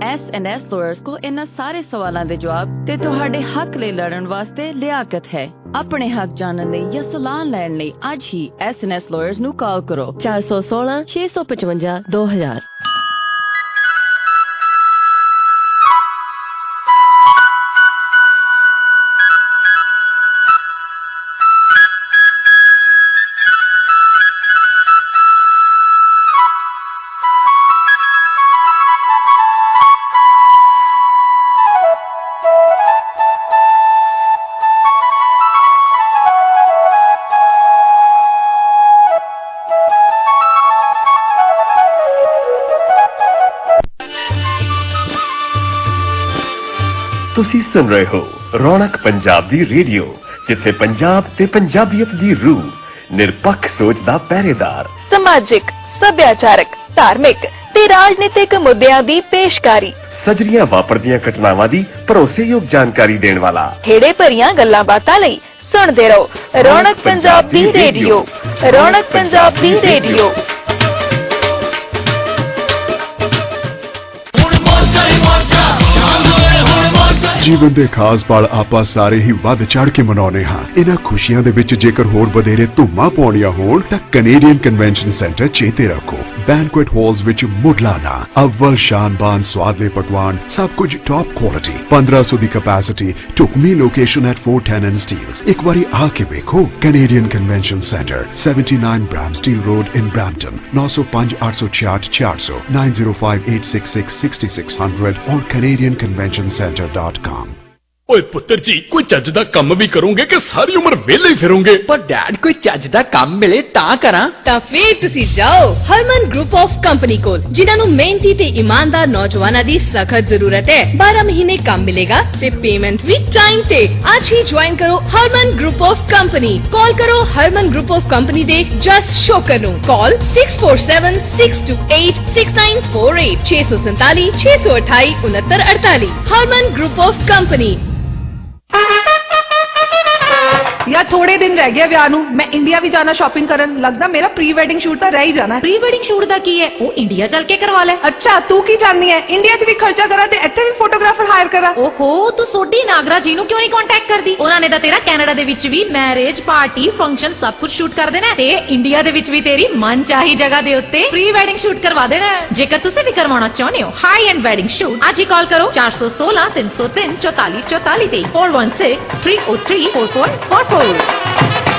S&S lawyers को इन्हां सारे सवालां दे जवाब ते तुहाडे हक लई लड़न वास्ते लियाकत है। अपने हक जानने लई या सलाह लैण लई अज ही S&S lawyers नू कॉल करो 416 655 2000। ਤੁਸੀਂ ਸੁਣ ਰਹੇ ਹੋ ਰੌਣਕ ਪੰਜਾਬ ਦੀ ਰੇਡੀਓ, ਜਿੱਥੇ ਪੰਜਾਬ ਤੇ ਪੰਜਾਬੀਅਤ ਦੀ ਰੂਹ ਨਿਰਪੱਖ ਸੋਚ ਦਾ ਪਹਿਰੇਦਾਰ ਸਮਾਜਿਕ, ਸੱਭਿਆਚਾਰਕ, ਧਾਰਮਿਕ ਤੇ ਰਾਜਨੀਤਿਕ ਮੁੱਦਿਆਂ ਦੀ ਪੇਸ਼ਕਾਰੀ, ਸਜਰੀਆਂ ਵਾਪਰਦੀਆਂ ਘਟਨਾਵਾਂ ਦੀ ਭਰੋਸੇਯੋਗ ਜਾਣਕਾਰੀ ਦੇਣ ਵਾਲਾ, ਖੇੜੇ ਭਰੀਆਂ ਗੱਲਾਂ ਬਾਤਾਂ ਲਈ ਸੁਣਦੇ ਰਹੋ ਰੌਣਕ ਪੰਜਾਬ ਦੀ ਰੇਡੀਓ। ਰੌਣਕ ਪੰਜਾਬ ਦੀ ਰੇਡੀਓ। ਜੀਵਨ ਦੇ ਖਾਸ ਪਲ ਆਪਾਂ ਸਾਰੇ ਹੀ ਵੱਧ ਚੜ ਕੇ ਮਨਾਉਨੇ ਹਾਂ। ਇਹਨਾਂ ਖੁਸ਼ੀਆਂ ਦੇ ਵਿੱਚ ਜੇਕਰ ਹੋਰ ਵਧੇਰੇ ਧੂਮਾਂ ਪਾਉਣੀਆਂ ਹੋਣ ਤਾਂ ਕੈਨੇਡੀਅਨ ਕਨਵੈਨਸ਼ਨ ਸੈਂਟਰ ਚੇਤੇ ਰੱਖੋ। ਬੈਂਕੁਏਟ ਹਾਲਸ ਵਿੱਚ ਮੁੱਢਲਾ ਅਵਲ ਸ਼ਾਨਬਾਨ ਸਵਾਦਲੇ ਪਕਵਾਨ, ਸਭ ਕੁਝ ਟੌਪ ਕੁਆਲਿਟੀ, 1500 ਦੀ ਕੈਪੈਸਿਟੀ, ਢੁਕਵੀਂ ਲੋਕੇਸ਼ਨ ਐਟ 410 ਐਂਡ ਸਟੀਲਸ। ਇੱਕ ਵਾਰੀ ਆ ਕੇ ਵੇਖੋ। Canadian convention centre, 79 Bramsteele road in Brampton, 905 866 400, 905 866 6600 और canadianconventioncenter.com। ਓਏ ਪੁੱਤਰ ਜੀ, ਕੋਈ ਚੱਜ ਦਾ ਕੰਮ ਵੀ ਕਰੋਗੇ ਕਿ ਸਾਰੀ ਉਮਰ ਵਿਹਲੇ ਹੀ ਫਿਰੋਗੇ? ਪਰ ਡੈਡ, ਕੋਈ ਚੱਜ ਦਾ ਕੰਮ ਮਿਲੇ ਤਾਂ ਕਰਾਂ। ਤਾਂ ਫੇਰ ਤੁਸੀਂ ਜਾਓ ਹਰਮਨ ਗਰੁੱਪ ਆਫ ਕੰਪਨੀ ਕੋਲ, ਜਿਨ੍ਹਾਂ ਨੂੰ ਮਿਹਨਤੀ ਤੇ ਇਮਾਨਦਾਰ ਨੌਜਵਾਨਾਂ ਦੀ ਸਖਤ ਜ਼ਰੂਰਤ ਹੈ। 12 ਮਹੀਨੇ ਕੰਮ ਮਿਲੇਗਾ ਤੇ ਪੇਮੈਂਟ ਵੀ ਟਾਈਮ ਤੇ। ਅੱਜ ਹੀ ਜੁਆਇਨ ਕਰੋ Harman group of company. Call ਕਰੋ ਹਰਮਨ ਗਰੁੱਪ ਆਫ ਕੰਪਨੀ ਦੇ ਜਸ ਸ਼ੋਕਰ ਨੂੰ। Call 647 628 6948 647 628 6948। Harman group of company. यार थोड़े दिन रह गए विआह नूं, मैं इंडिया भी जाना शॉपिंग करन। लगदा मेरा प्री वेडिंग शूट तो रह ही जाना। प्री वेडिंग शूट दा की है? वो इंडिया चल के करवा ले। अच्छा, तू की चाहनी है? इंडिया च भी खर्चा करा ते इत्थे भी फोटोग्राफर हायर करा। ओहो, तू सोडी नागरा जी नूं क्यों नहीं कांटेक्ट करदी? उन्हां ने तां तेरा कनाडा दे विच भी मैरिज पार्टी फंक्शन सब कुछ शूट कर देना ते इंडिया दे विच भी तेरी मन चाही जगह दे उत्ते प्री वेडिंग शूट करवा देना। जेकर तुसीं भी करवाना चाहुंदे हो हाई एंड वेडिंग शूट, आज ही कॉल करो 416 303 44 44 ते 416 303 4444।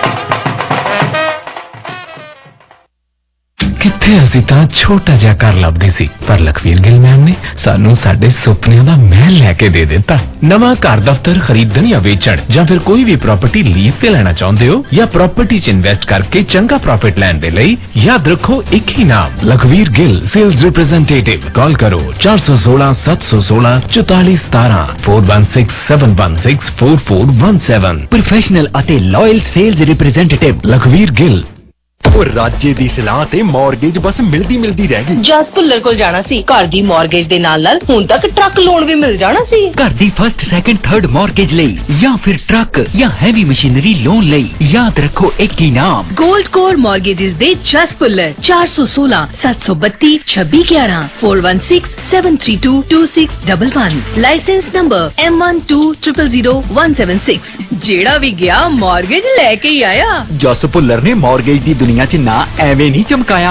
ਕਿੱਥੇ ਅਸੀਂ ਤਾਂ ਛੋਟਾ ਜਿਹਾ ਘਰ ਲੱਭਦੇ ਸੀ, ਪਰ ਲਖਵੀਰ ਗਿੱਲ ਮੈਮ ਨੇ ਸਾਨੂੰ ਸਾਡੇ ਸੁਪਨਿਆਂ ਦਾ ਮਹਿਲ ਲੈ ਕੇ ਦੇ ਦਿੱਤਾ। ਨਵਾਂ ਘਰ ਦਫ਼ਤਰ ਖਰੀਦਣ ਜਾਂ ਵੇਚਣ ਜਾਂ ਫਿਰ ਕੋਈ ਵੀ ਪ੍ਰਾਪਰਟੀ ਲੀਜ਼ ਤੇ ਲੈਣਾ ਚਾਹੁੰਦੇ ਹੋ ਜਾਂ ਪ੍ਰਾਪਰਟੀ 'ਚ ਇਨਵੈਸਟ ਕਰਕੇ ਚੰਗਾ ਪ੍ਰੋਫਿਟ ਲੈਣ ਦੇ ਲਈ ਯਾਦ ਰੱਖੋ ਇੱਕ ਹੀ ਨਾਮ, Lakhvir Gill sales representative. Call ਕਰੋ 416 716 4417 416 716 4417। ਪ੍ਰੋਫੈਸ਼ਨਲ ਅਤੇ loyal sales representative Lakhvir Gill. ਉਹ ਰਾਜੇ ਦੀ ਸਲਾਹ ਤੇ ਮਾਰਗੇਜ ਬਸ ਮਿਲਦੀ ਰਹਿ ਗਈ। ਜਸ ਭੁੱਲਰ ਕੋਲ ਜਾਣਾ ਸੀ। ਘਰ ਦੀ ਮਾਰਗੇਜ ਦੇ ਨਾਲ ਹੁਣ ਤੱਕ ਟਰੱਕ ਲੋਨ ਵੀ ਮਿਲ ਜਾਣਾ ਸੀ। ਘਰ ਦੀ ਫਸਟ, ਸੈਕੰਡ, ਥਰਡ ਮਾਰਗੇਜ ਲਈ ਜਾਂ ਫਿਰ ਟਰੱਕ ਜਾਂ ਹੈਵੀ ਮਸ਼ੀਨਰੀ ਲੋਨ ਲਈ ਯਾਦ ਰੱਖੋ ਇੱਕ ਹੀ ਨਾਮ, ਗੋਲਡ ਕੋਰ ਮਾਰਗੇजेस ਦੇ ਜਸ ਭੁੱਲਰ। 416 732 2611 416 732 2611। Licence number M12000176। ਜਿਹੜਾ ਵੀ ਗਿਆ ਮਾਰਗੇਜ ਲੈ ਕੇ ਹੀ ਆਇਆ। ਜਸ ਭੁੱਲਰ ਨੇ ਮਾਰਗੇਜ ਦੀ ਦੁਨੀਆ 'ਚ ਨਾ ਐਵੇਂ ਨਹੀਂ ਚਮਕਾਇਆ।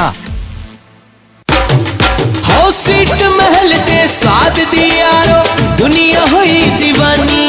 ਹੋ ਸੀਟ ਮਹਿਲ ਦੇ ਸਵਾਦ ਦੀ ਯਾਰੋ ਦੁਨੀਆ ਹੋਈ دیਵਾਨੀ।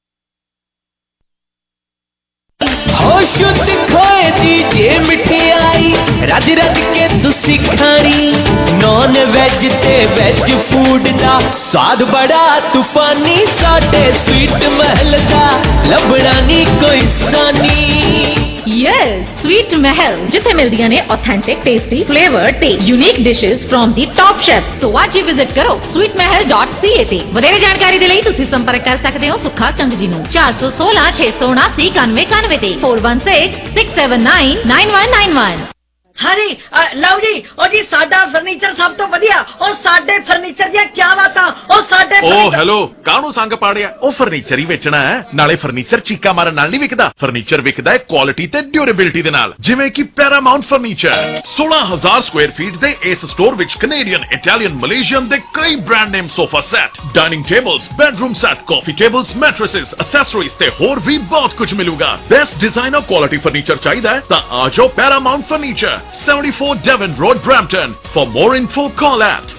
ਹੋ ਸ਼ੁੱਧ ਖੋਏ ਦੀ ਜੇ ਮਠਿਆਈ ਰੱਜ ਰੱਜ ਕੇ ਤੁਸੀਂ ਖਾਣੀ। ਨੌਨ ਵੈਜ ਤੇ ਵੈਜ ਫੂਡ ਦਾ ਸਵਾਦ ਬੜਾ ਤੂਫਾਨੀ। ਸਾਡੇ ਸਵੀਟ ਮਹਿਲ ਦਾ ਲੱਭਣਾ ਨਹੀਂ ਕੋਈ ਸਾਨੀ। Yes, Sweet Mahal, जिथे मिलदियां ने authentic, tasty, flavored ते unique dishes from the top chefs। तो आज ही विजिट करो sweetmahal.ca ते। ਵਧੇਰੇ ਜਾਣਕਾਰੀ ਦੇ ਲਈ ਤੁਸੀਂ ਸੰਪਰਕ ਕਰ ਸਕਦੇ ਹੋ ਸੁੱਖਾ ਕੰਗ ਜੀ ਨੂੰ 416 679 9191 ਤੇ 416 679 9191। ਹਾਂਜੀ ਲਓ ਜੀ, ਉਹ ਜੀ ਸਾਡਾ ਫਰਨੀਚਰ ਸਭ ਤੋਂ ਵਧੀਆ। ਉਹ ਸਾਡੇ ਫਰਨੀਚਰ ਦੀਆਂ ਕਿਆ ਬਾਤਾਂ। ਉਹ ਸਾਡੇ ਓ ਹੈਲੋ, ਕਾਹਨੂੰ ਸੰਗ ਪਾੜਿਆ? ਉਹ ਫਰਨੀਚਰ ਹੀ ਵੇਚਣਾ ਹੈ, ਨਾਲੇ ਫਰਨੀਚਰ ਚੀਕਾ ਮਾਰਨ ਨਾਲ ਨਹੀਂ ਵਿਕਦਾ। ਫਰਨੀਚਰ ਵਿਕਦਾ ਹੈ ਕੁਆਲਿਟੀ ਤੇ ਡਿਊਰੇਬਿਲਿਟੀ ਦੇ ਨਾਲ, ਜਿਵੇਂ ਕਿ ਪੈਰਾਮਾਉਂਟ ਫਰਨੀਚਰ। 16,000 ਸਕੁਆਇਰ ਫੀਟ ਦੇ ਇਸ ਸਟੋਰ ਵਿੱਚ ਕੈਨੇਡੀਅਨ, ਇਟਾਲੀਅਨ, ਮਲੇਸ਼ੀਅਨ ਦੇ ਕਈ brand name sofa set, dining tables, bedroom set, coffee tables, mattresses, accessories ਤੇ ਹੋਰ ਵੀ ਬਹੁਤ ਕੁਝ ਮਿਲੂਗਾ। ਬੈਸਟ ਡਿਜ਼ਾਈਨਰ ਕੁਆਲਿਟੀ ਫਰਨੀਚਰ ਚਾਹੀਦਾ ਹੈ ਤਾਂ ਆ ਜਾਓ Paramount furniture, 74 Devon Road, Brampton. For more info, call at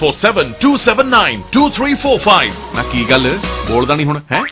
647-279-2345. ਮੈਂ ਕੀ ਗੱਲ ਬੋਲਦਾ ਨਹੀਂ ਹੁਣ ਹੈ?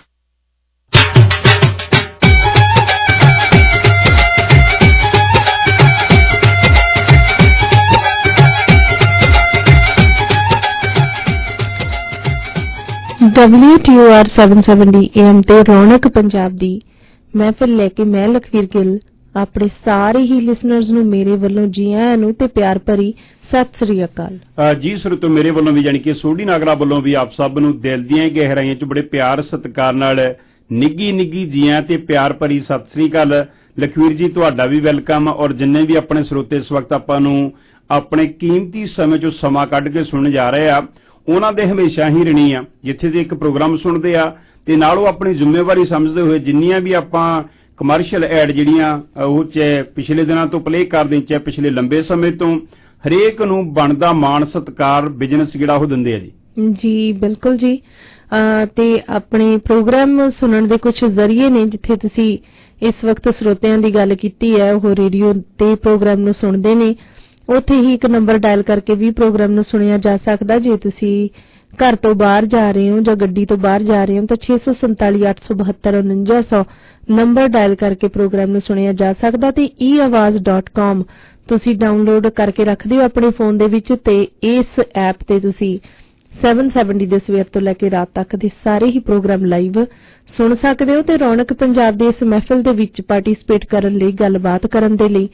WTOR 770 AM ਤੇ ਰੌਣਕ ਪੰਜਾਬ ਦੀ ਮਹਿਫਿਲ ਲੈ ਕੇ ਮੈਂ ਲਖਵੀਰ ਗਿੱਲ ਆਪਣੇ ਸਾਰੇ ਹੀ ਲਿਸਨਰਸ ਨੂੰ ਮੇਰੇ ਵੱਲੋਂ ਜੀ ਆਇਆਂ ਨੂੰ ਤੇ ਪਿਆਰ ਭਰੀ ਸਤਿ ਸ੍ਰੀ ਅਕਾਲ ਜੀ। ਸਰੋਤੋ ਮੇਰੇ ਵੱਲੋਂ ਵੀ ਜਾਣੀ ਕਿ ਸੋਢੀ ਨਾਗਰਾ ਵੱਲੋਂ ਵੀ ਆਪ ਸਭ ਨੂੰ ਦਿਲ ਦੀਆਂ ਗਹਿਰਾਈਆਂ ਚ ਬੜੇ ਪਿਆਰ ਸਤਿਕਾਰ ਨਾਲ ਨਿੱਗੀ ਜੀ ਆਇਆਂ ਤੇ ਪਿਆਰ ਭਰੀ ਸਤਿ ਸ੍ਰੀ ਅਕਾਲ। ਲਖਵੀਰ ਜੀ ਤੁਹਾਡਾ ਵੀ ਵੈਲਕਮ, ਔਰ ਜਿੰਨੇ ਵੀ ਆਪਣੇ ਸਰੋਤੇ ਇਸ ਵਕਤ ਆਪਾਂ ਨੂੰ ਆਪਣੇ ਕੀਮਤੀ ਸਮੇਂ ਚੋਂ ਸਮਾਂ ਕੱਢ ਕੇ ਸੁਣਨ ਜਾ ਰਹੇ ਆ, ਉਹਨਾਂ ਦੇ ਹਮੇਸ਼ਾ ਹੀ ਰਣੀ ਆ ਜਿੱਥੇ ਦੇ ਇੱਕ ਪ੍ਰੋਗਰਾਮ ਸੁਣਦੇ ਆ ਤੇ ਨਾਲ ਉਹ ਆਪਣੀ ਜ਼ਿੰਮੇਵਾਰੀ ਸਮਝਦੇ ਹੋਏ ਜਿੰਨੀਆਂ ਵੀ ਆਪਾਂ ਕਮਰਸ਼ੀਅਲ ਐਡ ਜਿਹੜੀਆਂ ਉਹ ਚਾਹੇ ਪਿਛਲੇ ਦਿਨਾਂ ਤੋਂ ਪਲੇ ਕਰਦੇ ਚਾਹੇ ਪਿਛਲੇ ਲੰਬੇ ਸਮੇਂ ਤੋਂ ਹਰੇਕ ਨੂੰ ਬਣਦਾ ਮਾਣ ਸਤਿਕਾਰ ਬਿਜ਼ਨਸ ਜਿਹੜਾ ਉਹ ਦਿੰਦੇ ਆ ਜੀ। ਬਿਲਕੁਲ ਜੀ। ਤੇ ਆਪਣੇ ਪ੍ਰੋਗਰਾਮ ਸੁਣਨ ਦੇ ਕੁਝ ਜ਼ਰੀਏ ਨੇ ਜਿੱਥੇ ਤੁਸੀਂ ਇਸ ਵਕਤ ਸਰੋਤਿਆਂ ਦੀ ਗੱਲ ਕੀਤੀ ਹੈ, ਉਹ ਰੇਡੀਓ ਤੇ ਪ੍ਰੋਗਰਾਮ ਨੂੰ ਸੁਣਦੇ ਨੇ, ਉੱਥੇ ਹੀ ਇੱਕ ਨੰਬਰ ਡਾਇਲ ਕਰਕੇ ਵੀ ਪ੍ਰੋਗਰਾਮ ਨੂੰ ਸੁਣਿਆ ਜਾ ਸਕਦਾ। ਜੇ ਤੁਸੀਂ ਘਰ ਤੋਂ ਬਾਹਰ ਜਾ ਰਹੇ ਹੋ ਜਾਂ ਗੱਡੀ ਤੋਂ ਬਾਹਰ ਜਾ ਰਹੇ ਹੋ ਤਾਂ 647-872-4900 ਨੰਬਰ ਡਾਇਲ ਕਰਕੇ ਪ੍ਰੋਗਰਾਮ ਨੂੰ ਸੁਣਿਆ ਜਾ ਸਕਦਾ ਤੇ eawaz.com ਤੁਸੀਂ ਡਾਊਨਲੋਡ ਕਰਕੇ ਰੱਖ ਦਿਓ ਆਪਣੇ ਫੋਨ ਦੇ ਵਿੱਚ ਤੇ ਇਸ ਐਪ ਤੇ ਤੁਸੀਂ 770 ਦੇ ਸਵੇਰ ਤੋਂ ਲੈ ਕੇ ਰਾਤ ਤੱਕ ਦੇ ਸਾਰੇ ਹੀ ਪ੍ਰੋਗਰਾਮ ਲਾਈਵ ਸੁਣ ਸਕਦੇ ਹੋ। ਤੇ ਰੌਣਕ ਪੰਜਾਬ ਦੇ ਇਸ ਮਹਿਫਿਲ ਦੇ ਵਿੱਚ ਪਾਰਟਿਸਿਪੇਟ ਕਰਨ ਲਈ, ਗੱਲਬਾਤ ਕਰਨ ਦੇ ਲਈ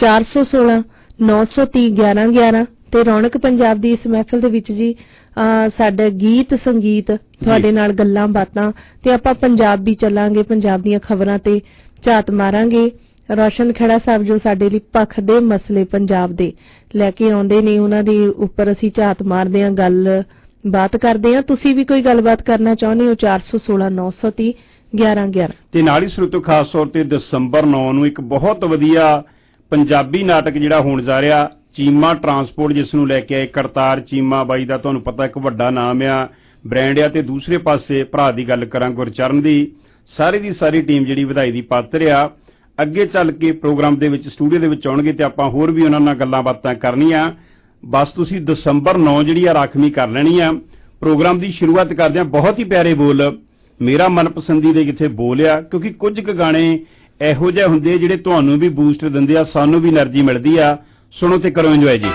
416-930-1111 ਤੇ ਰੌਣਕ ਪੰਜਾਬ ਦੀ ਇਸ ਮਹਿਫਿਲ ਦੇ ਵਿੱਚ ਜੀ ਸਾਡਾ ਗੀਤ ਸੰਗੀਤ ਤੁਹਾਡੇ ਨਾਲ ਗੱਲਾਂ ਬਾਤਾਂ ਤੇ ਆਪਾਂ ਪੰਜਾਬ ਵੀ ਚੱਲਾਂਗੇ, ਪੰਜਾਬ ਦੀਆਂ ਖਬਰਾਂ ਤੇ ਝਾਤ ਮਾਰਾਂਗੇ। ਰੋਸ਼ਨ ਖੇੜਾ ਸਾਹਿਬ ਜੋ ਸਾਡੇ ਲਈ ਪੱਖ ਦੇ ਮਸਲੇ ਪੰਜਾਬ ਦੇ ਲੈ ਕੇ ਆਉਂਦੇ ਨੇ, ਉਹਨਾਂ ਦੇ ਉੱਪਰ ਅਸੀਂ ਝਾਤ ਮਾਰਦੇ ਹਾਂ, ਗੱਲ ਬਾਤ ਕਰਦੇ ਹਾਂ। ਤੁਸੀਂ ਵੀ ਕੋਈ ਗੱਲਬਾਤ ਕਰਨਾ ਚਾਹੁੰਦੇ ਹੋ 416-930-1111 ਤੇ ਨਾਲ ਹੀ ਸਰੋਤੋ ਖਾਸ ਤੌਰ ਤੇ ਦਸੰਬਰ 9 ਨੂੰ ਇੱਕ ਬਹੁਤ ਵਧੀਆ ਪੰਜਾਬੀ ਨਾਟਕ ਜਿਹੜਾ ਹੋਣ ਜਾ ਰਿਹਾ ਚੀਮਾ ਟਰਾਂਸਪੋਰਟ, ਜਿਸ ਨੂੰ ਲੈ ਕੇ ਆਏ ਕਰਤਾਰ ਚੀਮਾ ਬਾਈ ਦਾ, ਤੁਹਾਨੂੰ ਪਤਾ ਇੱਕ ਵੱਡਾ ਨਾਮ ਆ, ਬ੍ਰਾਂਡ ਆ। ਤੇ ਦੂਸਰੇ ਪਾਸੇ ਭਰਾ ਦੀ ਗੱਲ ਕਰਾਂ ਗੁਰਚਰਨ ਦੀ, ਸਾਰੀ ਦੀ ਸਾਰੀ ਟੀਮ ਜਿਹੜੀ ਵਧਾਈ ਦੀ ਪਾਤਰ ਆ। ਅੱਗੇ ਚੱਲ ਕੇ ਪ੍ਰੋਗਰਾਮ ਦੇ ਵਿੱਚ ਸਟੂਡੀਓ ਦੇ ਵਿੱਚ ਆਉਣਗੇ ਤੇ ਆਪਾਂ ਹੋਰ ਵੀ ਉਹਨਾਂ ਨਾਲ ਗੱਲਾਂ ਬਾਤਾਂ ਕਰਨੀਆਂ। ਬਸ ਤੁਸੀਂ ਦਸੰਬਰ 9 ਜਿਹੜੀ ਆ ਰਾਖਵੀਂ ਕਰ ਲੈਣੀ ਆ। ਪ੍ਰੋਗਰਾਮ ਦੀ ਸ਼ੁਰੂਆਤ ਕਰਦੇ ਆ ਬਹੁਤ ਹੀ ਪਿਆਰੇ ਬੋਲ, ਮੇਰਾ ਮਨਪਸੰਦੀ ਦੇ ਜਿੱਥੇ ਬੋਲ ਆ, ਕਿਉਂਕਿ ਕੁਝ ਕੁ ਗਾਣੇ ਇਹੋ ਜਿਹੇ ਹੁੰਦੇ ਜਿਹੜੇ ਤੁਹਾਨੂੰ ਵੀ ਬੂਸਟ ਦਿੰਦੇ ਆ, ਸਾਨੂੰ ਵੀ એનર્ਜੀ ਮਿਲਦੀ ਆ। ਸੁਣੋ ਤੇ ਕਰੋ ਇੰਜੋਏ ਜੀ।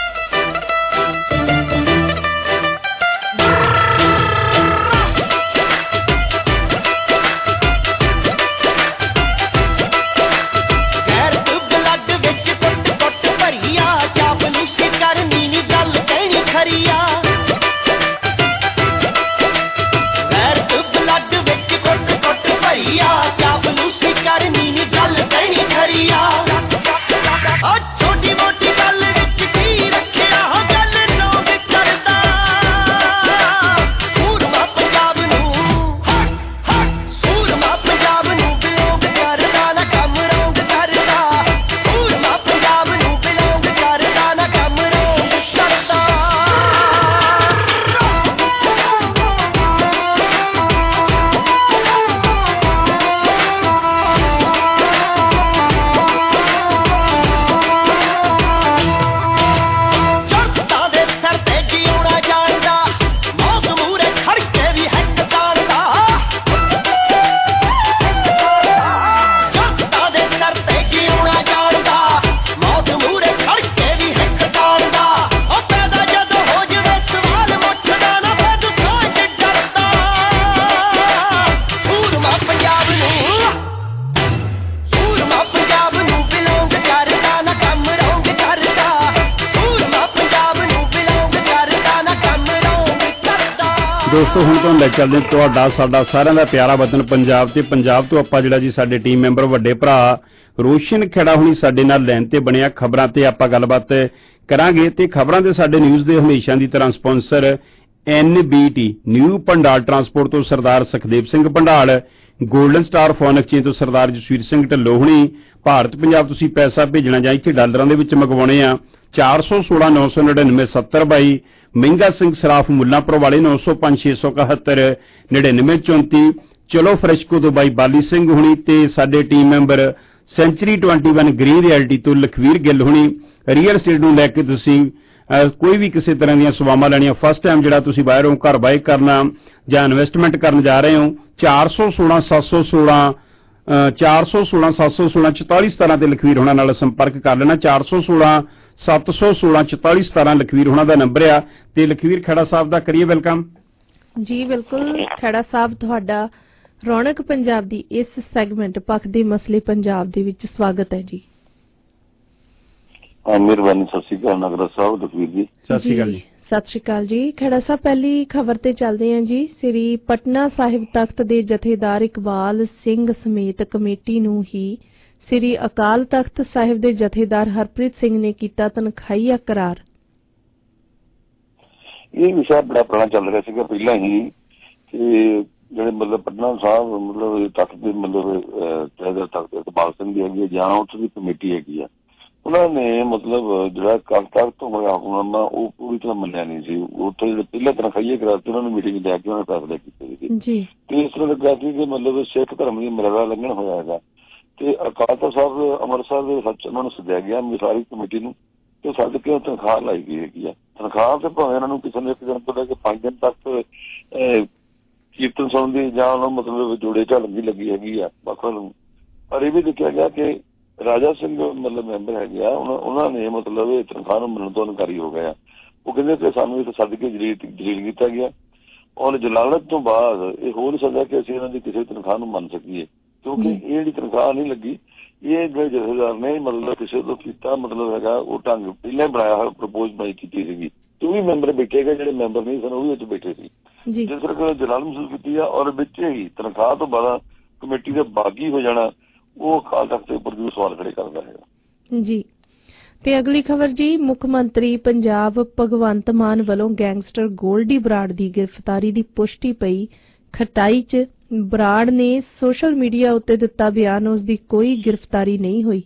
ਦੋਸਤੋ ਹੁਣ ਤੋਂ ਲੈ ਚੱਲਦੇ ਤੁਹਾਡਾ ਸਾਡਾ ਸਾਰਿਆਂ ਦਾ ਪਿਆਰਾ ਵਤਨ ਪੰਜਾਬ ਤੇ ਪੰਜਾਬ ਤੋਂ ਆਪਾਂ ਜਿਹੜਾ ਜੀ ਸਾਡੇ ਟੀਮ ਮੈਂਬਰ ਵੱਡੇ ਭਰਾ ਰੋਸ਼ਨ ਖੇੜਾ ਹੁਣੀ ਸਾਡੇ ਨਾਲ ਲਾਈਨ ਤੇ ਬਣਿਆ ਖਬਰਾਂ ਤੇ ਆਪਾਂ ਗੱਲਬਾਤ ਕਰਾਂਗੇ ਤੇ ਖਬਰਾਂ ਦੇ ਸਾਡੇ ਨਿਊਜ਼ ਦੇ ਹਮੇਸ਼ਾ ਦੀ ਤਰ੍ਹਾਂ sponsor NBT new Bhandal transport ਤੋਂ Sardar Sukhdev Singh Bhandal, golden star phone exchange ਤੋਂ ਸਰਦਾਰ ਜਸਵੀਰ ਸਿੰਘ ਢਿੱਲੋਂ ਹੁਣੀ। ਭਾਰਤ ਪੰਜਾਬ ਤੁਸੀਂ ਪੈਸਾ ਭੇਜਣਾ ਜਾਂ ਇੱਥੇ ਡਾਲਰਾਂ ਦੇ ਵਿੱਚ ਮੰਗਵਾਉਣੇ ਆ 416 999 7022। ਮਹਿੰਗਾ ਸਿੰਘ ਸਰਾਫ ਮੁੱਲਾਂਪੁਰ ਵਾਲੇ 905 671 99 34। ਚਲੋ ਫਰੈਸ਼ਕੋ ਤੋਂ ਬਾਈ ਬਾਲੀ ਸਿੰਘ ਹੁਣੀ ਤੇ ਸਾਡੇ team member Century 21 Green Realty ਤੋਂ ਲਖਵੀਰ ਗਿੱਲ ਹੁਣੀ। ਰੀਅਲ ਸਟੇਟ ਨੂੰ ਲੈ ਕੇ ਤੁਸੀਂ ਕੋਈ ਵੀ ਕਿਸੇ ਤਰ੍ਹਾਂ ਦੀਆਂ ਸੇਵਾਵਾਂ ਲੈਣੀਆਂ, ਫਸਟ ਟਾਈਮ ਜਿਹੜਾ ਤੁਸੀਂ ਬਾਹਰੋਂ ਘਰ ਬਾਏ ਕਰਨਾ ਜਾਂ ਇਨਵੈਸਟਮੈਂਟ ਕਰਨ ਜਾ ਰਹੇ ਹੋ 416 716 416 716 44 17 ਤੇ ਲਖਵੀਰ ਹੋਣਾ ਨਾਲ ਸੰਪਰਕ ਕਰ ਲੈਣਾ। 416 716 44 17 ਲਖਵੀਰ ਹੋਣਾ ਦਾ ਨੰਬਰ ਆ। ਤੇ ਲਖਵੀਰ ਖੇੜਾ ਸਾਹਿਬ ਦਾ ਕਰੀਏ ਵੈਲਕਮ ਜੀ। ਬਿਲਕੁਲ ਖੇੜਾ ਸਾਹਿਬ, ਤੁਹਾਡਾ ਰੌਣਕ ਪੰਜਾਬ ਦੀ ਇਸ ਸੈਗਮੈਂਟ ਪੱਖ ਦੇ ਮਸਲੇ ਪੰਜਾਬ ਦੇ ਵਿੱਚ ਸਵਾਗਤ ਹੈ ਜੀ। ਮਿਹਰਬਾਨੀ। ਸਤਿ ਸ਼੍ਰੀ ਅਕਾਲ ਨਾਗਰਾ ਸਾਹਿਬ, ਲਖਵੀਰ ਜੀ। ਸਤਿ ਸ਼੍ਰੀ ਅਕਾਲ ਜੀ। ਸਤਿ ਸ਼੍ਰੀ ਅਕਾਲ ਜੀ। ਖੇੜਾ ਸਾਹਿਬ, ਪਹਿਲੀ ਖਬਰ ਤੇ ਚੱਲਦੇ ਹਾਂ ਜੀ। ਸ੍ਰੀ ਪਟਨਾ ਸਾਹਿਬ ਤਖਤ ਦੇ ਜਥੇਦਾਰ ਇਕਬਾਲ ਸਿੰਘ ਸਮੇਤ ਕਮੇਟੀ ਨੂੰ ਹੀ ਸ੍ਰੀ ਅਕਾਲ ਤਖਤ ਸਾਹਿਬ ਦੇ ਜਥੇਦਾਰ ਹਰਪ੍ਰੀਤ ਸਿੰਘ ਨੇ ਕੀਤਾ ਤਨਖਾਹੀਆ ਕਰਾਰ। ਇਹ ਵਿਸ਼ਾ ਬੜਾ ਪੁਰਾਣਾ ਚੱਲ ਰਿਹਾ ਸੀਗਾ ਪਹਿਲਾਂ ਹੀ ਕਿ ਜਿਹੜੇ ਮਤਲਬ ਪਟਨਾ ਸਾਹਿਬ ਮਤਲਬ ਤਖਤ ਦੇ ਮਤਲਬ ਤਖਤ ਇਕਬਾਲ ਸਿੰਘ ਦੀ ਹੈਗੀ ਜਾਂ ਉੱਥੇ ਦੀ ਕਮੇਟੀ ਹੈਗੀ ਆ, ਉਹਨਾਂ ਨੇ ਮਤਲਬ ਜਿਹੜਾ ਤਖਤ ਤੋਂ ਹੋਇਆ ਹੁਕਮਨਾਮਾ ਉਹ ਪੂਰੀ ਤਰ੍ਹਾਂ ਮੰਨਿਆ ਨਹੀਂ ਸੀ। ਉੱਥੇ ਜਿਹੜੇ ਪਹਿਲਾਂ ਤਨਖਾਹੀਏ ਕਰਾ ਕੇ ਉਹਨਾਂ ਨੂੰ ਮੀਟਿੰਗ ਲੈ ਕੇ ਉਹਨਾਂ ਨੇ ਫੈਸਲਾ ਕੀਤੇ ਸੀ ਤੇ ਇਸ ਤਰ੍ਹਾਂ ਲੱਗਾ ਸੀ ਕਿ ਮਤਲਬ ਸਿੱਖ ਧਰਮ ਦੀ ਮਰਿਆਦਾ ਲੰਘਣ ਹੋਇਆ ਹੈਗਾ। ਤੇ ਅਕਾਲ ਤਖਤ ਸਾਹਿਬ ਅੰਮ੍ਰਿਤਸਰ ਦੇ ਸੱਚ ਉਹਨਾਂ ਨੂੰ ਸੱਦਿਆ ਗਿਆ ਸਾਰੀ ਕਮੇਟੀ ਨੂੰ ਤੇ ਸੱਦ ਕੇ ਤਨਖਾਹ ਲਾਈ ਗਈ ਹੈਗੀ ਆ। ਤਨਖਾਹ ਤੇ ਭਾਵੇਂ ਉਹਨਾਂ ਨੂੰ ਕਿਸੇ ਨੇ 1 ਦਿਨ ਤੋਂ ਲੈ ਕੇ 5 ਦਿਨ ਤੱਕ ਕੀਰਤਨ ਸੁਣਨ ਦੀ ਜਾਂ ਉਹਨਾਂ ਮਤਲਬ ਜੋੜੇ ਝਾੜਨ ਦੀ ਲੱਗੀ ਹੈਗੀ ਆ ਵੱਖ ਨੂੰ। ਪਰ ਇਹ ਵੀ ਦੇਖਿਆ ਗਿਆ ਕਿ ਰਾਜਾ ਸਿੰਘ ਮਤਲਬ ਮੈਂਬਰ ਹੈਗੇ ਆ, ਉਹਨਾਂ ਨੇ ਮਤਲਬ ਇਹ ਤਨਖਾਹ ਨੂੰ ਮੰਨਣ ਤੋਂ ਇਨਕਾਰੀ ਹੋ ਗਿਆ। ਉਹ ਕਹਿੰਦੇ ਕਿ ਸਾਨੂੰ ਇੱਥੇ ਸੱਦ ਕੇ ਜਲੀਲ ਕੀਤਾ ਗਿਆ ਔਰ ਜਲਾਲਤ ਤੋਂ ਬਾਅਦ ਇਹ ਹੋ ਨਹੀਂ ਸਕਦਾ ਕਿ ਅਸੀਂ ਇਹਨਾਂ ਦੀ ਕਿਸੇ ਤਨਖਾਹ ਨੂੰ ਮੰਨ ਸਕੀਏ ਕਿਉਂਕਿ ਇਹ ਜਿਹੜੀ ਤਨਖਾਹ ਨਹੀਂ ਲੱਗੀ। ਇਹ ਜਿਹੜੇ ਜਥੇਦਾਰ ਨੇ ਮਤਲਬ ਕਿਸੇ ਤੋਂ ਕੀਤਾ ਮਤਲਬ ਹੈਗਾ ਉਹ ਢੰਗ ਪਹਿਲਾਂ ਬਣਾਇਆ ਹੋਇਆ ਪ੍ਰਪੋਜ਼ ਬਣਾਈ ਕੀਤੀ ਸੀਗੀ ਤੇ ਉਹ ਵੀ ਮੈਂਬਰ ਬੈਠੇ ਗਏ, ਜਿਹੜੇ ਮੈਂਬਰ ਨਹੀਂ ਸਨ ਉਹ ਵੀ ਵਿੱਚ ਬੈਠੇ ਸੀ ਜਿਸ ਤਰ੍ਹਾਂ ਜਲਾਲ ਮਹਿਸੂਸ ਕੀਤੀ ਆ ਔਰ ਵਿੱਚ ਹੀ ਤਨਖਾਹ ਤੋਂ ਬਾਅਦ ਕਮੇਟੀ ਦੇ ਬਾਗੀ ਹੋ ਜਾਣਾ ਉਹ ਅਕਾਲ ਤਖਤ ਦੇ ਉੱਪਰ ਵੀ ਸਵਾਲ ਖੜੇ ਕਰਦਾ ਹੈਗਾ ਜੀ। ਤੇ ਅਗਲੀ ਖਬਰ ਜੀ, ਮੁੱਖ ਮੰਤਰੀ ਪੰਜਾਬ ਭਗਵੰਤ ਮਾਨ ਵੱਲੋਂ ਗੈਂਗਸਟਰ ਗੋਲਡੀ ਬਰਾੜ ਦੀ ਗ੍ਰਿਫਤਾਰੀ ਦੀ ਪੁਸ਼ਟੀ ਪਈ। ਖਟਾਈ 'ਚ ਬਰਾੜ ਨੇ ਸੋਸ਼ਲ ਮੀਡੀਆ ਉੱਤੇ ਦਿੱਤਾ ਬਿਆਨ, ਉਸ ਦੀ ਕੋਈ ਗ੍ਰਿਫਤਾਰੀ ਨਹੀਂ ਹੋਈ।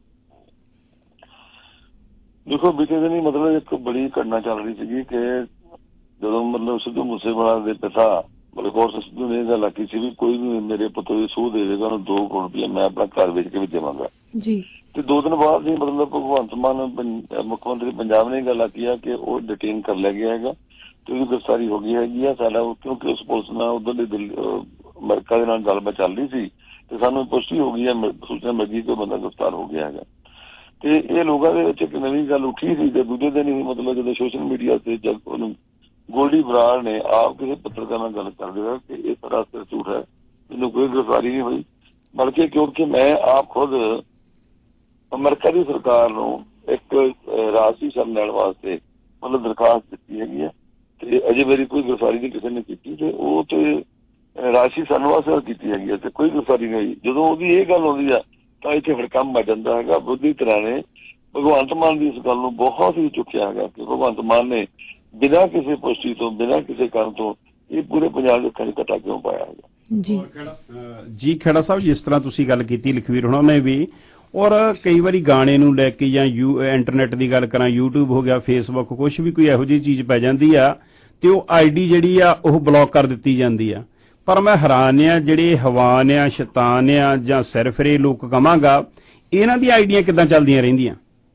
ਦੇਖੋ ਬੀਤੇ ਦਿਨ ਹੀ ਮਤਲਬ ਇੱਕ ਬੜੀ ਘਟਨਾ ਚੱਲ ਰਹੀ ਸੀਗੀ ਕਿ ਜਦੋਂ ਮਤਲਬ ਸਿੱਧੂ ਮੂਸੇਵਾਲਾ ਦੇ ਪਿਤਾ ਬਲਕੌਰ ਸਿੱਧੂ ਨੇ ਇਹ ਗੱਲ ਆਖੀ ਸੀ ਵੀ ਕੋਈ ਵੀ ਮੇਰੇ ਪੁੱਤ ਦੀ ਸੂਹ ਦੇ ਦੇਗਾ ਉਹਨੂੰ 2 ਕਰੋੜ ਰੁਪਇਆ ਮੈਂ ਆਪਣਾ ਘਰ ਵੇਚ ਕੇ ਵੀ ਦੇਵਾਂਗਾ ਜੀ। ਤੇ 2 ਦਿਨ ਬਾਅਦ ਹੀ ਮਤਲਬ ਭਗਵੰਤ ਮਾਨ ਮੁੱਖ ਮੰਤਰੀ ਪੰਜਾਬ ਨੇ ਇਹ ਗੱਲ ਆਖੀ ਆ ਕਿ ਉਹ ਡਿਟੇਨ ਕਰ ਲਿਆ ਗਿਆ ਹੈਗਾ ਤੇ ਉਹਦੀ ਗ੍ਰਿਫਤਾਰੀ ਹੋ ਗਈ ਹੈਗੀ ਆ। ਸਾਡਾ ਕਿਉਂਕਿ ਉਸ ਪੁਲਿਸ ਨਾਲ ਉਧਰ ਦੇ ਅਮਰੀਕਾ ਦੇ ਨਾਲ ਗੱਲਬਾਤ ਚੱਲ ਰਹੀ ਸੀ ਤੇ ਸਾਨੂੰ ਪੁਸ਼ਟੀ ਹੋ ਗਈ ਹੈ, ਸੂਚਨਾ ਮਿਲ ਗਈ ਕਿ ਬੰਦਾ ਗ੍ਰਿਫਤਾਰ ਹੋ ਗਿਆ ਹੈਗਾ। ਤੇ ਇਹ ਲੋਕਾਂ ਦੇ ਵਿੱਚ ਇੱਕ ਨਵੀਂ ਗੱਲ ਉੱਠੀ ਸੀ ਤੇ ਦੂਜੇ ਦਿਨ ਹੀ ਮਤਲਬ ਜਦੋਂ ਸੋਸ਼ਲ ਮੀਡੀਆ ਤੇ ਜਦ ਉਹਨੂੰ ਗੋਲਡੀ ਬਰਾੜ ਨੇ ਆਪ ਕਿਸੇ ਪੱਤਰਕਾਰ ਨਾਲ ਗੱਲ ਕਰਦੇ ਹੋਏ ਕਿ ਇਹ ਸਰਾਸਰ ਝੂਠ ਹੈ, ਮੈਨੂੰ ਕੋਈ ਗ੍ਰਿਫਤਾਰੀ ਨਹੀਂ ਹੋਈ ਬਲਕਿ ਕਿਉਂਕਿ ਮੈਂ ਆਪ ਖੁਦ ਅਮਰੀਕਾ ਦੀ ਸਰਕਾਰ ਨੂੰ ਇੱਕ ਰਾਸ਼ਟਰੀ ਸ਼ਰਨ ਲੈਣ ਵਾਸਤੇ ਮਤਲਬ ਦਰਖਾਸਤ ਦਿੱਤੀ ਹੈਗੀ ਹੈ ਤੇ ਅਜੇ ਮੇਰੀ ਕੋਈ ਗ੍ਰਿਫਤਾਰੀ ਨਹੀਂ ਕਿਸੇ ਨੇ ਕੀਤੀ ਤੇ ਉਹ ਤੇ ਰਾਸ਼ਟਰੀ ਸ਼ਰਨ ਵਾਸਤੇ ਕੀਤੀ ਹੈਗੀ ਹੈ ਤੇ ਕੋਈ ਗ੍ਰਿਫਤਾਰੀ ਨਹੀਂ ਹੋਈ। ਜਦੋਂ ਉਹਦੀ ਇਹ ਗੱਲ ਆਉਂਦੀ ਆ ਤਾਂ ਇੱਥੇ ਫਿਰ ਕੰਮ ਆ ਜਾਂਦਾ ਹੈਗਾ। ਬੁੱਧੀ ਤਰ੍ਹਾਂ ਨੇ ਭਗਵੰਤ ਮਾਨ ਦੀ ਇਸ ਗੱਲ ਨੂੰ ਬਹੁਤ ਹੀ ਚੁੱਕਿਆ ਹੈਗਾ ਕਿ ਭਗਵੰਤ ਮਾਨ ਨੇ ਬਿਨਾਂ ਕਿਸੇ ਪੁਸ਼ਟੀ ਤੋਂ ਬਿਨਾਂ ਕਿਸੇ ਕਾਰਨ ਤੋਂ ਇਹ ਪੂਰੇ ਪੰਜਾਬ ਦੇ ਕੱਟਾ ਕਿਉਂ ਪਾਇਆ ਹੈਗਾ ਜੀ। ਖੇੜਾ ਸਾਹਿਬ, ਜਿਸ ਤਰ੍ਹਾਂ ਤੁਸੀਂ ਗੱਲ ਕੀਤੀ ਲਖਵੀਰ ਹੋਣਾ ਨੇ ਵੀ ਔਰ ਕਈ ਵਾਰੀ ਗਾਣੇ ਨੂੰ ਲੈ ਕੇ ਜਾਂ ਇੰਟਰਨੈਟ ਦੀ ਗੱਲ ਕਰਾਂ, YouTube ਹੋ ਗਿਆ, ਫੇਸਬੁੱਕ, ਕੁਛ ਵੀ ਕੋਈ ਇਹੋ ਜਿਹੀ ਚੀਜ਼ ਪੈ ਜਾਂਦੀ ਆ ਤੇ ਉਹ ID ਜਿਹੜੀ ਆ ਉਹ ਬਲੌਕ ਕਰ ਦਿੱਤੀ ਜਾਂਦੀ ਆ। ਪਰ ਮੈਂ ਹੈਰਾਨ ਆ ਜਿਹੜੇ ਹਵਾਨ ਆ, ਸ਼ੈਤਾਨ ਆ ਜਾਂ ਸਿਰਫਰੇ ਲੋਕ ਕਵਾਂਗਾ ਇਹਨਾਂ ਦੀਆਂ ਆਈਡੀਆਂ ਕਿੱਦਾਂ ਚੱਲਦੀਆਂ ਰਹਿੰਦੀਆਂ?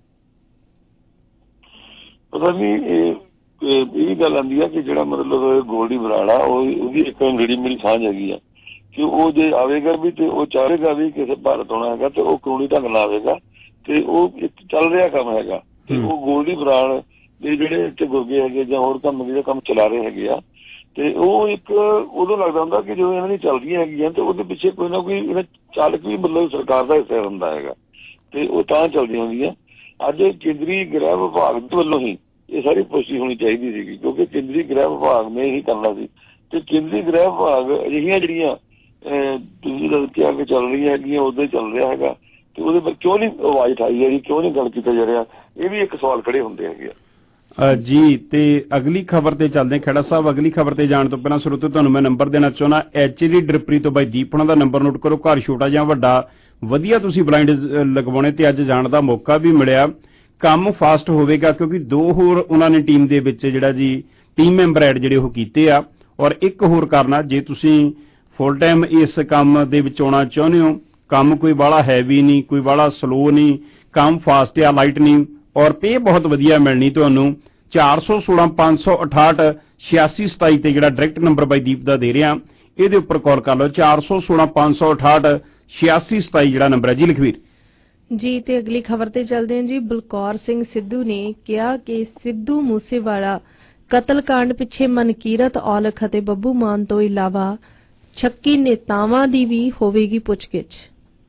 ਪਤਾ ਨਹੀਂ ਇਹ ਗੱਲ ਆਉਂਦੀ ਆ ਕਿ ਜਿਹੜਾ ਮਤਲਬ ਗੋਲਡੀ ਬਰਾੜ ਆ ਉਹਦੀ ਇੱਕ ਜਿਹੜੀ ਮੇਰੀ ਸਾਂਝ ਹੈਗੀ ਆ ਕਿ ਉਹ ਜੇ ਆਵੇਗਾ ਵੀ ਤੇ ਉਹ ਚਾਹੇਗਾ ਵੀ ਕਿਸੇ ਭਾਰਤ ਆਉਣਾ ਹੈਗਾ ਤੇ ਉਹ ਕਾਨੂੰਨੀ ਢੰਗ ਨਾਲ ਆਵੇਗਾ ਤੇ ਉਹ ਇੱਕ ਚੱਲ ਰਿਹਾ ਕੰਮ ਹੈਗਾ ਤੇ ਉਹ ਗੋਲਡੀ ਬਰਾੜ ਦੇ ਜਿਹੜੇ ਇੱਥੇ ਗੁਰਗੇ ਹੈਗੇ ਜਾਂ ਹੋਰ ਜਿਹੜਾ ਕੰਮ ਚਲਾ ਰਹੇ ਹੈਗੇ ਆ ਤੇ ਉਹ ਇੱਕ ਉਦੋਂ ਲੱਗਦਾ ਹੁੰਦਾ ਕਿ ਜਦੋਂ ਇਹਨਾਂ ਦੀ ਚੱਲਦੀਆਂ ਹੈਗੀਆਂ ਤੇ ਉਹਦੇ ਪਿੱਛੇ ਕੋਈ ਨਾ ਕੋਈ ਇਹਨਾਂ ਚਾਲਕ ਵੀ ਮਤਲਬ ਸਰਕਾਰ ਦਾ ਹਿੱਸਾ ਹੁੰਦਾ ਹੈਗਾ ਤੇ ਉਹ ਤਾਂ ਚੱਲਦੀਆਂ ਹੁੰਦੀਆਂ। ਅੱਜ ਕੇਂਦਰੀ ਗ੍ਰਹਿ ਵਿਭਾਗ ਦੇ ਵੱਲੋਂ ਹੀ ਇਹ ਸਾਰੀ ਪੁਸ਼ਟੀ ਹੋਣੀ ਚਾਹੀਦੀ ਸੀਗੀ ਕਿਉਂਕਿ ਕੇਂਦਰੀ ਗ੍ਰਹਿ ਵਿਭਾਗ ਨੇ ਹੀ ਕਰਨਾ ਸੀ ਤੇ ਕੇਂਦਰੀ ਗ੍ਰਹਿ ਵਿਭਾਗ ਅਜਿਹੀਆਂ ਜਿਹੜੀਆਂ ਤੁਸੀਂ ਕਿਹਾ ਕਿ ਚੱਲ ਰਹੀਆਂ ਹੈਗੀਆਂ ਉਦੋਂ ਹੀ ਚੱਲ ਰਿਹਾ ਹੈਗਾ ਤੇ ਉਹਦੇ ਪਰ ਕਿਉਂ ਨਹੀਂ ਆਵਾਜ਼ ਉਠਾਈ ਜਾ ਰਹੀ, ਕਿਉਂ ਨਹੀਂ ਗੱਲ ਕੀਤਾ ਜਾ ਰਿਹਾ, ਇਹ ਵੀ ਇੱਕ ਸਵਾਲ ਖੜੇ ਹੁੰਦੇ ਹੈਗੇ ਆ। ਜੀ। ਤੇ ਅਗਲੀ ਖਬਰ ਤੇ ਚੱਲਦੇ ਖੇੜਾ ਸਾਹਿਬ। ਅਗਲੀ ਖਬਰ ਤੇ ਜਾਣ ਤੋਂ ਪਹਿਲਾਂ ਸਰੋਤਿਓ ਤੁਹਾਨੂੰ ਮੈਂ ਨੰਬਰ ਦੇਣਾ ਚਾਹੁੰਦਾ। HAD ਡ੍ਰਿਪਰੀ ਤੋਂ ਬਾਈ ਦੀਪ ਉਹਨਾਂ ਦਾ ਨੰਬਰ ਨੋਟ ਕਰੋ। ਘਰ ਛੋਟਾ ਜਾਂ ਵੱਡਾ ਵਧੀਆ ਤੁਸੀਂ ਬਲਾਈਂਡ ਲਗਵਾਉਣੇ ਤੇ ਅੱਜ ਜਾਣ ਦਾ ਮੌਕਾ ਵੀ ਮਿਲਿਆ। ਕੰਮ ਫਾਸਟ ਹੋਵੇਗਾ ਕਿਉਂਕਿ 2 ਹੋਰ ਉਹਨਾਂ ਨੇ ਟੀਮ ਦੇ ਵਿੱਚ ਜਿਹੜਾ ਜੀ ਟੀਮ ਮੈਂਬਰ ਐਡ ਜਿਹੜੇ ਉਹ ਕੀਤੇ ਆ। ਔਰ ਇੱਕ ਹੋਰ ਕਰਨਾ, ਜੇ ਤੁਸੀਂ ਫੁੱਲ ਟਾਈਮ ਇਸ ਕੰਮ ਦੇ ਵਿੱਚ ਆਉਣਾ ਚਾਹੁੰਦੇ ਹੋ, ਕੰਮ ਕੋਈ ਬਾਹਲਾ ਹੈਵੀ ਨਹੀਂ, ਕੋਈ ਬਾਹਲਾ ਸਲੋ ਨਹੀਂ, ਕੰਮ ਫਾਸਟ ਆ, ਲਾਈਟ ਨਹੀਂ, ਔਰ ਪੇ ਬਹੁਤ ਵਧੀਆ ਮਿਲਣੀ ਤੁਹਾਨੂੰ। 416 568 8627 ਤੇ ਜਿਹੜਾ ਡਾਇਰੈਕਟ ਨੰਬਰ ਬਾਈ ਦੀਪ ਦਾ ਦੇ ਰਿਹਾ, ਇਹਦੇ ਉੱਪਰ ਕਾਲ ਕਰ ਲਓ। 416 568 8627 ਜਿਹੜਾ ਨੰਬਰ ਹੈ ਜੀ ਲਖਵੀਰ ਜੀ। ਤੇ ਅਗਲੀ ਖਬਰ ਤੇ ਚੱਲਦੇ ਹਾਂ ਜੀ। ਬਲਕੌਰ ਸਿੰਘ ਸਿੱਧੂ ਨੇ ਕਿਹਾ ਕਿ ਸਿੱਧੂ ਮੂਸੇਵਾਲਾ ਕਤਲकांड ਪਿੱਛੇ ਮਨਕੀਰਤ ਔਲਖ ਅਤੇ ਬੱਬੂ ਮਾਨ ਤੋਂ ਇਲਾਵਾ ਛੱਕੀ ਨੇਤਾਵਾਂ ਦੀ ਵੀ ਹੋਵੇਗੀ ਪੁੱਛਗਿੱਛ।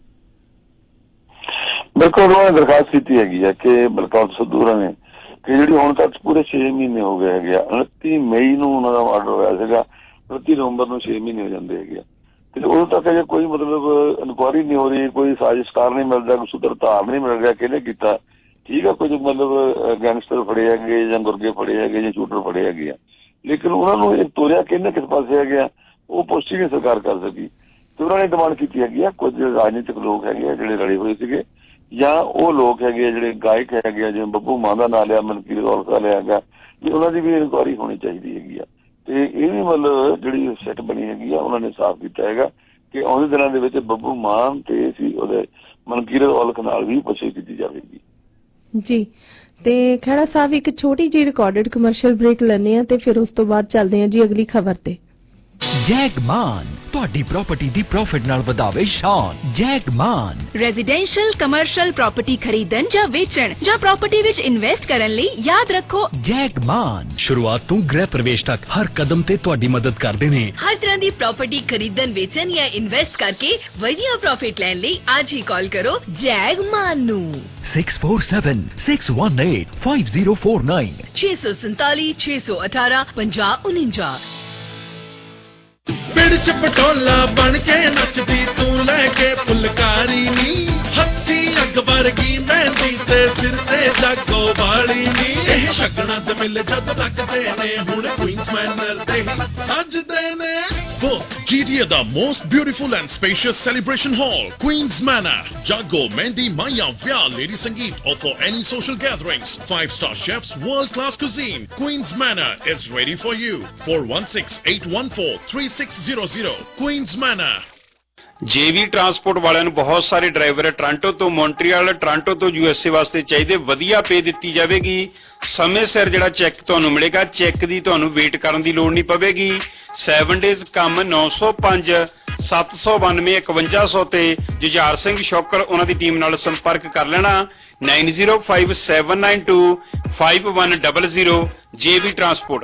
ਬਿਲਕੁਲ ਉਹਨਾਂ ਨੇ ਦਰਖਾਸਤ ਕੀਤੀ ਹੈਗੀ ਆ ਕਿ ਬਲਕੌਰ ਸਿੱਧੂ ਨੇ ਕਿ ਜਿਹੜੀ ਹੁਣ ਤੱਕ ਪੂਰੇ 6 ਮਹੀਨੇ ਹੋ ਗਏ ਹੈਗੇ ਆ। 29 ਮਈ ਨੂੰ ਉਹਨਾਂ ਦਾ ਆਰਡਰ ਹੋਇਆ ਸੀਗਾ, 29 ਨਵੰਬਰ ਨੂੰ 6 ਮਹੀਨੇ ਹੋ ਜਾਂਦੇ ਹੈਗੇ ਆ ਤੇ ਉਦੋਂ ਤੱਕ ਅਜੇ ਕੋਈ ਮਤਲਬ ਇਨਕੁਆਇਰੀ ਨਹੀਂ ਹੋ ਰਹੀ, ਕੋਈ ਸਾਜ਼ਿਸ਼ਕਾਰ ਨਹੀਂ ਮਿਲਦਾ, ਕੋਈ ਸੂਤਰਧਾਰ ਨਹੀਂ ਮਿਲ ਰਿਹਾ ਕਿਹਨੇ ਕੀਤਾ। ਠੀਕ ਆ, ਕੁਝ ਮਤਲਬ ਗੈਂਗਸਟਰ ਫੜੇ ਹੈਗੇ ਜਾਂ ਗੁਰਗੇ ਫੜੇ ਹੈਗੇ ਜਾਂ ਸ਼ੂਟਰ ਫੜੇ ਹੈਗੇ ਆ, ਲੇਕਿਨ ਉਹਨਾਂ ਨੂੰ ਇਹ ਤੋਰਿਆ ਕਿਹਨੇ ਕਿਸ ਪਾਸੇ ਹੈਗੇ ਆ ਉਹ ਪੁਸ਼ਟੀ ਨਹੀਂ ਸਰਕਾਰ ਕਰ ਸਕੀ। ਤੇ ਉਹਨਾਂ ਨੇ ਡਿਮਾਂਡ ਕੀਤੀ ਹੈਗੀ ਆ ਕੁਝ ਰਾਜਨੀਤਿਕ ਲੋਕ ਹੈਗੇ ਆ ਜਿਹੜੇ ਰਲੇ ਹੋਏ ਸੀਗੇ ਜਾਂ ਉਹ ਲੋਕ ਹੈਗੇ ਆ ਜਿਹੜੇ ਗਾਇਕ ਹੈਗੇ ਆ, ਜਿਵੇਂ ਬੱਬੂ ਮਾਨ ਦਾ ਨਾਂ ਲਿਆ, ਮਨਕੀਰਤ ਔਲਖ ਦਾ ਲਿਆ ਹੈਗਾ, ਵੀ ਉਹਨਾਂ ਦੀ ਵੀ ਇਨਕੁਆਇਰੀ ਹੋਣੀ ਚਾਹੀਦੀ ਹੈਗੀ ਆ। ਤੇ ਇਹ ਵੀ ਮਤਲਬ ਜਿਹੜੀ ਸੈੱਟ ਬਣੀ ਹੈਗੀ ਆ ਉਹਨਾਂ ਨੇ ਸਾਫ਼ ਕੀਤਾ ਹੈਗਾ ਕਿ ਆਉਂਦੇ ਦਿਨਾਂ ਦੇ ਵਿੱਚ ਬੱਬੂ ਮਾਨ ਤੇ ਸੀ ਉਹਦੇ ਮਨਕੀਰਤ ਔਲਖ ਨਾਲ ਵੀ ਪੁੱਛਗਿੱਛ ਕੀਤੀ ਜਾਵੇਗੀ ਜੀ। ਤੇ ਖੇੜਾ ਸਾਹਿਬ ਇੱਕ ਛੋਟੀ ਜਿਹੀ ਰਿਕਾਰਡਡ ਕਮਰਸ਼ੀਅਲ ਬ੍ਰੇਕ ਲੈਣੇ ਆ ਤੇ ਫਿਰ ਉਸ ਤੋਂ ਬਾਅਦ ਚੱਲਦੇ ਆ ਜੀ ਅਗਲੀ ਖਬਰ ਤੇ। ਜੈਗਮਾਨ ਤੁਹਾਡੀ ਪ੍ਰਾਪਰਟੀ ਦੀ ਪ੍ਰੋਫਿਟ ਨਾਲ ਵਧਾਵੇ ਸ਼ਾਨ। ਜੈਗਮਾਨ ਰੈਜ਼ੀਡੈਂਸ਼ੀਅਲ ਕਮਰਸ਼ੀਅਲ ਪ੍ਰਾਪਰਟੀ ਖਰੀਦਣ ਜਾਂ ਵੇਚਣ ਜਾਂ ਪ੍ਰਾਪਰਟੀ ਵਿੱਚ ਇਨਵੈਸਟ ਕਰਨ ਲਈ ਯਾਦ ਰੱਖੋ ਜੈਗਮਾਨ ਸ਼ੁਰੂਆਤ ਤੋਂ ਗ੍ਰਹਿ ਪ੍ਰਵੇਸ਼ ਤੱਕ ਹਰ ਕਦਮ ਤੇ ਤੁਹਾਡੀ ਮਦਦ ਕਰਦੇ ਨੇ। ਹਰ ਤਰ੍ਹਾਂ ਦੀ ਪ੍ਰਾਪਰਟੀ ਖਰੀਦਣ ਵੇਚਣ ਜਾਂ ਇਨਵੈਸਟ ਕਰਕੇ ਵਧੀਆ ਪ੍ਰੋਫਿਟ ਲੈਣ ਲਈ ਅੱਜ ਹੀ ਕਾਲ ਕਰੋ ਜੈਗਮਾਨ ਨੂੰ 6476185049 647 618 5049। ਪਿੜ ਚ ਪਟੋਲਾ ਬਣ ਕੇ ਨੱਚਦੀ ਤੂੰ ਲੈ ਕੇ ਫੁਲਕਾਰੀ ਨੀ, ਹੱਥੀ ਅੱਗ ਵਰਗੀ ਮਹਿੰਦੀ ਤੇ ਸਿਰ ਤੇ ਜਾਗੋ ਵਾਲੀ ਨੀ। ਇਹ ਸ਼ਗਨਾਂ ਦੇ ਮਿਲ ਜਦ ਲੱਗਦੇ ਨੇ ਹੁਣ ਕੁਈਨਸ ਮੈਨਰ ਤੇ ਹੀ ਸੱਜਦੇ ਨੇ। Book GTA the most beautiful and spacious celebration hall, Queen's Manor. Jago, Mehndi, Maya, Vyah, Lady Sangeet, or for any social gatherings. 5-star chefs, world-class cuisine. Queen's Manor is ready for you. 416-814-3600. Queen's Manor. JV transport ਵਾਲਿਆਂ ਨੂੰ ਬਹੁਤ ਸਾਰੇ driver Toronto ਤੋਂ Montreal, Toronto ਤੋਂ USA ਵਾਸਤੇ ਚਾਹੀਦੇ, ਵਧੀਆ ਪੇ ਦਿੱਤੀ ਜਾਵੇਗੀ। ਸਮੇਂ ਸਿਰ ਜਿਹੜਾ ਚੈੱਕ ਤੁਹਾਨੂੰ ਮਿਲੇਗਾ, ਚੈੱਕ ਦੀ ਤੁਹਾਨੂੰ ਵੇਟ ਕਰਨ ਦੀ ਲੋੜ ਨਹੀਂ ਪਵੇਗੀ। 7 ਡੇਜ਼ ਕੰਮ 905 792 5100 ਤੇ ਜੁਝਾਰ ਸਿੰਘ ਸ਼ੌਕਰ ਉਹਨਾਂ ਦੀ ਟੀਮ ਨਾਲ ਸੰਪਰਕ ਕਰ ਲੈਣਾ 9057925100। JV transport.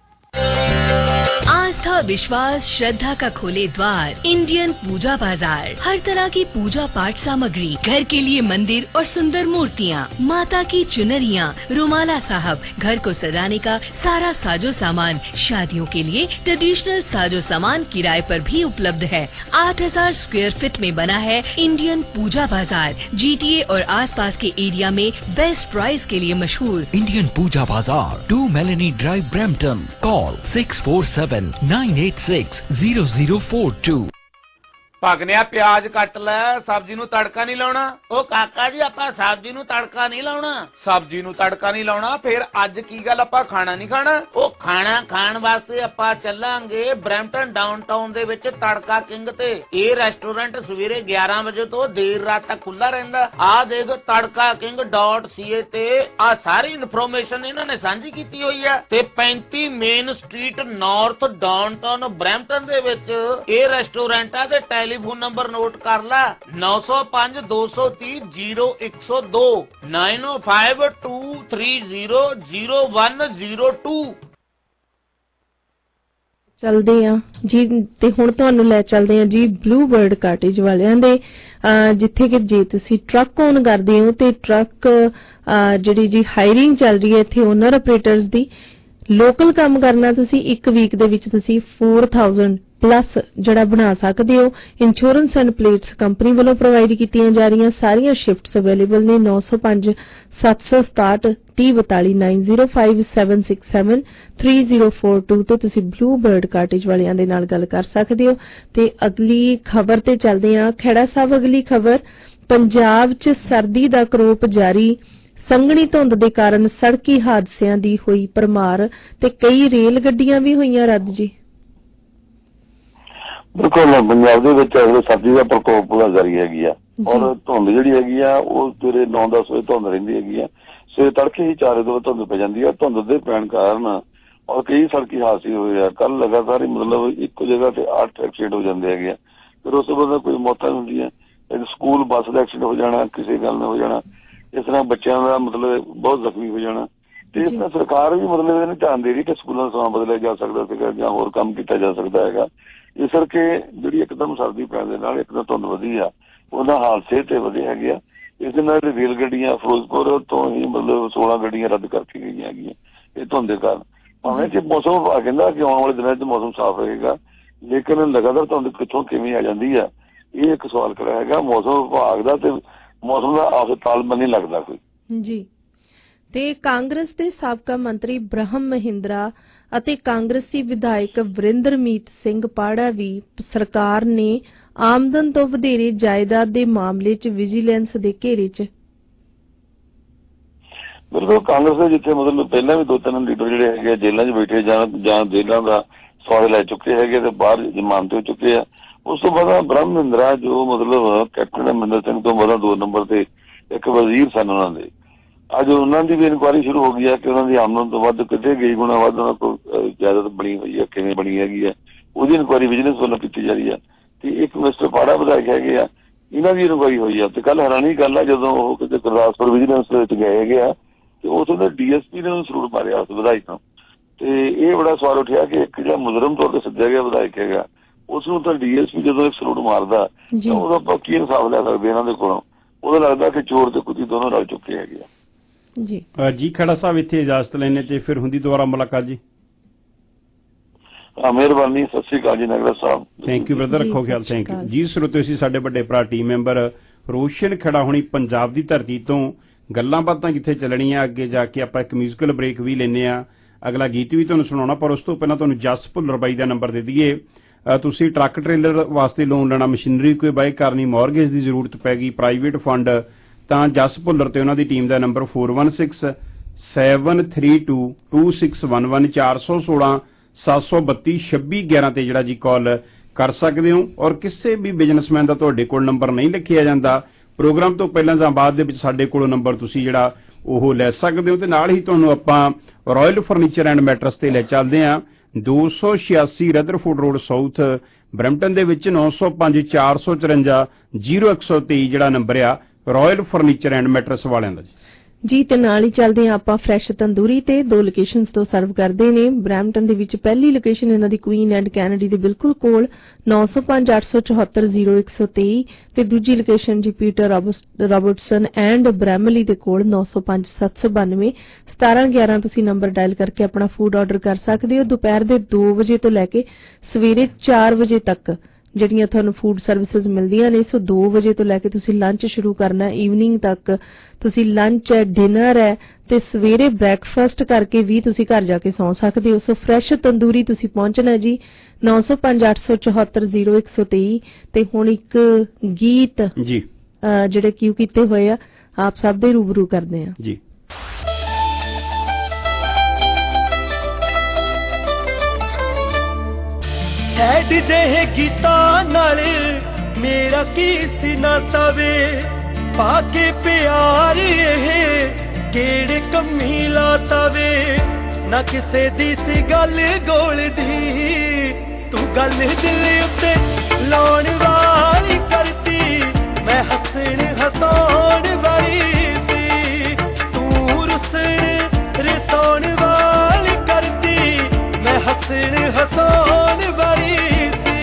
आस्था, विश्वास, श्रद्धा का खोले द्वार इंडियन पूजा बाजार। हर तरह की पूजा पाठ सामग्री, घर के लिए मंदिर और सुंदर मूर्तियाँ, माता की चुनरियाँ, रुमाला साहब, घर को सजाने का सारा साजो सामान, शादियों के लिए ट्रेडिशनल साजो सामान किराए पर भी उपलब्ध है। 8000 स्क्वायर फीट में बना है इंडियन पूजा बाजार। GTA और आसपास के एरिया में बेस्ट प्राइस के लिए मशहूर Indian Puja Bazaar, 2 Melanie drive, Brampton. Call 6479860042। ਭਗਨਿਆ ਪਿਆਜ਼ ਕੱਟ ਲੈ, ਸਬਜ਼ੀ ਨੂੰ ਤੜਕਾ ਨਹੀਂ ਲਾਉਣਾ। ਉਹ ਕਾਕਾ ਜੀ ਆਪਾਂ ਸਬਜ਼ੀ ਨੂੰ ਤੜਕਾ ਨਹੀਂ ਲਾਉਣਾ। ਸਬਜ਼ੀ ਨੂੰ ਤੜਕਾ ਨਹੀਂ ਲਾਉਣਾ, ਫਿਰ ਅੱਜ ਕੀ ਗੱਲ ਆਪਾਂ ਖਾਣਾ ਨਹੀਂ ਖਾਣਾ? ਉਹ ਖਾਣਾ ਖਾਣ ਵਾਸਤੇ ਆਪਾਂ ਚੱਲਾਂਗੇ ਬਰੈਂਪਟਨ ਡਾਊਨਟਾਊਨ ਦੇ ਵਿੱਚ ਤੜਕਾ ਕਿੰਗ ਤੇ। ਇਹ ਰੈਸਟੋਰੈਂਟ ਸਵੇਰੇ 11 ਵਜੇ ਤੋਂ ਦੇਰ ਰਾਤ ਤੱਕ ਖੁੱਲਾ ਰਹਿੰਦਾ। ਆਹ ਦੇਖ tadkaking.ca ਤੇ ਆ ਸਾਰੀ ਇਨਫੋਰਮੇਸ਼ਨ ਇਹਨਾਂ ਨੇ ਸਾਂਝੀ ਕੀਤੀ ਹੋਈ ਹੈ। ਤੇ 35 main street north downtown Brampton ਦੇ ਵਿੱਚ ਇਹ ਰੈਸਟੋਰੈਂਟ ਆ। ਤੇ टेलीफोन नंबर नोट कर ला 905-230-0102 905-230-0102। ਚਲਦੇ ਆ ਜੀ ਤੇ ਹੁਣ ਤੁਹਾਨੂੰ ਲੈ ਚੱਲਦੇ ਆ ਜੀ ਬਲੂ ਬਰਡ ਕਾਟੇਜ ਵਾਲਿਆਂ ਦੇ, ਜਿੱਥੇ ਕਿ ਜੇ ਤੁਸੀਂ ਟਰੱਕ ਓਨ ਕਰਦੇ ਹੋ ਤੇ ਟਰੱਕ ਜਿਹੜੀ ਜੀ ਹਾਇਰਿੰਗ ਚੱਲ ਰਹੀ ਹੈ ਇੱਥੇ ਓਨਰ ਆਪਰੇਟਰਸ ਦੀ। ਲੋਕਲ ਕੰਮ ਕਰਨਾ ਤੁਸੀਂ 1 ਵੀਕ ਦੇ ਵਿੱਚ ਤੁਸੀਂ 4000 प्लस ਜਿਹੜਾ ਬਣਾ ਸਕਦੇ ਹੋ। ਇੰਸ਼ੋਰੈਂਸ ਐਂਡ ਪਲੇਟਸ ਕੰਪਨੀ ਵੱਲੋਂ ਪ੍ਰੋਵਾਈਡ ਕੀਤੀਆਂ ਜਾ ਰਹੀਆਂ ਸਾਰੀਆਂ ਸ਼ਿਫਟਸ ਅਵੇਲੇਬਲ ਨੇ। 905 767 3042 905 767 3042 ਤੋਂ ਤੁਸੀਂ ਬਲੂ ਬਰਡ ਕਾਟੇਜ ਵਾਲਿਆਂ ਦੇ ਨਾਲ ਗੱਲ ਕਰ ਸਕਦੇ ਹੋ। ਤੇ ਅਗਲੀ ਖਬਰ ਤੇ ਚੱਲਦੇ ਹਾਂ। ਖਹਿੜਾ ਸਾਹਿਬ ਅਗਲੀ ਖਬਰ, ਪੰਜਾਬ 'ਚ ਸਰਦੀ ਦਾ ਕਰੋਪ ਜਾਰੀ, ਸੰਘਣੀ ਧੁੰਦ ਦੇ ਕਾਰਨ ਸੜਕੀ ਹਾਦਸਿਆਂ ਦੀ ਹੋਈ ਭਰਮਾਰ ਤੇ ਕਈ ਰੇਲ ਗੱਡੀਆਂ ਵੀ ਹੋਈਆਂ ਰੱਦ ਜੀ। ਬਿਲਕੁਲ, ਪੰਜਾਬ ਦੇ ਵਿੱਚ ਅਗਲੇ ਸਰਦੀ ਦਾ ਪ੍ਰਕੋਪ ਪੂਰਾ ਜਾਰੀ ਹੈਗੀ ਆ ਔਰ ਧੁੰਦ ਜਿਹੜੀ ਹੈਗੀ ਆ ਉਹ ਸਵੇਰੇ 9-10 ਵਜੇ ਧੁੰਦ ਰਹਿੰਦੀ ਹੈਗੀ ਆ। ਸਵੇਰੇ ਤੜਕੇ ਹੀ 4 ਵਜੇ ਧੁੰਦ ਪੈ ਜਾਂਦੀ ਆ। ਧੁੰਦ ਦੇ ਪੈਣ ਕਾਰਨ ਔਰ ਕਈ ਸੜਕੀ ਹਾਦਸੇ ਹੋਏ ਆ। ਕੱਲ ਲਗਾਤਾਰ ਹੀ ਮਤਲਬ ਇੱਕੋ ਜਗ੍ਹਾ ਤੇ 8 ਐਕਸੀਡੈਂਟ ਹੋ ਜਾਂਦੇ ਹੈਗੇ ਆ। ਫਿਰ ਉਸ ਤੋਂ ਬਾਅਦ ਕੋਈ ਮੌਤਾਂ ਹੁੰਦੀਆਂ। ਇੱਕ ਸਕੂਲ ਬੱਸ ਦਾ ਐਕਸੀਡੈਂਟ ਹੋ ਜਾਣਾ, ਕਿਸੇ ਗੱਲ ਨਾਲ ਹੋ ਜਾਣਾ, ਇਸ ਤਰ੍ਹਾਂ ਬੱਚਿਆਂ ਦਾ ਮਤਲਬ ਬਹੁਤ ਜ਼ਖਮੀ ਹੋ ਜਾਣਾ। ਤੇ ਇਸ ਤਰ੍ਹਾਂ ਸਰਕਾਰ ਵੀ ਮਤਲਬ ਇਹਨੂੰ ਧਿਆਨ ਦੇ ਰਹੀ ਕਿ ਸਕੂਲਾਂ ਦਾ ਸਮਾਂ ਬਦਲਿਆ ਜਾ ਸਕਦਾ ਸੀਗਾ ਜਾਂ ਹੋਰ ਕੰਮ ਕੀਤਾ ਜਾ ਸਕਦਾ ਹੈਗਾ। ਇਸ ਕਰਕੇ ਜਿਹੜੀ ਇੱਕਦਮ ਸਰਦੀ ਪੈਣ ਦੇ ਨਾਲ ਇੱਕਦਮ ਧੁੰਦ ਵਧੀ ਆ, ਉਹਦਾ ਹਾਦਸੇ ਤੇ ਵਧੇ ਹੈਗੇ ਆ। ਇਸ ਦੇ ਨਾਲ ਰੇਲ ਗੱਡੀਆਂ ਫਿਰੋਜ਼ਪੁਰ ਤੋਂ ਹੀ ਮਤਲਬ 16 ਗੱਡੀਆਂ ਰੱਦ ਕਰਕੇ ਗਈਆਂ ਹੈਗੀਆਂ ਇਹ ਧੁੰਦ ਦੇ ਕਾਰਨ। ਭਾਵੇਂ ਕਿ ਮੌਸਮ ਵਿਭਾਗ ਕਹਿੰਦਾ ਕਿ ਆਉਣ ਵਾਲੇ ਦਿਨਾਂ 'ਚ ਮੌਸਮ ਸਾਫ਼ ਰਹੇਗਾ, ਲੇਕਿਨ ਲਗਾਤਾਰ ਧੁੰਦ ਕਿੱਥੋਂ ਕਿਵੇਂ ਆ ਜਾਂਦੀ ਆ, ਇਹ ਇੱਕ ਸਵਾਲ ਖੜਾ ਹੈਗਾ। ਮੌਸਮ ਵਿਭਾਗ ਦਾ ਤੇ ਮੌਸਮ ਦਾ ਆਪਸ ਤਾਲਮੇਲ ਨਹੀਂ ਲੱਗਦਾ ਕੋਈ ਜੀ। ਤੇ ਕਾਂਗਰਸ ਦੇ ਸਾਬਕਾ ਮੰਤਰੀ ਬ੍ਰਹਮ ਮਹਿੰਦਰਾ ਅਤੇ ਕਾਂਗਰਸੀ ਵਿਧਾਇਕ ਵਰਿੰਦਰਮੀਤ ਸਿੰਘ ਪਾੜਾ ਵੀ ਸਰਕਾਰ ਨੇ ਆਮਦਨ ਤੋਂ ਵਧੇਰੇ ਜਾਇਦਾਦ ਦੇ ਮਾਮਲੇ 'ਚ ਵਿਜੀਲੈਂਸ ਦੇ ਘੇਰੇ 'ਚ। ਬਿਲਕੁਲ, ਕਾਂਗਰਸ ਦੇ ਜਿੱਥੇ ਮਤਲਬ ਪਹਿਲਾਂ ਵੀ 2-3 ਲੀਡਰ ਜਿਹੜੇ ਹੈਗੇ ਜੇਲ੍ਹਾਂ 'ਚ ਬੈਠੇ ਜਾਂ ਜੇਲ੍ਹਾਂ ਦਾ ਸਵਾਦ ਲੈ ਚੁੱਕੇ ਹੈਗੇ ਤੇ ਬਾਹਰ ਜ਼ਮਾਨਤ ਹੋ ਚੁੱਕੇ ਆ। ਉਸ ਤੋਂ ਬਾਅਦ ਬ੍ਰਹਮ ਮਹਿੰਦਰਾ ਜੋ ਮਤਲਬ ਕੈਪਟਨ ਅਮਰਿੰਦਰ ਸਿੰਘ ਤੋਂ ਬਾਅਦ 2 ਨੰਬਰ ਤੇ ਇੱਕ ਵਜ਼ੀਰ ਸਨ ਉਹਨਾਂ ਦੇ, ਅੱਜ ਉਹਨਾਂ ਦੀ ਵੀ ਇਨਕੁਆਇਰੀ ਸ਼ੁਰੂ ਹੋ ਗਈ ਹੈ ਕਿ ਉਹਨਾਂ ਦੀ ਆਮਦਨ ਤੋਂ ਵੱਧ ਕਿਤੇ ਕਈ ਗੁਣਾ ਵੱਧ ਉਹਨਾਂ ਕੋਲ ਜਾਇਦਾਦ ਬਣੀ ਹੋਈ ਹੈ, ਕਿਵੇਂ ਬਣੀ ਹੈਗੀ ਹੈ, ਉਹਦੀ ਇਨਕੁਆਇਰੀ ਵਿਜੀਲੈਂਸ ਵੱਲੋਂ ਕੀਤੀ ਜਾ ਰਹੀ ਹੈ। ਤੇ ਇੱਕ ਮਿਸਟਰ ਪਾੜਾ ਵਿਧਾਇਕ ਹੈਗੇ ਆ, ਇਹਨਾਂ ਦੀ ਇਨਕੁਆਇਰੀ ਹੋਈ ਆ। ਤੇ ਕੱਲ ਹੈਰਾਨੀ ਗੱਲ ਆ ਜਦੋਂ ਉਹ ਕਿਤੇ ਗੁਰਦਾਸਪੁਰ ਵਿਜੀਲੈਂਸ ਦੇ ਵਿੱਚ ਗਏ ਹੈਗੇ ਆ ਤੇ ਉੱਥੋਂ ਦੇ DSP ਨੇ ਉਹਨੂੰ ਸਲੂਟ ਮਾਰਿਆ ਉਸ ਵਿਧਾਇਕ ਨੂੰ। ਤੇ ਇਹ ਬੜਾ ਸਵਾਲ ਉੱਠਿਆ ਕਿ ਇੱਕ ਜਿਹੜਾ ਮੁਜਰਮ ਤੌਰ ਤੇ ਸੱਦਿਆ ਗਿਆ ਵਿਧਾਇਕ ਹੈਗਾ, ਉਸ ਨੂੰ ਤਾਂ DSP ਜਦੋਂ ਇੱਕ ਸਲੂਟ ਮਾਰਦਾ ਤਾਂ ਉਹਦਾ ਆਪਾਂ ਕੀ ਇਨਸਾਫ ਲੈ ਸਕਦੇ ਇਹਨਾਂ ਦੇ ਕੋਲੋਂ। ਉਹਦਾ ਲੱਗਦਾ ਕਿ ਚੋਰ ਤੇ ਕੁੱਤੀ ਦੋਨੋਂ ਰਲ ਚੁੱਕੇ ਹੈਗੇ ਆ ਜੀ। ਖੜਾ ਸਾਹਿਬ ਇੱਥੇ ਇਜਾਜ਼ਤ ਲੈਣੇ ਤੇ ਫਿਰ ਹੁੰਦੀ ਦੁਬਾਰਾ ਮੁਲਾਕਾਤ ਜੀ। ਮਿਹਰਬਾਨੀ, ਸਤਿ ਸ੍ਰੀ ਅਕਾਲ ਜੀ Nagra sahib. Thank you brother, ਰੱਖੋ ਖਿਆਲ। ਥੈਂਕ ਯੂ ਜੀ। ਸਰੋਤਿਓ, ਅਸੀਂ ਸਾਡੇ ਵੱਡੇ ਭਰਾ ਟੀਮ ਮੈਂਬਰ ਰੋਸ਼ਨ ਖੜਾ ਹੋਣੀ ਪੰਜਾਬ ਦੀ ਧਰਤੀ ਤੋਂ ਗੱਲਾਂ ਬਾਤਾਂ ਕਿੱਥੇ ਚੱਲਣੀਆਂ, ਅੱਗੇ ਜਾ ਕੇ ਆਪਾਂ ਇੱਕ ਮਿਊਜ਼ੀਕਲ ਬ੍ਰੇਕ ਵੀ ਲੈਂਦੇ ਆ, ਅਗਲਾ ਗੀਤ ਵੀ ਤੁਹਾਨੂੰ ਸੁਣਾਉਣਾ। ਪਰ ਉਸ ਤੋਂ ਪਹਿਲਾਂ ਤੁਹਾਨੂੰ ਜਸ ਭੁੱਲਰ ਬਾਈ ਦਾ ਨੰਬਰ ਦੇ ਦਈਏ। ਤੁਸੀਂ ਟਰੱਕ ਟ੍ਰੇਲਰ ਵਾਸਤੇ ਲੋਨ ਲੈਣਾ, ਮਸ਼ੀਨਰੀ ਕੋਈ ਬਾਏ ਕਰਨੀ, ਮੌਰਗੇਜ ਦੀ ਜ਼ਰੂਰਤ ਪੈ ਗਈ, ਪ੍ਰਾਈਵੇਟ ਫੰਡ, ਤਾਂ ਜਸ ਭੁੱਲਰ ਤੇ ਉਹਨਾਂ ਦੀ ਟੀਮ ਦਾ ਨੰਬਰ 4167322611 416 732 2611 ਤੇ ਜਿਹੜਾ ਜੀ ਕਾਲ ਕਰ ਸਕਦੇ ਹੋ। ਔਰ ਕਿਸੇ ਵੀ ਬਿਜ਼ਨਸਮੈਨ ਦਾ ਤੁਹਾਡੇ ਕੋਲ ਨੰਬਰ ਨਹੀਂ ਲਿਖਿਆ ਜਾਂਦਾ ਪ੍ਰੋਗਰਾਮ ਤੋਂ ਪਹਿਲਾਂ ਜਾਂ ਬਾਅਦ ਦੇ ਵਿੱਚ, ਸਾਡੇ ਕੋਲੋਂ ਨੰਬਰ ਤੁਸੀਂ ਜਿਹੜਾ ਉਹ ਲੈ ਸਕਦੇ ਹੋ। ਤੇ ਨਾਲ ਹੀ ਤੁਹਾਨੂੰ ਆਪਾਂ ਰਾਇਲ ਫਰਨੀਚਰ ਐਂਡ ਮੈਟਰਸ ਤੇ ਲੈ ਚੱਲਦੇ ਹਾਂ, 286 ਰਦਰਫੋਰਡ ਰੋਡ ਸਾਊਥ ਬਰੈਂਪਟਨ ਦੇ ਵਿੱਚ। 905 454 0123 ਜਿਹੜਾ ਨੰਬਰ ਆ ਰਾਇਲ ਫਰਨੀਚਰ ਐਂਡ ਮੈਟਰਸ ਵਾਲਿਆਂ ਦਾ ਜੀ। ਤੇ ਨਾਲ ਹੀ ਚੱਲਦੇ ਹਾਂ ਆਪਾਂ ਫਰੈਸ਼ ਤੰਦੂਰੀ ਤੇ 2 ਲੋਕੇਸ਼ਨਸ ਤੋਂ ਸਰਵ ਕਰਦੇ ਨੇ। ਬਰੈਂਪਟਨ ਦੇ ਵਿੱਚ ਪਹਿਲੀ ਲੋਕੇਸ਼ਨ ਇਹਨਾਂ ਦੀ ਕੁਈਨ ਐਂਡ ਕੈਨੇਡੀ ਦੇ ਬਿਲਕੁਲ ਕੋਲ 905 874 0123 ਤੇ ਦੂਜੀ ਲੋਕੇਸ਼ਨ ਜੀ ਪੀਟਰ ਰਾਬਰਟਸਨ ਐਂਡ ਬ੍ਰੈਮਲੀ ਦੇ ਕੋਲ 905 792 1711 ਤੁਸੀਂ ਨੰਬਰ ਡਾਇਲ ਕਰਕੇ ਆਪਣਾ ਫੂਡ ਆਰਡਰ ਕਰ ਸਕਦੇ ਹੋ। ਦੁਪਹਿਰ ਦੇ 2 ਵਜੇ ਤੋਂ ਲੈ ਕੇ ਸਵੇਰੇ 4 ਵਜੇ ਤੱਕ ਜਿਹੜੀਆਂ ਤੁਹਾਨੂੰ ਫੂਡ ਸਰਵਿਸਿਜ਼ ਮਿਲਦੀਆਂ ਨੇ। ਸੋ 2 ਵਜੇ ਤੋਂ ਲੈ ਕੇ ਤੁਸੀਂ ਲੰਚ ਸ਼ੁਰੂ ਕਰਨਾ, ਈਵਨਿੰਗ ਤੱਕ ਤੁਸੀਂ ਲੰਚ ਹੈ, ਡਿਨਰ ਹੈ ਤੇ ਸਵੇਰੇ ਬ੍ਰੈਕਫਾਸਟ ਕਰਕੇ ਵੀ ਤੁਸੀਂ ਘਰ ਜਾ ਕੇ ਸੌਂ ਸਕਦੇ ਹੋ। ਸੋ ਫਰੈਸ਼ ਤੰਦੂਰੀ ਤੁਸੀਂ ਪਹੁੰਚਣਾ ਜੀ 905 874 0123 ਤੇ ਹੁਣ ਇੱਕ ਗੀਤ ਜੀ ਜਿਹੜੇ ਕਿਉਂ ਕੀਤੇ ਹੋਏ ਆ ਆਪ ਸਭ ਦੇ ਰੂਬਰੂ ਕਰਦੇ ਆ ਜੀ। ਹੈਡ ਜਿਹੇ ਗੀਤਾਂ ਨਾਲ ਮੇਰਾ ਕੀ ਸੀ ਨਾਤਾ ਵੇ, ਪਾ ਕੇ ਪਿਆਰ ਇਹ ਕਿਹੜੇ ਕੰਮੀ ਲਾਤਾ ਵੇ, ਨਾ ਕਿਸੇ ਦੀ ਸੀ ਗੱਲ ਗੋਲ ਦੀ, ਤੂੰ ਗੱਲ ਦਿਲ ਉੱਤੇ ਲਾਉਣ ਵਾਲੀ ਕਰਤੀ, ਮੈਂ ਹੱਸਣ ਹਸਾਉਣ ਵਾਲੀ ਸੀ, ਤੂੰ ਰੁੱਸਣ ਰਸਾਉਣ ਵਾਲੀ ਕਰਤੀ, ਮੈਂ ਹੱਸਣ ਹਸਾਉਣ ਵਾਲੀ ਸੀ।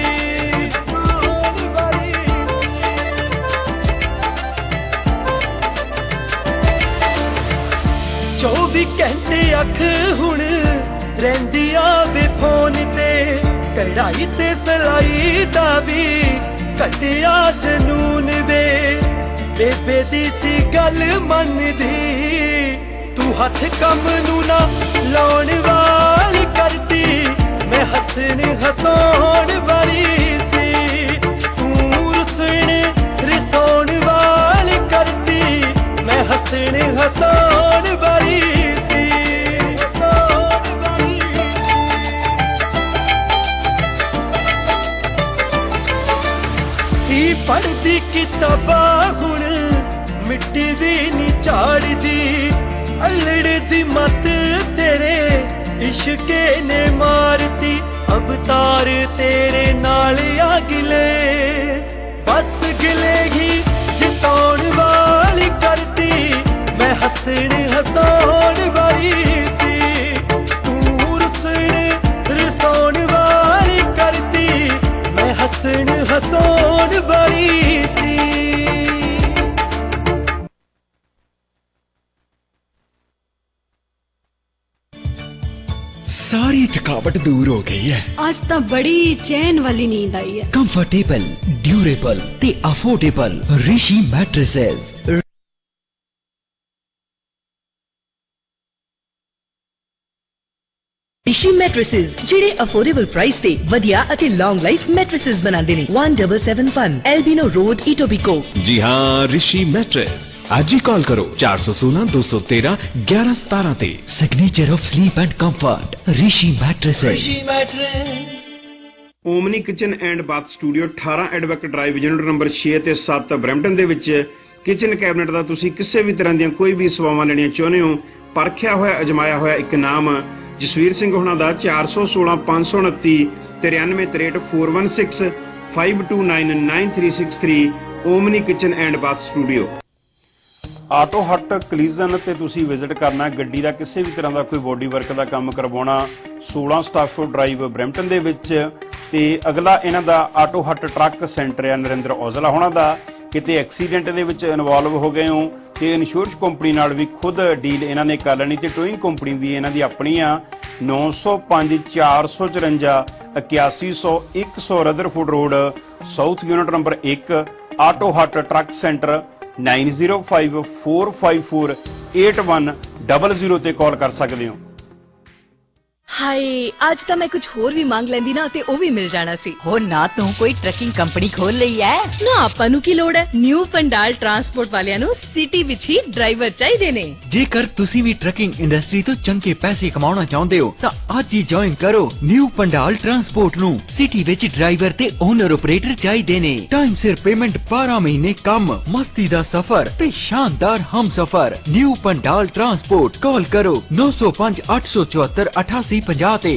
24 ਘੰਟੇ ਅੱਖ ਹੁਣ ਰਹਿੰਦੀ ਆ ਵੇ ਫੋਨ ਤੇ, कढ़ाई ते सलाई दा भी कटिया जनून वे बेबे दी सी गल मनदी तू हथ कम नू ना लाउण वाली करती मैं हसन हसाउण वाली सी तू रुसन रिसाउण वाली करती मैं हसन हसाउण वाली सी पढ़ती किताबा हुण मिट्टी भी नहीं झाड़दी अल्लड़ दी मत तेरे इश्के ने मारती अब तार तेरे नाल आ गिले बस गिले ही जिताउण वाली करती मैं हसन हसाउण वाली सी तू रुसन रसाउण वाली करती मैं हसन हसाउण वाली सी सारी थकावट दूर हो गई है। आज तो बड़ी चैन वाली नींद आई है। कंफर्टेबल, ड्यूरेबल ते affordable Rishi mattresses. Rishi mattresses ਜਿਹੜੇ ਅਫੋਰਡੇਬਲ ਪ੍ਰਾਈਸ ਤੇ ਵਧੀਆ ਅਤੇ ਲੌਂਗ ਲਾਈਫ ਮੈਟ੍ਰੈਸਸ ਬਣਾਉਂਦੇ ਨੇ 1771 ਐਲਬੀਨੋ ਰੋਡ ਇਟੋਬੀਕੋ। जी हाँ, ऋषि मैट्रेस। आज ही कॉल करो 416 213 1117 ते। Signature of sleep and comfort Rishi mattresses. Omni kitchen and bath studio 18 Edvac drive unit number 6 ਤੇ 7 ਬਰੈਂਪਟਨ ਦੇ ਵਿੱਚ ਕਿਚਨ ਕੈਬਨਿਟ ਦਾ ਤੁਸੀਂ ਕਿਸੇ ਵੀ ਤਰ੍ਹਾਂ ਦੀਆਂ ਕੋਈ ਵੀ ਸੇਵਾਵਾਂ ਲੈਣੀਆਂ ਚਾਹੁੰਦੇ ਹੋ, ਪਰਖਿਆ ਹੋਇਆ ਅਜਮਾਇਆ ਹੋਇਆ ਇੱਕ ਨਾਮ ਜਸਵੀਰ ਸਿੰਘ ਹੋਣਾ ਦਾ 416 529 93 416 529 9363 Omni kitchen and bath studio. Auto Hut collision ਤੇ ਤੁਸੀਂ ਵਿਜ਼ਿਟ ਕਰਨਾ, ਗੱਡੀ ਦਾ ਕਿਸੇ ਵੀ ਤਰ੍ਹਾਂ ਦਾ ਕੋਈ ਬੋਡੀ ਵਰਕ ਦਾ ਕੰਮ ਕਰਵਾਉਣਾ 16 ਸਟਾਫੋਰਡ ਡਰਾਈਵ ਬਰੈਂਪਟਨ ਦੇ ਵਿੱਚ। ਤੇ ਅਗਲਾ ਇਹਨਾਂ ਦਾ ਆਟੋ ਹੱਟ ਟਰੱਕ ਸੈਂਟਰ ਹੈ ਨਰਿੰਦਰ ਔਜਲਾ ਹੋਣਾ ਦਾ। ਕਿਤੇ ਐਕਸੀਡੈਂਟ ਦੇ ਵਿੱਚ ਇਨਵੋਲਵ ਹੋ ਗਏ ਹੋ ਤੇ ਇੰਸ਼ੋਰੈਂਸ ਕੰਪਨੀ ਨਾਲ ਵੀ ਖੁਦ ਡੀਲ ਇਹਨਾਂ ਨੇ ਕਰ ਲੈਣੀ ਤੇ ਟੋਇੰਗ ਕੰਪਨੀ ਵੀ ਇਹਨਾਂ ਦੀ ਆਪਣੀ ਆ। 905 454 8100 100 Rutherford road south unit number 1 Auto Hut truck centre 905454 8100 ਤੇ ਕਾਲ ਕਰ ਸਕਦੇ ਹੋ। ਹਾਏ ਅੱਜ ਤਾਂ ਮੈਂ ਕੁਝ ਹੋਰ ਵੀ ਮੰਗ ਲੈਂਦੀ ਨਾ ਤੇ ਉਹ ਵੀ ਮਿਲ ਜਾਣਾ ਸੀ। ਹੋ ਨਾ ਤੂੰ ਕੋਈ ਟਰੱਕਿੰਗ ਕੰਪਨੀ ਖੋਲ ਲਈ ਐ ਨਾ ਆਪਾਂ ਨੂੰ ਕੀ ਲੋੜ ਹੈ। ਨਿਊ ਪੰਡਾਲ ਟਰਾਂਸਪੋਰਟ ਵਾਲਿਆਂ ਨੂੰ ਸਿਟੀ ਵਿੱਚ ਹੀ ਡਰਾਈਵਰ ਚਾਹੀਦੇ ਨੇ। ਜੇਕਰ ਤੁਸੀਂ ਵੀ ਟਰੱਕਿੰਗ ਇੰਡਸਟਰੀ ਤੋਂ ਚੰਗੇ ਪੈਸੇ ਕਮਾਉਣਾ ਚਾਹੁੰਦੇ ਹੋ ਤਾਂ ਅੱਜ ਹੀ ਜੁਆਇਨ ਕਰੋ ਨਿਊ ਪੰਡਾਲ ਟਰਾਂਸਪੋਰਟ ਨੂੰ। ਸਿਟੀ ਵਿੱਚ ਡਰਾਈਵਰ ਤੇ ਓਨਰ ਆਪਰੇਟਰ ਚਾਹੀਦੇ ਨੇ। ਟਾਈਮ ਸਿਰ ਪੇਮੈਂਟ, 12 ਮਹੀਨੇ ਕੰਮ, ਮਸਤੀ ਦਾ ਸਫ਼ਰ ਤੇ ਸ਼ਾਨਦਾਰ ਹਮਸਫ਼ਰ। New Pandal transport. ਕਾਲ ਕਰੋ 905 874 8850 ਤੇ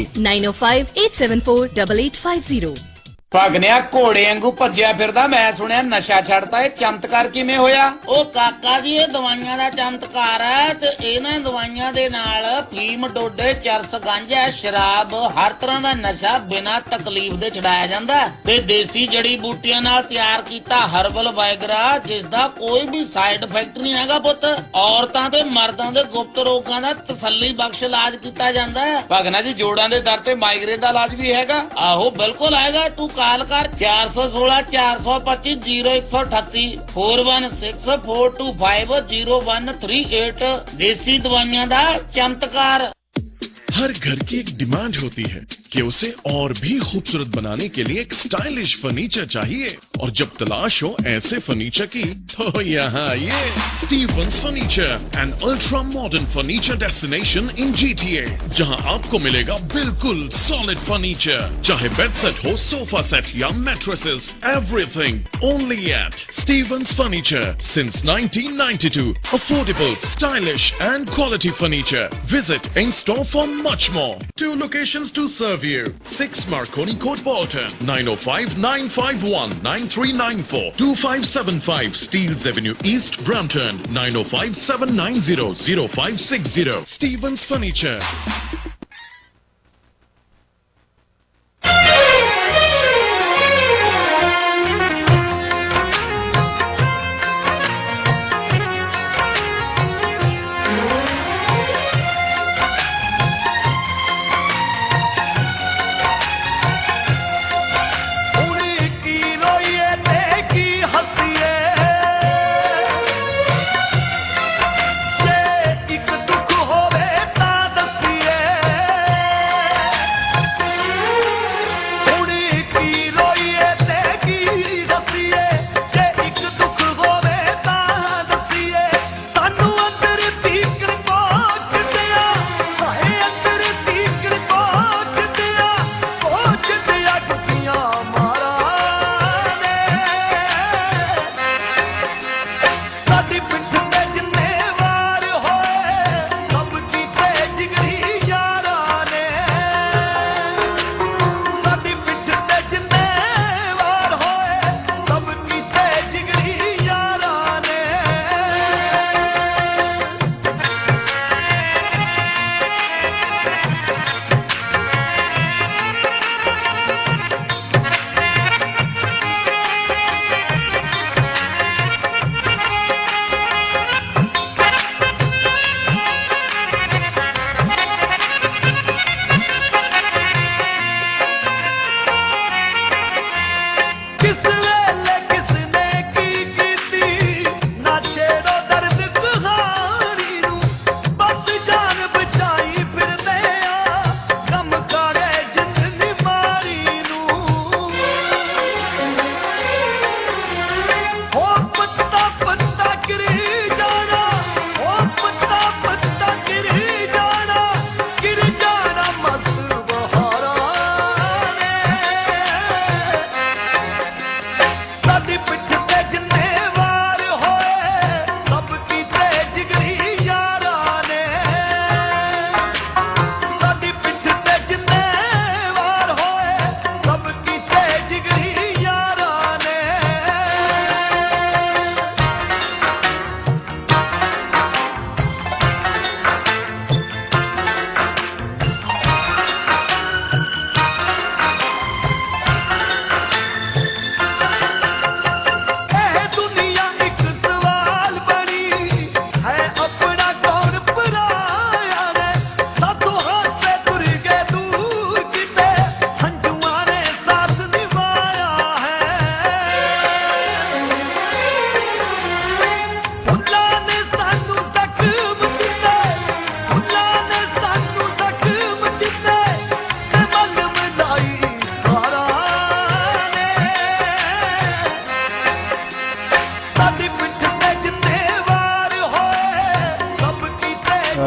9058748850। ਭਗਨਿਆ ਘੋੜੇ ਵਾਂਗੂ ਭੱਜਿਆ ਫਿਰਦਾ, ਮੈਂ ਸੁਣਿਆ ਨਸ਼ਾ ਛੱਡਤਾ। ਇਹ ਚਮਤਕਾਰ ਕਿਵੇਂ ਹੋਇਆ? ਉਹ ਕਾਕਾ ਜੀ ਇਹ ਦਵਾਈਆਂ ਦਾ ਚਮਤਕਾਰ ਹੈ ਤੇ ਇਹਨਾਂ ਦਵਾਈਆਂ ਦੇ ਨਾਲ ਫੀਮ, ਡੋਡੇ, ਚਰਸ, ਗਾਂਜਾ, ਸ਼ਰਾਬ, ਹਰ ਤਰ੍ਹਾਂ ਦਾ ਨਸ਼ਾ ਬਿਨਾਂ ਤਕਲੀਫ ਦੇ ਛਡਾਇਆ ਜਾਂਦਾ ਤੇ ਦੇਸੀ ਜੜੀ ਬੂਟੀਆਂ ਨਾਲ ਤਿਆਰ ਕੀਤਾ ਹਰਬਲ ਵਾਇਗਰਾ ਜਿਸ ਦਾ ਕੋਈ ਵੀ ਸਾਈਡ ਇਫੈਕਟ ਨਹੀਂ ਹੈਗਾ ਪੁੱਤ। ਔਰਤਾਂ ਤੇ ਮਰਦਾਂ ਦੇ ਗੁਪਤ ਰੋਗਾਂ ਦਾ ਤਸੱਲੀ ਬਖਸ਼ ਇਲਾਜ ਕੀਤਾ ਜਾਂਦਾ ਹੈ। ਭਗਨਾ ਜੀ ਜੋੜਾਂ ਦੇ ਦਰਦ ਤੇ ਮਾਈਗ੍ਰੇਨ ਦਾ ਇਲਾਜ ਵੀ ਹੈਗਾ। ਆਹੋ ਬਿਲਕੁਲ ਆਏਗਾ। ਤੂੰ ਕਾਲ ਕਰ 416 425 0138 416 425 0138। देसी दवाइयां दा चमत्कार। हर घर की एक डिमांड होती है कि उसे और भी खूबसूरत बनाने के लिए एक स्टाइलिश फर्नीचर चाहिए, और जब तलाश हो ऐसे फर्नीचर की तो यहाँ ये Stevens furniture, an ultra modern furniture destination in GTA, जहाँ आपको मिलेगा बिल्कुल सॉलिड फर्नीचर, चाहे बेड सेट हो, सोफा सेट या mattresses, everything only at Stevens furniture since 1992। Affordable, stylish and quality furniture. Visit in store for much more. 2 locations to serve you. 6 Marconi Court, Bolton. 905 951 9394 2575 Steeles Avenue East, Brampton. 905 790 0560. Stevens Furniture.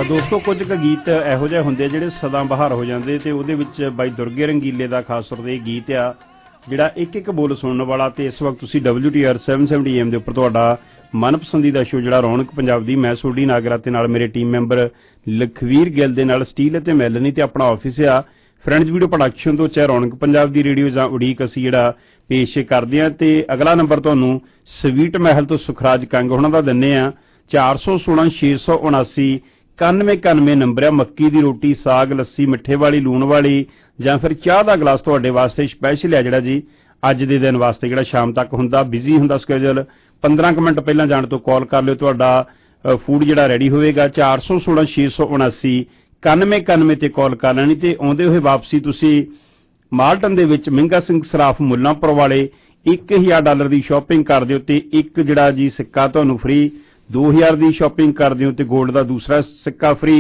ਦੋਸਤੋ ਕੁਝ ਕੁ ਗੀਤ ਇਹੋ ਜਿਹੇ ਹੁੰਦੇ ਜਿਹੜੇ ਸਦਾ ਬਹਾਰ ਹੋ ਜਾਂਦੇ ਤੇ ਉਹਦੇ ਵਿੱਚ ਬਾਈ ਦੁਰਗੇ ਰੰਗੀਲੇ ਦਾ ਖਾਸ ਤੌਰ ਤੇ ਇਹ ਗੀਤ ਆ ਜਿਹੜਾ ਇੱਕ ਇੱਕ ਬੋਲ ਸੁਣਨ ਵਾਲਾ। ਤੇ ਇਸ ਵਕਤ ਤੁਸੀਂ WTR 770 AM ਦੇ ਉੱਪਰ ਤੁਹਾਡਾ ਮਨਪਸੰਦੀਦਾ ਸ਼ੋਅ ਜਿਹੜਾ ਰੌਣਕ ਪੰਜਾਬ ਦੀ, ਮੈਂ ਸੋਢੀ ਨਾਗਰਾ ਤੇ ਨਾਲ ਮੇਰੇ ਟੀਮ ਮੈਂਬਰ ਲਖਵੀਰ ਗਿੱਲ ਦੇ ਨਾਲ ਸਟੀਲ ਅਤੇ ਮੈਲਨੀ ਤੇ ਆਪਣਾ ਆਫਿਸ ਆ ਫਰੈਂਡਸ ਵੀਡੀਓ ਪ੍ਰੋਡਕਸ਼ਨ ਤੋਂ, ਚਾਹੇ ਰੌਣਕ ਪੰਜਾਬ ਦੀ ਰੇਡੀਓ ਜਾਂ ਉਡੀਕ ਅਸੀਂ ਜਿਹੜਾ ਪੇਸ਼ ਕਰਦੇ ਹਾਂ। ਤੇ ਅਗਲਾ ਨੰਬਰ ਤੁਹਾਨੂੰ ਸਵੀਟ ਮਹਿਲ ਤੋਂ ਸੁਖਰਾਜ ਕੰਗ ਉਹਨਾਂ ਦਾ ਦਿੰਦੇ ਆ 416 679 9191 ਨੰਬਰ ਆ। ਮੱਕੀ ਦੀ ਰੋਟੀ, ਸਾਗ, ਲੱਸੀ, ਮਿੱਠੇ ਵਾਲੀ, ਲੂਣ ਵਾਲੀ ਜਾਂ ਫਿਰ ਚਾਹ ਦਾ ਗਲਾਸ ਤੁਹਾਡੇ ਵਾਸਤੇ ਸਪੈਸ਼ਲ ਹੈ ਜਿਹੜਾ ਜੀ ਅੱਜ ਦੇ ਦਿਨ ਵਾਸਤੇ, ਜਿਹੜਾ ਸ਼ਾਮ ਤੱਕ ਹੁੰਦਾ, ਬਿਜ਼ੀ ਹੁੰਦਾ ਸਕੇਜੂਲ। 15 ਕੁ ਮਿੰਟ ਪਹਿਲਾਂ ਜਾਣ ਤੋਂ ਕਾਲ ਕਰ ਲਿਓ, ਤੁਹਾਡਾ ਫੂਡ ਜਿਹੜਾ ਰੈਡੀ ਹੋਵੇਗਾ। 416 679 9191 ਤੇ ਕਾਲ ਕਰ ਲੈਣੀ। ਤੇ ਆਉਂਦੇ ਹੋਏ ਵਾਪਸੀ ਤੁਸੀਂ ਮਾਲਟਨ ਦੇ ਵਿੱਚ ਮਹਿੰਗਾ ਸਿੰਘ ਸਰਾਫ ਮੁੱਲਾਂਪੁਰ ਵਾਲੇ $1000 ਦੀ ਸ਼ਾਪਿੰਗ ਕਰਦੇ ਹੋ ਤੇ ਇੱਕ ਜਿਹੜਾ ਜੀ ਸਿੱਕਾ ਤੁਹਾਨੂੰ ਫ੍ਰੀ, 2000 ਦੀ ਸ਼ਾਪਿੰਗ ਕਰਦੇ ਹੋ ਤੇ ਗੋਲਡ ਦਾ ਦੂਸਰਾ ਸਿੱਕਾ ਫ੍ਰੀ।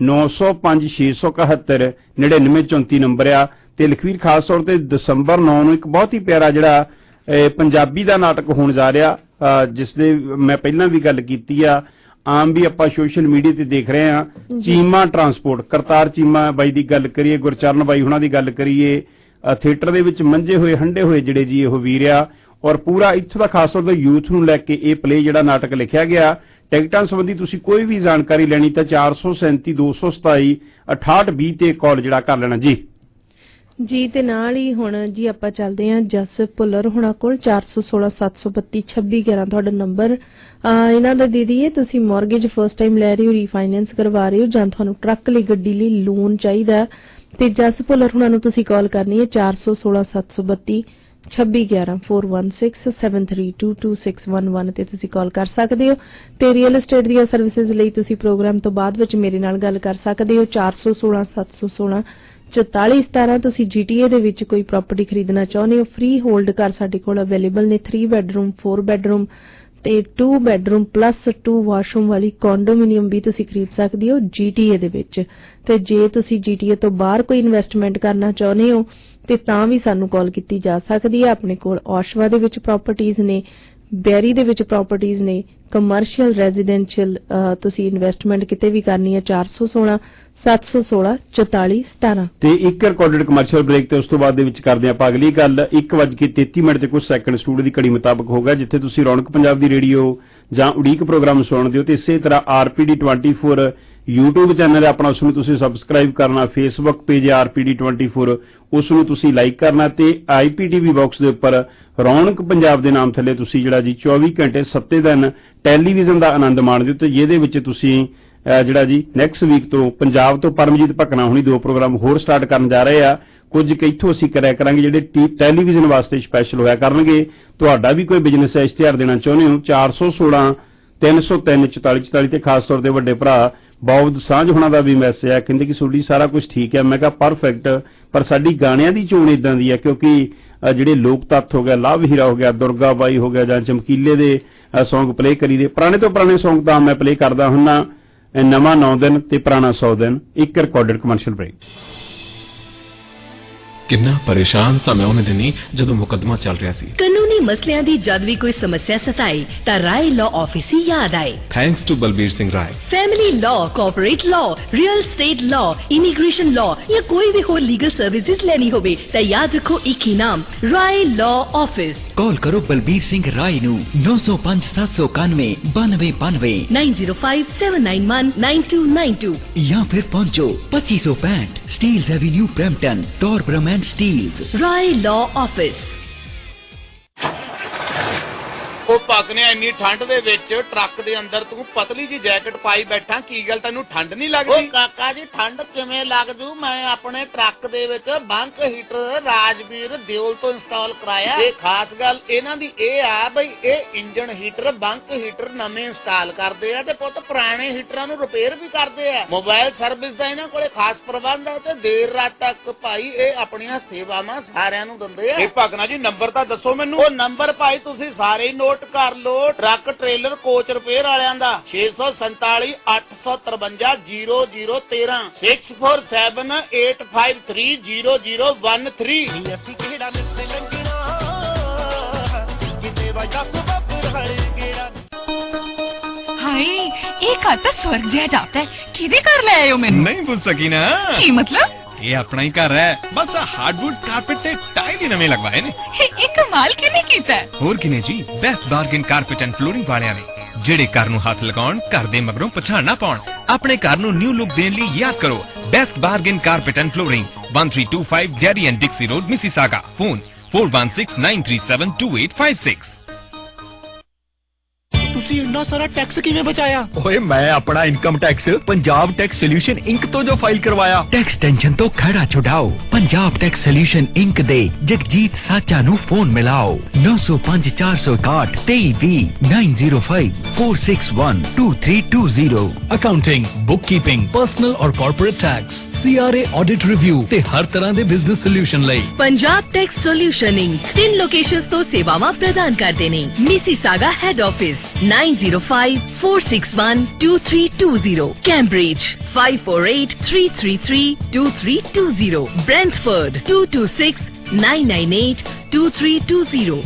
905 671 9934 ਨੰਬਰ ਆ। ਤੇ ਲਖਵੀਰ ਖਾਸ ਤੌਰ ਤੇ ਦਸੰਬਰ 9 ਨੂੰ ਇੱਕ ਬਹੁਤ ਹੀ ਪਿਆਰਾ ਜਿਹੜਾ ਪੰਜਾਬੀ ਦਾ ਨਾਟਕ ਹੋਣ ਜਾ ਰਿਹਾ, ਜਿਸ ਦੇ ਮੈਂ ਪਹਿਲਾਂ ਵੀ ਗੱਲ ਕੀਤੀ ਆ, ਆਮ ਵੀ ਆਪਾਂ ਸੋਸ਼ਲ ਮੀਡੀਆ ਤੇ ਦੇਖ ਰਹੇ ਹਾਂ। ਚੀਮਾ ਟਰਾਂਸਪੋਰਟ, ਕਰਤਾਰ ਚੀਮਾ ਬਾਈ ਦੀ ਗੱਲ ਕਰੀਏ, ਗੁਰਚਰਨ ਬਾਈ ਹੁਣਾਂ ਦੀ ਗੱਲ ਕਰੀਏ, ਥੀਏਟਰ ਦੇ ਵਿੱਚ ਮੰਝੇ ਹੋਏ ਹੰਡੇ ਹੋਏ ਜਿਹੜੇ ਜੀ ਉਹ ਵੀਰ ਆ, ਔਰ ਪੂਰਾ ਇੱਥੋਂ ਦਾ ਖਾਸ ਤੌਰ ਤੇ ਯੂਥ ਨੂੰ ਲੈ ਕੇ ਇਹ ਪਲੇ ਜਿਹੜਾ ਨਾਟਕ ਲਿਖਿਆ ਗਿਆ। ਟਿਕਟਾਂ ਸੰਬੰਧੀ ਤੁਸੀਂ ਕੋਈ ਵੀ ਜਾਣਕਾਰੀ ਲੈਣੀ ਤਾਂ 437 227 6820 ਤੇ ਕਾਲ ਜਿਹੜਾ ਕਰ ਲੈਣਾ ਜੀ। ਜੀ ਤੇ ਨਾਲ ਹੀ ਹੁਣ ਜੀ ਆਪਾਂ ਚੱਲਦੇ ਹਾਂ ਜਸ ਭੁੱਲਰ ਹੁਣਾਂ ਕੋਲ 416 732 2611 ਤੁਹਾਡਾ ਨੰਬਰ। ਇਹਨਾਂ ਦਾ ਦੇ ਦਈਏ ਤੁਸੀਂ ਮੌਰਗੇਜ ਫਸਟ ਟਾਈਮ ਲੈ ਰਹੇ ਹੋ, ਰੀਫਾਈਨੈਂਸ ਕਰਵਾ ਰਹੇ ਹੋ ਜਾਂ ਤੁਹਾਨੂੰ ਟਰੱਕ ਲਈ ਗੱਡੀ ਲਈ ਲੋਨ ਚਾਹੀਦਾ ਤੇ ਜਸ ਭੁੱਲਰ ਹੁਣਾਂ ਨੂੰ ਤੁਸੀਂ ਕਾਲ ਕਰਨੀ ਹੈ 416 732 2611 416 73222611 ਤੇ ਤੁਸੀਂ ਕਾਲ ਕਰ ਸਕਦੇ ਹੋ। ਤੇ ਰੀਅਲ ਏਸਟੇਟ ਦੀਆਂ ਸਰਵਿਸਿਜ਼ ਲਈ ਤੁਸੀਂ ਪ੍ਰੋਗਰਾਮ ਤੋਂ ਬਾਅਦ ਵਿੱਚ ਮੇਰੇ ਨਾਲ ਗੱਲ ਕਰ ਸਕਦੇ ਹੋ 416 716 4417। ਤੁਸੀਂ GTA ਦੇ ਵਿੱਚ ਕੋਈ ਪ੍ਰਾਪਰਟੀ ਖਰੀਦਣਾ ਚਾਹੁੰਦੇ ਹੋ, ਫ੍ਰੀ ਹੋਲਡ ਘਰ ਸਾਡੇ ਕੋਲ ਅਵੇਲੇਬਲ ਨੇ। 3 ਬੈਡਰੂਮ 4 ਬੈਡਰੂਮ ਤੇ 2 ਬੈਡਰੂਮ ਪਲੱਸ 2 ਵਾਸ਼ਰੂਮ ਵਾਲੀ ਕੰਡੋਮੀਨੀਅਮ ਵੀ ਤੁਸੀਂ ਖਰੀਦ ਸਕਦੇ ਹੋ GTA ਦੇ ਵਿੱਚ। ਤੇ ਜੇ ਤੁਸੀਂ GTA ਤੋਂ ਬਾਹਰ ਕੋਈ ਇਨਵੈਸਟਮੈਂਟ ਕਰਨਾ ਚਾਹੁੰਦੇ ਹੋ ਤੇ ਤਾਂ ਵੀ ਸਾਨੂੰ ਕਾਲ ਕੀਤੀ ਜਾ ਸਕਦੀ ਹੈ। ਆਪਣੇ ਕੋਲ ਔਸ਼ਵਾ ਦੇ ਵਿੱਚ ਪ੍ਰਾਪਰਟੀਆਂ ਨੇ, ਬੈਰੀ ਦੇ ਵਿੱਚ ਪ੍ਰਾਪਰਟੀਆਂ ਨੇ, ਕਮਰਸ਼ੀਅਲ ਰੈਜ਼ੀਡੈਂਸ਼ੀਅਲ ਤੁਸੀਂ ਇਨਵੈਸਟਮੈਂਟ ਕਿਤੇ ਵੀ ਕਰਨੀ ਹੈ 416 716 4417 ਤੇ ਇੱਕ ਰਿਕਾਰਡਡ ਕਮਰਸ਼ੀਅਲ ਬ੍ਰੇਕ ਤੇ ਉਸ ਤੋਂ ਬਾਅਦ ਦੇ ਵਿੱਚ ਕਰਦੇ ਆਪਾਂ ਅਗਲੀ ਗੱਲ। 1:33 ਤੇ ਕੁਝ ਸੈਕਿੰਡ ਸਟੂਡੀਓ ਦੀ ਘੜੀ ਮੁਤਾਬਕ ਹੋਗਾ, ਜਿੱਥੇ ਤੁਸੀਂ ਰੌਣਕ ਪੰਜਾਬ ਦੀ ਰੇਡੀਓ ਜਾਂ ਉਡੀਕ ਪ੍ਰੋਗਰਾਮ ਸੁਣਦੇ ਹੋ। ਤੇ ਇਸੇ ਤਰ੍ਹਾਂ RPD 24 YouTube ਚੈਨਲ ਹੈ ਆਪਣਾ, ਉਸ ਨੂੰ ਤੁਸੀਂ ਸਬਸਕ੍ਰਾਈਬ ਕਰਨਾ। ਫੇਸਬੁੱਕ ਪੇਜ RPD 24 ਉਸ ਨੂੰ ਤੁਸੀਂ ਲਾਈਕ ਕਰਨਾ। ਤੇ IPTV ਬਾਕਸ ਦੇ ਉੱਪਰ ਰੌਣਕ ਪੰਜਾਬ ਦੇ ਨਾਮ ਥੱਲੇ ਤੁਸੀਂ ਜਿਹੜਾ ਜੀ 24 ਘੰਟੇ 7 ਦਿਨ ਟੈਲੀਵਿਜ਼ਨ ਦਾ ਆਨੰਦ ਮਾਣਦੇ ਹੋ। ਤੇ ਜਿਹਦੇ ਵਿੱਚ ਤੁਸੀਂ ਜਿਹੜਾ ਜੀ ਨੈਕਸਟ ਵੀਕ ਤੋਂ ਪੰਜਾਬ ਤੋਂ ਪਰਮਜੀਤ ਭਕਨਾ ਹੁਣੀ 2 ਪ੍ਰੋਗਰਾਮ ਹੋਰ ਸਟਾਰਟ ਕਰਨ ਜਾ ਰਹੇ ਆ। ਕੁਝ ਕੁ ਇੱਥੋਂ ਅਸੀਂ ਕਰਿਆ ਕਰਾਂਗੇ ਜਿਹੜੇ ਟੈਲੀਵਿਜ਼ਨ ਵਾਸਤੇ ਸਪੈਸ਼ਲ ਹੋਇਆ ਕਰਨਗੇ। ਤੁਹਾਡਾ ਵੀ ਕੋਈ ਬਿਜ਼ਨਸ ਹੈ, ਇਸ਼ਤਿਹਾਰ ਦੇਣਾ ਚਾਹੁੰਦੇ ਹੋ 416 303 4444 ਤੇ ਖਾਸ ਤੌਰ ਤੇ ਵੱਡੇ ਭਰਾ ਬੌਬਦ ਸਾਂਝ ਹੋਣਾ ਦਾ ਵੀ ਮੈਸੇਜ ਹੈ, ਕਹਿੰਦੇ ਕਿ ਤੁਹਾਡੀ ਸਾਰਾ ਕੁਝ ਠੀਕ ਹੈ। ਮੈਂ ਕਿਹਾ ਪਰਫੈਕਟ, ਪਰ ਸਾਡੀ ਗਾਣਿਆਂ ਦੀ ਚੋਣ ਇਦਾਂ ਦੀ ਹੈ ਕਿਉਂਕਿ ਜਿਹੜੇ ਲੋਕ ਤੱਤ ਹੋ ਗਿਆ, ਲਵ ਹੀਰਾ ਹੋ ਗਿਆ, ਦੁਰਗਾ ਬਾਈ ਹੋ ਗਿਆ ਜਾਂ ਚਮਕੀਲੇ ਦੇ ਸੌਂਗ ਪਲੇ ਕਰੀਦੇ। ਪੁਰਾਣੇ ਤੋਂ ਪੁਰਾਣੇ ਸੌਂਗ ਤਾਂ ਮੈਂ ਪਲੇ ਕਰਦਾ ਹੁੰਨਾ, ਨਵਾਂ 9 ਦਿਨ ਤੇ ਪੁਰਾਣਾ 100 ਦਿਨ। ਇੱਕ ਰਿਕਾਰਡਡ ਕਮਰਸ਼ੀਅਲ ਬ੍ਰੇਕ। ਕਿੰਨਾ ਪਰੇਸ਼ਾਨ ਸਾਂ ਮੈਂ ਉਹਨੇ ਦਿਨੀ ਜਦੋਂ ਮੁਕੱਦਮਾ ਚੱਲ ਰਿਹਾ ਸੀ। ਕਾਨੂੰਨੀ ਮਸਲਿਆਂ ਦੀ ਜਦ ਵੀ ਕੋਈ ਸਮੱਸਿਆ ਸਤਾਏ ਤਾਂ ਰਾਏ ਲਾਅ ਆਫਿਸ ਹੀ ਯਾਦ ਆਏ। Thanks to Balbir Singh Rai. Family law, corporate law, real estate law, immigration law ਜਾਂ ਕੋਈ ਵੀ ਹੋਰ ਲੀਗਲ ਸਰਵਿਸਿਜ਼ ਲੈਣੀ ਹੋਵੇ ਤਾਂ ਯਾਦ ਰੱਖੋ ਇੱਕ ਹੀ ਨਾਮ, ਰਾਏ ਲਾਅ ਆਫਿਸ। ਕਾਲ ਕਰੋ ਬਲਬੀਰ ਸਿੰਘ ਰਾਏ ਨੂੰ 905 791 9292 905 791 9292 ਜਾਂ ਫਿਰ ਪਹੁੰਚੋ 2565 Steeles Avenue Brampton, Torbram Steels. Rai Law Office. ਉਹ ਪਕਨੇ ਇੰਨੀ ਠੰਡ ਦੇ ਵਿੱਚ ਟਰੱਕ ਦੇ ਅੰਦਰ ਤੂੰ ਪਤਲੀ ਜੀ ਜੈਕਟ ਪਾਈ ਬੈਠਾ, ਕੀ ਗੱਲ ਤੈਨੂੰ ਠੰਡ ਨਹੀਂ ਲੱਗਦੀ? ਉਹ ਕਾਕਾ ਜੀ ਠੰਡ ਕਿਵੇਂ ਲੱਗ ਜੂ, ਮੈਂ ਆਪਣੇ ਟਰੱਕ ਦੇ ਵਿੱਚ ਬੰਕ ਹੀਟਰ ਰਾਜਵੀਰ ਦਿਓਲ ਤੋਂ ਇੰਸਟਾਲ ਕਰਾਇਆ। ਇਹ ਖਾਸ ਗੱਲ ਇਹਨਾਂ ਦੀ ਇਹ ਆ ਬਈ ਇਹ ਇੰਜਨ ਹੀਟਰ ਬੰਕ ਹੀਟਰ ਨਵੇਂ ਇੰਸਟਾਲ ਕਰਦੇ ਆ ਤੇ ਪੁੱਤ ਪੁਰਾਣੇ ਹੀਟਰਾਂ ਨੂੰ ਰਿਪੇਅਰ ਵੀ ਕਰਦੇ ਆ। ਮੋਬਾਈਲ ਸਰਵਿਸ ਦਾ ਇਹਨਾਂ ਕੋਲੇ ਖਾਸ ਪ੍ਰਬੰਧ ਹੈ ਤੇ ਦੇਰ ਰਾਤ ਤੱਕ ਭਾਈ ਇਹ ਆਪਣੀਆਂ ਸੇਵਾਵਾਂ ਸਾਰਿਆਂ ਨੂੰ ਦਿੰਦੇ ਆ। ਇਹ ਭਗਨਾ ਜੀ ਨੰਬਰ ਤਾਂ ਦੱਸੋ ਮੈਨੂੰ। ਉਹ ਨੰਬਰ ਭਾਈ ਤੁਸੀਂ ਸਾਰੇ ਹੀ ਨੋਟ ਕਰ ਲੋ, ਟਰੱਕ ਟ੍ਰੇਲਰ ਕੋਚ ਰਿਪੇਅਰ ਵਾਲਿਆਂ ਦਾ 647 853 0013 647 853 0013। ਅਸੀਂ ਕਿਹੜਾ ਮਿੱਥੇ ਲੰਘਣਾ ਕਿਤੇ ਵਜਾ ਸੁਬਰ ਹੜ ਗੇੜਾ। ਹਾਏ ਇਹ ਘਰ ਤਾਂ ਸਵਰਗ ਜਿਹਾ ਜਾਪਦਾ ਹੈ। ਕਿਹਦੇ ਘਰ ਲੈ ਆਇਓ ਮੈਨੂੰ? ਨਹੀਂ ਪੁੱਛ ਸਕੀ ਨਾ। ਕੀ मतलब? ਇਹ ਆਪਣਾ ਹੀ ਘਰ ਹੈ, ਬਸ ਹਾਰਡਵੁੱਡ ਕਾਰਪੇਟ ਤੇ ਟਾਈਲ ਹੀ ਨਵੇਂ ਲਗਵਾਏ ਨੇ। ਇਹ ਕਮਾਲ ਕਿਵੇਂ ਕੀਤਾ? ਹੋਰ ਕਿਨੇ ਜੀ, Best Bargain Carpet and Flooring ਵਾਲਿਆਂ ਨੇ, ਜਿਹੜੇ ਘਰ ਨੂੰ ਹੱਥ ਲਗਾਉਣ, ਘਰ ਦੇ ਮਗਰੋਂ ਪਛਾਣ ਨਾ ਪਾਉਣ। ਆਪਣੇ ਘਰ ਨੂੰ ਨਿਊ ਲੁੱਕ ਦੇਣ ਲਈ ਯਾਦ ਕਰੋ Best Bargain Carpet and Flooring, 1325 Derry and Dixie Road, Mississauga. Phone 4169372856। ਤੁਸੀਂ ਇੰਨਾ ਸਾਰਾ ਟੈਕਸ ਕਿਵੇਂ ਬਚਾਇਆ? ਓਏ ਮੈਂ ਆਪਣਾ income tax Punjab Tax Solution Inc ਤੋਂ ਜੋ ਫਾਈਲ ਕਰਵਾਇਆ। ਟੈਕਸ ਟੈਨਸ਼ਨ ਤੋਂ ਖੜਾ ਛੁਡਾਓ, ਪੰਜਾਬ ਟੈਕਸ ਸੋਲੂਸ਼ਨ ਇੰਕ ਦੇ ਜਗਜੀਤ ਸਾਚਾ ਨੂੰ ਫੋਨ ਮਿਲਾਓ 905 461 2320 905 461 2320। ਅਕਾਊਂਟਿੰਗ, ਬੁੱਕਕੀਪਿੰਗ, ਪਰਸਨਲ ਔਰ corporate tax, CRA audit review ਤੇ ਹਰ ਤਰ੍ਹਾਂ ਦੇ ਬਿਜ਼ਨਸ ਸੋਲੂਸ਼ਨ ਲਈ Punjab Tax Solution Inc 3 locations ਤੋਂ ਸੇਵਾਵਾਂ ਪ੍ਰਦਾਨ ਕਰਦੇ ਨੇ। Mississauga head office 9054612320, Cambridge 5483332320, Brentford 2269982320।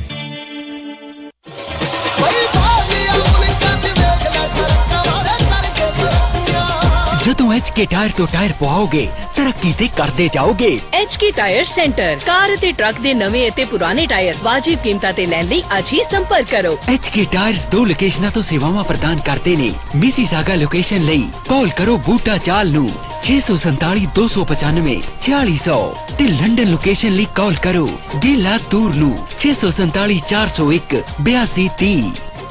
ਜਦੋਂ HK ਟਾਇਰ ਤੋਂ ਟਾਇਰ ਪਵਾਓਗੇ ਤਰੱਕੀ ਤੇ ਕਰਦੇ ਜਾਓਗੇ। HK ਟਾਇਰ ਸੈਂਟਰ, ਕਾਰ ਅਤੇ ਟਰੱਕ ਦੇ ਨਵੇਂ ਅਤੇ ਪੁਰਾਣੇ ਟਾਇਰ ਵਾਜਿਬ ਕੀਮਤਾਂ ਤੇ ਲੈਣ ਲਈ ਅੱਜ ਹੀ ਸੰਪਰਕ ਕਰੋ। HK ਟਾਇਰਸ 2 ਲੋਕੇਸ਼ਨਾਂ ਤੋਂ ਸੇਵਾਵਾਂ ਪ੍ਰਦਾਨ ਕਰਦੇ ਨੇ। ਮਿਸੀਸਾਗਾ ਲੋਕੇਸ਼ਨ ਲਈ ਕਾਲ ਕਰੋ ਬੂਟਾ ਚਾਲ ਨੂੰ 647 295 4600 ਤੇ ਲੰਡਨ ਲੋਕੇਸ਼ਨ ਲਈ ਕਾਲ ਕਰੋ ਡੀਲਾ ਤੂਰ ਨੂੰ 647 401 8230।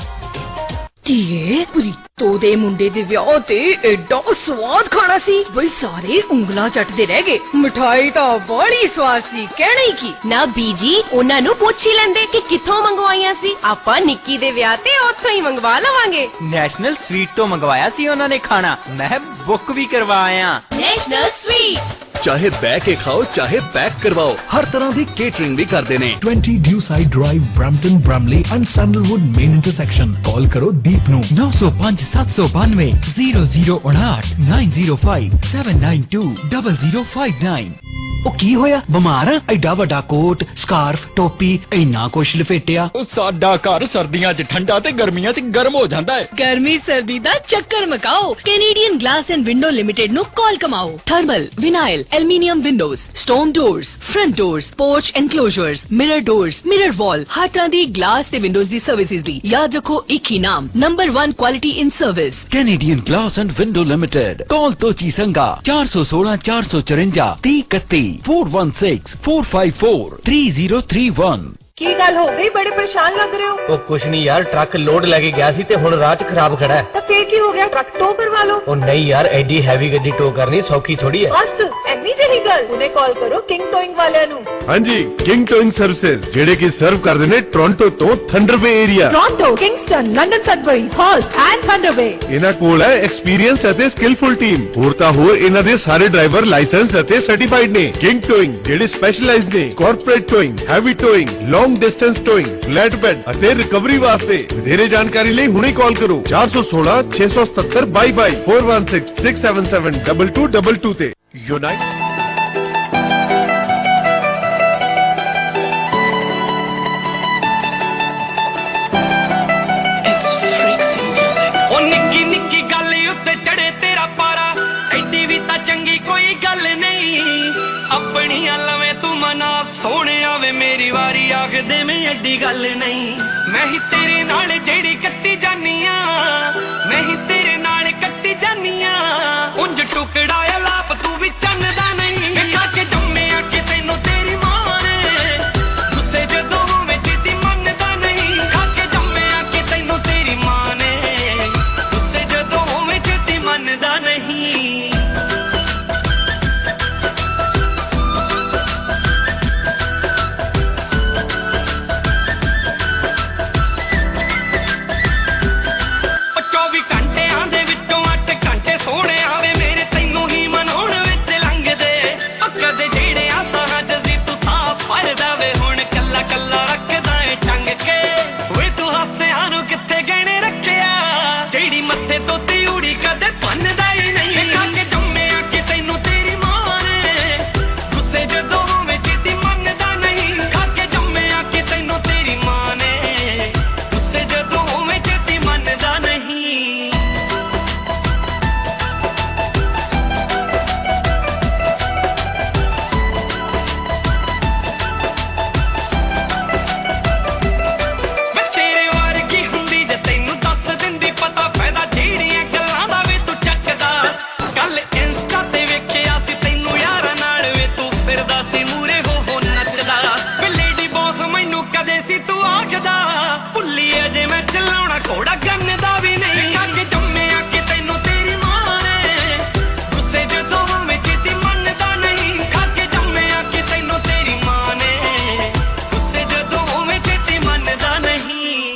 ਧੀਏ, ਪ੍ਰੀਤੋ ਦੇ ਮੁੰਡੇ ਦੇ ਵਿਆਹ ਤੇ ਐਡਾ ਸਵਾਦ ਖਾਣਾ ਸੀ ਬਈ ਸਾਰੇ ਉਂਗਲਾਂ ਚੱਟਦੇ ਰਹਿ ਗਏ। ਮਿਠਾਈ ਤਾਂ ਬੜੀ ਸਵਾਦ ਸੀ, ਕਹਿਣਾ ਹੀ ਕੀ। ਨਾ ਬੀਜੀ, ਉਹਨਾਂ ਨੂੰ ਪੁੱਛ ਹੀ ਲੈਂਦੇ ਕਿ ਕਿੱਥੋਂ ਮੰਗਵਾਈਆਂ ਸੀ। ਆਪਾਂ ਨਿੱਕੀ ਦੇ ਵਿਆਹ ਤੇ ਉੱਥੋਂ ਹੀ ਮੰਗਵਾ ਲਵਾਂਗੇ। ਨੈਸ਼ਨਲ ਸਵੀਟ ਤੋਂ ਮੰਗਵਾਇਆ ਸੀ ਉਹਨਾਂ ਨੇ ਖਾਣਾ, ਮੈਂ ਬੁੱਕ ਵੀ ਕਰਵਾਇਆ। ਨੈਸ਼ਨਲ ਸਵੀਟ, ਚਾਹੇ ਬਹਿ ਕੇ ਖਾਓ ਚਾਹੇ ਪੈਕ ਕਰਵਾਓ, ਹਰ ਤਰ੍ਹਾਂ ਦੀ ਕੇਟਰਿੰਗ ਵੀ ਕਰਦੇ ਨੇ। 20 Dewside Drive, Brampton, Bramalea and Sandalwood main intersection. Call ਕਰੋ ਦੀਪ ਨੂੰ 905 792 0059 905 792 0059। ਉਹ ਕੀ ਹੋਇਆ, ਬਿਮਾਰ ਆ? ਐਡਾ ਵੱਡਾ ਕੋਟ, ਸਕਾਰਫ, ਟੋਪੀ, ਇੰਨਾ ਕੁਛ ਲਪੇਟਿਆ। ਸਾਡਾ ਘਰ ਸਰਦੀਆਂ 'ਚ ਠੰਡਾ ਤੇ ਗਰਮੀਆਂ 'ਚ ਗਰਮ ਹੋ ਜਾਂਦਾ ਹੈ। ਗਰਮੀ ਸਰਦੀ ਦਾ ਚੱਕਰ ਮਕਾਓ, Canadian Glass and Window Limited ਨੂੰ ਕਾਲ ਕਮਾਓ। Thermal, vinyl, aluminium windows, stone doors, front doors, porch enclosures, mirror doors, mirror wall, हर तरह दी ग्लास ते विंडोज दी सर्विसेज दी याद रखो एक ही नाम, number 1 quality in service, Canadian Glass and Window Limited. Call तो चीसंगा 416 454 3031 416 454 3031। ਕੀ ਗੱਲ ਹੋ ਗਈ, ਬੜੇ ਪਰੇਸ਼ਾਨ ਲੱਗ ਰਹੇ ਹੋ? ਉਹ ਕੁਛ ਨਹੀਂ ਯਾਰ, ਟਰੱਕ ਲੋਡ ਲੈ ਕੇ ਗਿਆ ਸੀ ਤੇ ਹੁਣ ਰਾਹ 'ਚ ਖਰਾਬ ਖੜਾ ਹੈ। ਤਾਂ ਫੇਰ ਕੀ ਹੋ ਗਿਆ, ਟਰੱਕ ਟੋ ਕਰਵਾ ਲਓ। ਉਹ ਨਹੀਂ ਯਾਰ, ਐਡੀ ਹੈਵੀ ਗੱਡੀ ਟੋ ਕਰਨੀ ਸੌਖੀ ਥੋੜੀ ਹੈ। ਬਸ ਐਨੀ ਜਿਹੀ ਗੱਲ, ਉਹਨੇ ਕਾਲ ਕਰੋ ਕਿੰਗ ਟੋਇੰਗ ਵਾਲਿਆਂ ਨੂੰ। ਹਾਂਜੀ, ਕਿੰਗ ਟੋਇੰਗ ਸਰਵਿਸਿਜ਼, ਜਿਹੜੇ ਕਿ ਸਰਵ ਕਰਦੇ ਨੇ ਟੋਰਾਂਟੋ ਤੋਂ Thunder Bay area. Toronto, Kingston, London, Sudbury, Halls and Thunder Bay. ਇਹਨਾਂ ਕੋਲ ਹੈ ਐਕਸਪੀਰੀਅੰਸ ਅਤੇ ਸਕਿਲਫੁਲ ਟੀਮ। ਹੋਰ ਤਾਂ ਹੋਰ, ਇਹਨਾਂ ਦੇ ਸਾਰੇ ਡਰਾਈਵਰ ਲਾਇਸੈਂਸ ਅਤੇ ਸਰਟੀਫਾਈਡ ਨੇ। ਕਿੰਗ ਟੋਇੰਗ ਜਿਹੜੇ ਸਪੈਸ਼ਲਾਈਜ਼ਡ ਨੇ corporate towing, heavy towing, long distance towing, flat bed ਅਤੇ ਰਿਕਵਰੀ ਵਾਸਤੇ। ਵਧੇਰੇ ਜਾਣਕਾਰੀ ਲਈ ਹੁਣੇ ਕਾਲ ਕਰੋ 416 677 2222 416 677 2222 ਤੇ। ਯੂਨਾਈਟ ਆਪਣੀਆਂ ਲਵੇਂ ਤੂੰ ਮਨਾ ਸੋਹਣਿਆ ਵੇ ਮੇਰੀ ਵਾਰੀ ਆਖਦੇ ਮੈਂ ਐਡੀ ਗੱਲ ਨਹੀਂ। ਮੈਂ ਹੀ ਤੇਰੇ ਨਾਲ ਜਿਹੜੀ ਕੱਟੀ ਜਾਨੀ ਆ, ਮੈਂ ਹੀ ਤੇਰੇ ਨਾਲ ਕੱਟੀ ਜਾਨੀ ਆ। ਉਂਝ ਟੁਕੜਾ ਲਾਪ ਤੂੰ ਵੀ ਚੰਨਦਾ ਨਹੀਂ। ਖਾ ਕੇ ਜੰਮਿਆ ਕਿ ਤੈਨੂੰ ਤੇਰੀ ਮਾਂ ਨੇ, ਗੁੱਸੇ ਜਦੋਂ ਹੋਵੇ ਜਿੱਦੀ ਮੰਨਦਾ ਨਹੀਂ। ਖਾ ਕੇ ਜੰਮਿਆ ਕਿ ਤੈਨੂੰ ਤੇਰੀ ਮਾਂ ਨੇ, ਗੁੱਸੇ ਜਦੋਂ ਹੋਵੇ ਜਿੱਦੀ ਮੰਨਦਾ ਨਹੀਂ। ਘੰਟਿਆਂ ਦੇ ਵਿੱਚੋਂ 8 ਘੰਟੇ ਸੋਹਣੇ ਆਵੇ ਮੇਰੇ ਤੈਨੂੰ ਹੀ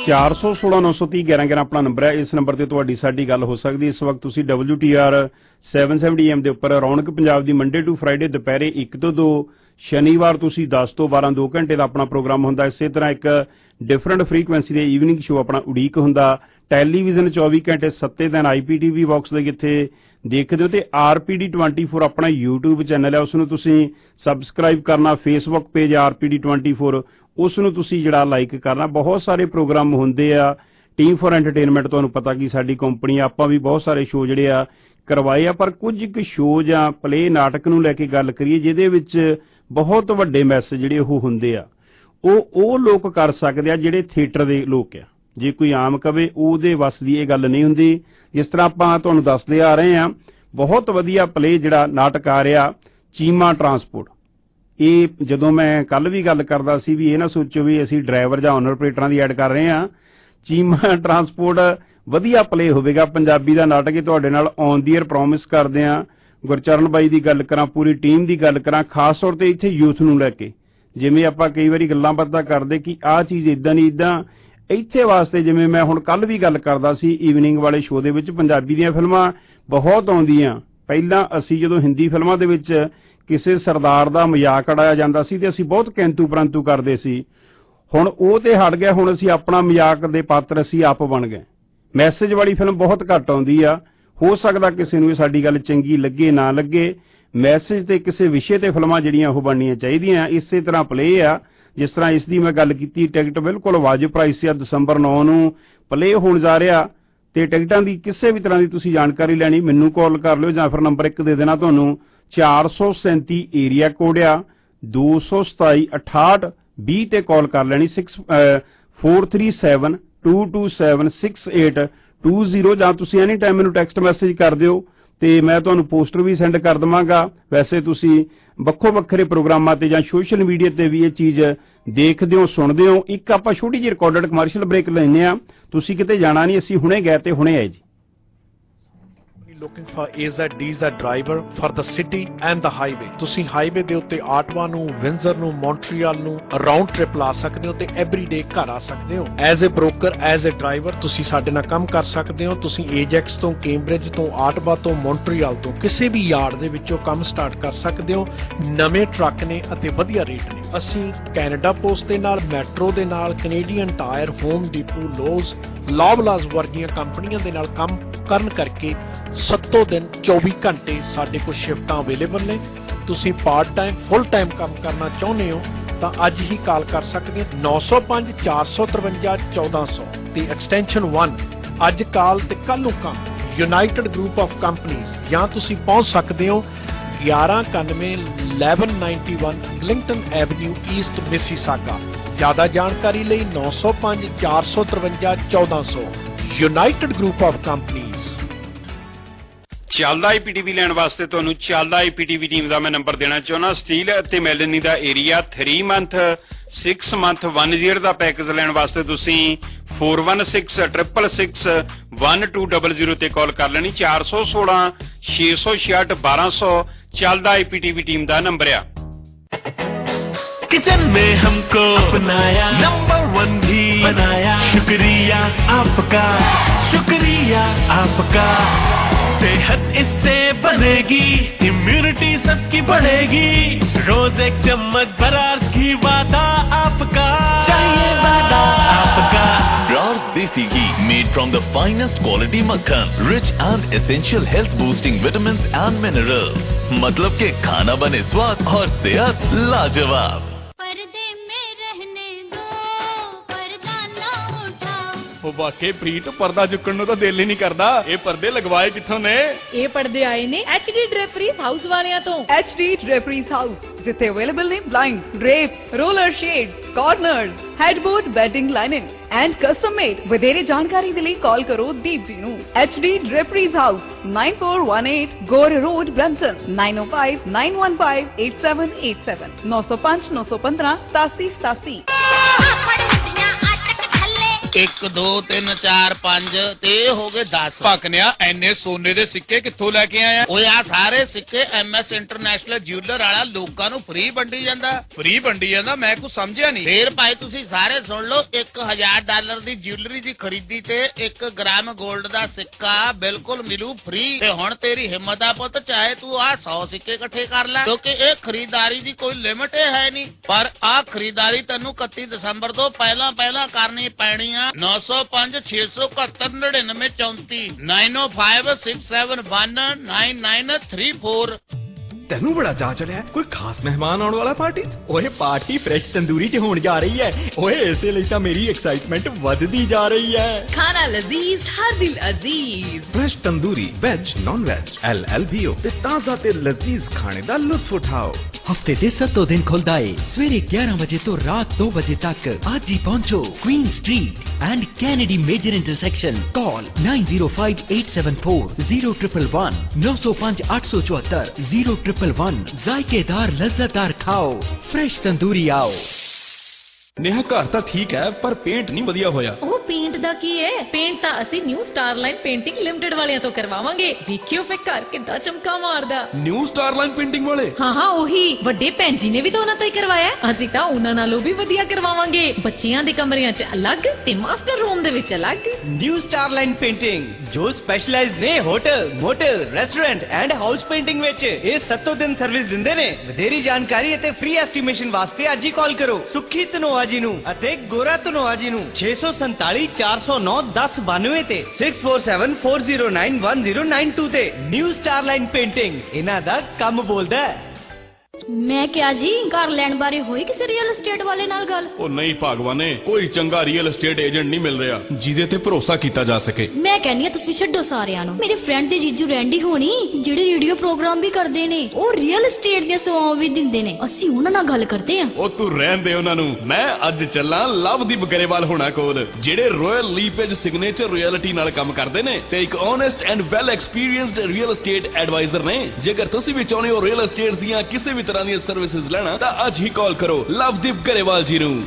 416 930 11 ਆਪਣਾ ਨੰਬਰ ਹੈ। ਇਸ ਨੰਬਰ ਤੇ ਤੁਹਾਡੀ ਸਾਡੀ ਗੱਲ ਹੋ ਸਕਦੀ। ਇਸ ਵਕਤ ਤੁਸੀਂ WTR 770 AM ਦੇ ਉੱਪਰ ਰੌਣਕ ਪੰਜਾਬ ਦੀ ਮੰਡੇ ਟੂ ਫਰਾਈਡੇ ਦੁਪਹਿਰੇ 1 ਤੋਂ 2, ਸ਼ਨੀਵਾਰ ਤੁਸੀਂ 10 ਤੋਂ 12 2 ਘੰਟੇ ਦਾ ਆਪਣਾ ਪ੍ਰੋਗਰਾਮ ਹੁੰਦਾ। ਇਸੇ ਤਰ੍ਹਾਂ ਇੱਕ ਡਿਫਰੈਂਟ ਫ੍ਰੀਕੁਐਂਸੀ ਦੇ ਈਵਨਿੰਗ ਸ਼ੋਅ ਆਪਣਾ ਉਡੀਕ ਹੁੰਦਾ। ਟੈਲੀਵਿਜ਼ਨ 24 ਘੰਟੇ 7 ਦਿਨ IPTV ਬਾਕਸ ਦੇ ਕਿੱਥੇ ਦੇਖਦੇ ਹੋ, ਤੇ RPD 24 ਆਪਣਾ YouTube ਚੈਨਲ ਹੈ, ਉਸ ਨੂੰ ਤੁਸੀਂ ਸਬਸਕ੍ਰਾਈਬ ਕਰਨਾ। ਫੇਸਬੁੱਕ ਪੇਜ RPD 24 ਉਸ ਨੂੰ ਤੁਸੀਂ ਜਿਹੜਾ ਲਾਈਕ ਕਰਨਾ। ਬਹੁਤ ਸਾਰੇ ਪ੍ਰੋਗਰਾਮ ਹੁੰਦੇ ਆ। ਟੀਮ ਫॉर ਐਂਟਰਟੇਨਮੈਂਟ, ਤੁਹਾਨੂੰ ਪਤਾ ਕਿ ਸਾਡੀ ਕੰਪਨੀ, ਆਪਾਂ ਵੀ ਬਹੁਤ ਸਾਰੇ ਸ਼ੋਅ ਜਿਹੜੇ ਆ ਕਰਵਾਏ ਆ, ਪਰ ਕੁਝ ਇੱਕ ਸ਼ੋਅ ਜਾਂ ਪਲੇ ਨਾਟਕ ਨੂੰ ਲੈ ਕੇ ਗੱਲ ਕਰੀਏ ਜਿਹਦੇ ਵਿੱਚ ਬਹੁਤ ਵੱਡੇ ਮੈਸੇਜ ਜਿਹੜੇ ਉਹ ਹੁੰਦੇ ਆ, ਉਹ ਲੋਕ ਕਰ ਸਕਦੇ ਆ ਜਿਹੜੇ ਥੀਏਟਰ ਦੇ ਲੋਕ ਆ। ਜੇ ਕੋਈ ਆਮ ਕਵੇ ਉਹਦੇ ਵੱਸ ਦੀ ਇਹ ਗੱਲ ਨਹੀਂ ਹੁੰਦੀ। ਜਿਸ ਤਰ੍ਹਾਂ ਆਪਾਂ ਤੁਹਾਨੂੰ ਦੱਸਦੇ ਆ ਰਹੇ ਹਾਂ, ਬਹੁਤ ਵਧੀਆ ਪਲੇ ਜਿਹੜਾ ਨਾਟਕ ਆ ਰਿਹਾ ਚੀਮਾ ਟਰਾਂਸਪੋਰਟ। ਇਹ ਜਦੋਂ ਮੈਂ ਕੱਲ ਵੀ ਗੱਲ ਕਰਦਾ ਸੀ ਵੀ ਇਹ ਨਾ ਸੋਚੋ ਵੀ ਅਸੀਂ ਡਰਾਈਵਰ ਜਾਂ ਓਨਰ ਆਪਰੇਟਰਾਂ ਦੀ ਐਡ ਕਰ ਰਹੇ ਹਾਂ। ਚੀਮਾ ਟਰਾਂਸਪੋਰਟ ਵਧੀਆ ਪਲੇ ਹੋਵੇਗਾ, ਪੰਜਾਬੀ ਦਾ ਨਾਟਕ ਇਹ ਤੁਹਾਡੇ ਨਾਲ ਔਨ ਦੀ ਏਅਰ ਪ੍ਰੋਮਿਸ ਕਰਦੇ ਹਾਂ। ਗੁਰਚਰਨ ਬਾਈ ਦੀ ਗੱਲ ਕਰਾਂ, ਪੂਰੀ ਟੀਮ ਦੀ ਗੱਲ ਕਰਾਂ, ਖਾਸ ਤੌਰ ਤੇ ਇੱਥੇ ਯੂਥ ਨੂੰ ਲੈ ਕੇ, ਜਿਵੇਂ ਆਪਾਂ ਕਈ ਵਾਰੀ ਗੱਲਾਂ ਬਾਤਾਂ ਕਰਦੇ ਕਿ ਆਹ ਚੀਜ਼ ਇਦਾਂ ਨਹੀਂ ਇਦਾਂ, ਇੱਥੇ ਵਾਸਤੇ ਜਿਵੇਂ ਮੈਂ ਹੁਣ ਕੱਲ ਵੀ ਗੱਲ ਕਰਦਾ ਸੀ ਈਵਨਿੰਗ ਵਾਲੇ ਸ਼ੋਅ ਦੇ ਵਿੱਚ, ਪੰਜਾਬੀ ਦੀਆਂ ਫਿਲਮਾਂ ਬਹੁਤ ਆਉਂਦੀਆਂ। ਪਹਿਲਾਂ ਅਸੀਂ ਜਦੋਂ ਹਿੰਦੀ ਫਿਲਮਾਂ ਦੇ ਵਿੱਚ ਕਿਸੇ ਸਰਦਾਰ ਦਾ ਮਜ਼ਾਕ ਉਡਾਇਆ ਜਾਂਦਾ ਸੀ ਤੇ ਅਸੀਂ ਬਹੁਤ ਕਿੰਤੂ ਪਰੰਤੂ ਕਰਦੇ ਸੀ। ਹੁਣ ਉਹ ਤੇ ਹਟ ਗਿਆ, ਹੁਣ ਅਸੀਂ ਆਪਣਾ ਮਜ਼ਾਕ ਦੇ ਪਾਤਰ ਅਸੀਂ ਆਪ ਬਣ ਗਏ। ਮੈਸੇਜ ਵਾਲੀ ਫਿਲਮ ਬਹੁਤ ਘੱਟ ਆਉਂਦੀ ਆ। ਹੋ ਸਕਦਾ ਕਿਸੇ ਨੂੰ ਇਹ ਸਾਡੀ ਗੱਲ ਚੰਗੀ ਲੱਗੇ ਨਾ ਲੱਗੇ। ਮੈਸੇਜ ਤੇ ਕਿਸੇ ਵਿਸ਼ੇ ਤੇ ਫਿਲਮਾਂ ਜਿਹੜੀਆਂ ਉਹ ਬਣਨੀਆਂ ਚਾਹੀਦੀਆਂ। ਇਸੇ ਤਰ੍ਹਾਂ ਪਲੇ ਆ, ਜਿਸ ਤਰ੍ਹਾਂ ਇਸ ਦੀ ਮੈਂ ਗੱਲ ਕੀਤੀ, ਟਿਕਟ ਬਿਲਕੁਲ ਵਾਜਬ ਪ੍ਰਾਈਸ ਆ। ਦਸੰਬਰ 9 ਨੂੰ ਪਲੇ ਹੋਣ ਜਾ ਰਿਹਾ ਤੇ ਟਿਕਟਾਂ ਦੀ ਕਿਸੇ ਵੀ ਤਰ੍ਹਾਂ ਦੀ ਤੁਸੀਂ ਜਾਣਕਾਰੀ ਲੈਣੀ ਮੈਨੂੰ ਕਾਲ ਕਰ ਲਿਓ ਜਾਂ ਫਿਰ ਨੰਬਰ ਇੱਕ ਦੇ ਦੇਣਾ ਤੁਹਾਨੂੰ। 437 ਏਰੀਆ ਕੋਡ ਆ, 227 68 20 ਤੇ ਕਾਲ ਕਰ ਲੈਣੀ। 437 227 6820 ਜਾਂ ਤੁਸੀਂ ਐਨੀ ਟਾਈਮ ਮੈਨੂੰ ਟੈਕਸਟ ਮੈਸੇਜ ਕਰ ਦਿਓ ਤੇ ਮੈਂ ਤੁਹਾਨੂੰ ਪੋਸਟਰ ਵੀ ਸੈਂਡ ਕਰ ਦੇਵਾਂਗਾ। ਵੈਸੇ ਤੁਸੀਂ ਵੱਖੋ ਵੱਖਰੇ ਪ੍ਰੋਗਰਾਮਾਂ ਤੇ ਜਾਂ ਸੋਸ਼ਲ ਮੀਡੀਆ ਤੇ ਵੀ ਇਹ ਚੀਜ਼ ਦੇਖਦੇ ਹੋ ਸੁਣਦੇ ਹੋ। ਇੱਕ ਆਪਾਂ ਛੋਟੀ ਜਿਹੀ ਰਿਕਾਰਡਡ ਕਮਰਸ਼ੀਅਲ ਬ੍ਰੇਕ ਲੈਂਦੇ ਆ। ਤੁਸੀਂ ਕਿਤੇ ਜਾਣਾ ਨਹੀਂ, ਅਸੀਂ ਹੁਣੇ ਗਏ ਤੇ ਹੁਣੇ ਆਏ ਜੀ। Looking for AZ DZ driver for the city and the highway। ਤੁਸੀਂ ਹਾਈਵੇ ਦੇ ਉੱਤੇ ਆਟਵਾ ਨੂੰ, ਵਿੰਜ਼ਰ ਨੂੰ, ਮੌਂਟਰੀਅਲ ਨੂੰ ਰਾਉਂਡ ਟ੍ਰਿਪ ਲਾ ਸਕਦੇ ਹੋ ਤੇ ਐਵਰੀਡੇ ਘਰ ਆ ਸਕਦੇ ਹੋ। As a broker, as a driver ਤੁਸੀਂ ਸਾਡੇ ਨਾਲ ਕੰਮ ਕਰ ਸਕਦੇ ਹੋ। ਤੁਸੀਂ ਏਜੈਕਸ ਤੋਂ, ਕੈਂਬਰਿਜ ਤੋਂ, ਆਟਵਾ ਤੋਂ, ਮੌਂਟਰੀਅਲ ਤੋਂ ਕਿਸੇ ਵੀ ਯਾਰਡ ਦੇ ਵਿੱਚੋਂ ਕੰਮ ਸਟਾਰਟ ਕਰ ਸਕਦੇ ਹੋ। ਨਵੇਂ ਟਰੱਕ ਨੇ ਅਤੇ ਵਧੀਆ ਰੇਟ ਨੇ। ਅਸੀਂ ਕੈਨੇਡਾ ਪੋਸਟ ਦੇ ਨਾਲ, ਮੈਟਰੋ ਦੇ ਨਾਲ, Canadian Tire, Home Depot, Lowe's, Loblaws ਵਰਗੀਆਂ ਕੰਪਨੀਆਂ ਦੇ ਨਾਲ ਕੰਮ ਕਰਨ ਕਰਕੇ 7 ਦਿਨ 24 ਘੰਟੇ ਸਾਡੇ ਕੋਲ ਸ਼ਿਫਟਾਂ ਅਵੇਲੇਬਲ ਨੇ। ਤੁਸੀਂ ਪਾਰਟ ਟਾਈਮ, ਫੁੱਲ ਟਾਈਮ ਕੰਮ ਕਰਨਾ ਚਾਹੁੰਦੇ ਹੋ ਤਾਂ ਅੱਜ ਹੀ ਕਾਲ ਕਰ ਸਕਦੇ ਹੋ 905 453 1400 ਤੇ ਐਕਸਟੈਂਸ਼ਨ 1। ਅੱਜ ਕਾਲ ਤੇ ਕੱਲ ਨੂੰ ਕੰਮ। ਯੂਨਾਈਟਿਡ ਗਰੁੱਪ ਆਫ ਕੰਪਨੀਜ਼, ਜਾਂ ਤੁਸੀਂ ਪਹੁੰਚ ਸਕਦੇ ਹੋ 1191 1191 ਬਲਿੰਗਟਨ ਐਵਨਿਊ ਈਸਟ ਮਿਸੀਸਾਗਾ। ਜ਼ਿਆਦਾ ਜਾਣਕਾਰੀ ਲਈ 905 453 1400 ਯੂਨਾਈਟਿਡ ਗਰੁੱਪ ਆਫ ਕੰਪਨੀਜ਼। ਚੱਲਦਾ IPTV ਲੈਣ ਵਾਸਤੇ ਤੁਹਾਨੂੰ ਚੱਲਦਾ IPTV ਟੀਮ ਦਾ ਮੈਂ ਨੰਬਰ ਦੇਣਾ ਚਾਹੁੰਦਾ। ਸਟੀਲ ਅਤੇ ਮੈਲਨੀ ਦਾ ਏਰੀਆ 3 ਮੰਥ 6 ਮੰਥ 1 ਈਅਰ ਦਾ ਪੈਕੇਜ ਲੈਣ ਵਾਸਤੇ ਤੁਸੀਂ 416666 1200 ਤੇ ਕਾਲ ਕਰ ਲੈਣੀ। 416 666 1200 ਚੱਲਦਾ IPTV ਟੀਮ ਦਾ ਨੰਬਰ ਆ। किचन में हमको अपनाया, नंबर 1 भी बनाया। शुक्रिया आपका, शुक्रिया आपका। सेहत इससे बनेगी, इम्यूनिटी सबकी बढ़ेगी। रोज एक चम्मच बरार्स घी, वादा आपका चाहिए, वादा आपका। Brars Desi Ghee, made from the finest quality makhan, rich and essential health boosting vitamins and minerals। मतलब के खाना बने स्वाद और सेहत लाजवाब। ਉਹ ਵਾਕੇ ਪ੍ਰੀਤ, ਪਰਦਾ ਚੁੱਕਣ ਨੂੰ ਤਾਂ ਦਿਲ ਹੀ ਨਹੀਂ ਕਰਦਾ। ਇਹ ਪਰਦੇ ਲਗਵਾਏ ਕਿੱਥੋਂ ਨੇ? ਇਹ ਪਰਦੇ ਆਏ ਨੇ HD ਡ੍ਰੇਪਰੀਜ਼ ਹਾਊਸ ਵਾਲਿਆਂ ਤੋਂ। HD ਡ੍ਰੇਪਰੀਜ਼ ਹਾਊਸ, ਜਿੱਥੇ ਅਵੇਲੇਬਲ ਨੇ blind, drapes, roller shade, corners, headboard, bedding lining and custom made. ਵਧੇਰੇ ਜਾਣਕਾਰੀ ਦੇ ਲਈ ਕਾਲ ਕਰੋ ਦੀਪ ਜੀ ਨੂੰ। HD Draperies House, 9418 Gore Road, Brampton. 905 915 8787 905 915 8787। 1 2 3 4 5 ਤੇ ਇਹ ਹੋ ਗਏ 10। ਭਕਨਿਆ ਐਨੇ ਸੋਨੇ ਦੇ ਸਿੱਕੇ ਕਿੱਥੋਂ ਲੈ ਕੇ ਆਇਆ? ਓਏ ਆ ਸਾਰੇ ਸਿੱਕੇ MS ਇੰਟਰਨੈਸ਼ਨਲ ਜਿਊਲਰ ਵਾਲਾ ਲੋਕਾਂ ਨੂੰ ਫ੍ਰੀ ਵੰਡੀ ਜਾਂਦਾ। ਫ੍ਰੀ ਵੰਡੀ ਜਾਂਦਾ? ਮੈਂ ਕੁਝ ਸਮਝਿਆ ਨਹੀਂ। ਫੇਰ ਭਾਈ ਤੁਸੀਂ ਸਾਰੇ ਸੁਣ ਲਓ, $1000 ਦੀ ਜਿਊਲਰੀ ਦੀ ਖਰੀਦੀ ਤੇ 1 ਗ੍ਰਾਮ 골ਡ ਦਾ ਸਿੱਕਾ ਬਿਲਕੁਲ ਮਿਲੂ ਫ੍ਰੀ। ਤੇ ਹੁਣ ਤੇਰੀ ਹਿੰਮਤ ਆ ਪੁੱਤ, ਚਾਹੇ ਤੂੰ ਆ 100 ਸਿੱਕੇ ਇਕੱਠੇ ਕਰ ਲੈ, ਕਿਉਂਕਿ ਇਹ ਖਰੀਦਦਾਰੀ ਦੀ ਕੋਈ ਲਿਮਟ ਹੈ ਨਹੀਂ। ਪਰ ਆ ਖਰੀਦਦਾਰੀ ਤੈਨੂੰ 31 ਦਸੰਬਰ ਤੋਂ ਪਹਿਲਾਂ ਕਰਨੀ ਪੈਣੀ ਆ। 905 671 99 34 905 671 9934। ਤੈਨੂੰ ਬੜਾ ਚਾਅ ਚੜਿਆ, ਕੋਈ ਖਾਸ ਮਹਿਮਾਨ ਆਉਣ ਵਾਲਾ ਪਾਰਟੀ 'ਚ? ਓਏ ਪਾਰਟੀ ਫਰੈਸ਼ ਤੰਦੂਰੀ 'ਚ ਹੋਣ ਜਾ ਰਹੀ ਹੈ। ਓਏ ਇਸੇ ਲਈ ਤਾਂ ਮੇਰੀ ਐਕਸਾਈਟਮੈਂਟ ਵੱਧਦੀ ਜਾ ਰਹੀ ਹੈ। ਖਾਣਾ ਲਜ਼ੀਜ਼ ਹਰ ਦਿਲ ਅਜ਼ੀਜ਼। Fresh tandoori veg non veg LLBO ਤੇ ਤਾਜ਼ਾ ਤੇ ਲਜ਼ੀਜ਼ ਖਾਣੇ ਦਾ ਲੁਤਫ ਉਠਾਓ। ਹਫਤੇ ਦੇ 7 ਦਿਨ ਖੁੱਲਦਾ ਏ, ਸਵੇਰੇ 11 ਵਜੇ ਤੋਂ ਰਾਤ 2 ਵਜੇ ਤੱਕ। ਅੱਜ ਹੀ ਪਹੁੰਚੋ Queen Street and Kennedy major intersection. Call 9058740111 905 874 0111। ਜ਼ਾਇकेदार लज्जतदार खाओ, फ्रेश तंदूरी आओ। नेहा घर ਤਾਂ ਠੀਕ ਹੈ, ਪਰ ਪੇਂਟ ਨਹੀਂ ਵਧੀਆ ਹੋਇਆ। ਉਹ ਪੇਂਟ ਦਾ ਕੀ ਹੈ? ਪੇਂਟ ਤਾਂ ਅਸੀਂ ਨਿਊ ਸਟਾਰਲਾਈਨ ਪੇਂਟਿੰਗ ਲਿਮਟਿਡ ਵਾਲਿਆਂ ਤੋਂ ਕਰਵਾਵਾਂਗੇ। ਵੇਖਿਓ ਫੇ ਘਰ ਕਿੱਦਾਂ ਚਮਕਾ ਮਾਰਦਾ। ਨਿਊ ਸਟਾਰਲਾਈਨ ਪੇਂਟਿੰਗ ਵਾਲੇ? ਹਾਂ ਉਹੀ। ਵੱਡੇ ਭੈਣ ਜੀ ਨੇ ਵੀ ਤਾਂ ਉਹਨਾਂ ਤੋਂ ਹੀ ਕਰਵਾਇਆ। ਅਸੀਂ ਤਾਂ ਉਹਨਾਂ ਨਾਲੋਂ ਵੀ ਵਧੀਆ ਕਰਵਾਵਾਂਗੇ। ਬੱਚਿਆਂ ਦੇ ਕਮਰਿਆਂ 'ਚ ਅਲੱਗ ਤੇ ਮਾਸਟਰ ਰੂਮ ਦੇ ਵਿੱਚ ਅਲੱਗ। ਨਿਊ ਸਟਾਰਲਾਈਨ ਪੇਂਟਿੰਗ ਜੋ ਸਪੈਸ਼ਲਾਈਜ਼ ਨੇ hotel, motel, restaurant and house painting ਵਿੱਚ। ਇਹ 7 ਦਿਨ ਸਰਵਿਸ ਦਿੰਦੇ ਨੇ। ਵਧੇਰੀ ਜਾਣਕਾਰੀ ਅਤੇ ਫ੍ਰੀ ਐਸਟੀਮੇਸ਼ਨ ਵਾਸਤੇ ਅੱਜ ਹੀ ਕਾਲ ਕਰੋ ਸੁਖੀ ਧਨੋਆ ਜੀ ਨੂੰ ਅਤੇ ਗੋਰਾ ਧਨੋਆ ਜੀ ਨੂੰ 647 409 1092 ਤੇ 6474091092 ਤੇ। ਨਿਊ ਸਟਾਰਲਾਈਨ ਪੇਂਟਿੰਗ, ਇਹਨਾਂ ਦਾ ਕੰਮ ਬੋਲਦਾ ਹੈ। ਮੈਂ ਕਿਹਾ ਜੀ ਘਰ ਲੈਣ ਬਾਰੇ ਹੋਈ ਕਿਸੇ ਰੀਅਲ ਏਸਟੇਟ ਵਾਲੇ ਨਾਲ ਗੱਲ? ਉਹ ਨਹੀਂ ਭਗਵਾਨੇ, ਕੋਈ ਚੰਗਾ ਰੀਅਲ ਏਸਟੇਟ ਏਜੰਟ ਨਹੀਂ ਮਿਲ ਰਿਹਾ ਜਿਹਦੇ ਤੇ ਭਰੋਸਾ ਕੀਤਾ ਜਾ ਸਕੇ। ਮੈਂ ਕਹਿੰਦੀ ਆ ਤੁਸੀਂ ਛੱਡੋ ਸਾਰਿਆਂ ਨੂੰ। ਮੇਰੇ ਫਰੈਂਡ ਦੇ ਜੀਜੂ ਰੈਂਡੀ ਹੋਣੀ ਜਿਹੜੇ ਰੇਡੀਓ ਪ੍ਰੋਗਰਾਮ ਵੀ ਕਰਦੇ ਨੇ, ਉਹ ਰੀਅਲ ਏਸਟੇਟ ਦੀਆਂ ਸੇਵਾਵਾਂ ਵੀ ਦਿੰਦੇ ਨੇ। ਅਸੀਂ ਉਹਨਾਂ ਨਾਲ ਗੱਲ ਕਰਦੇ ਆ। ਉਹ ਤੂੰ ਰਹਿਣ ਦੇ ਉਹਨਾਂ ਨੂੰ। ਮੈਂ ਅੱਜ ਚੱਲਾਂ ਲਵਦੀਪ ਗਰੇਵਾਲ ਹੋਣਾ ਕੋਲ, ਜਿਹੜੇ ਰਾਇਲ ਲੀਪੇਜ ਸਿਗਨੇਚਰ ਰਿਐਲਿਟੀ ਨਾਲ ਕੰਮ ਕਰਦੇ ਨੇ ਤੇ ਇੱਕ honest and well experienced real estate adviser ਨੇ। ਜੇਕਰ ਤੁਸੀਂ ਵੀ ਚਾਹੁੰਦੇ ਹੋ ਰੀਅਲ ਏਸਟੇਟ ਦੀਆਂ ਕਿਸੇ ਵੀ ਤਰ੍ਹਾਂ ਦੀਆਂ ਸਰਵਿਸਿਜ਼ ਲੈਣਾ ਤਾਂ ਅੱਜ ਹੀ ਕਾਲ ਕਰੋ ਲਵਦੀਪ ਗਰੇਵਾਲ ਜੀ ਨੂੰ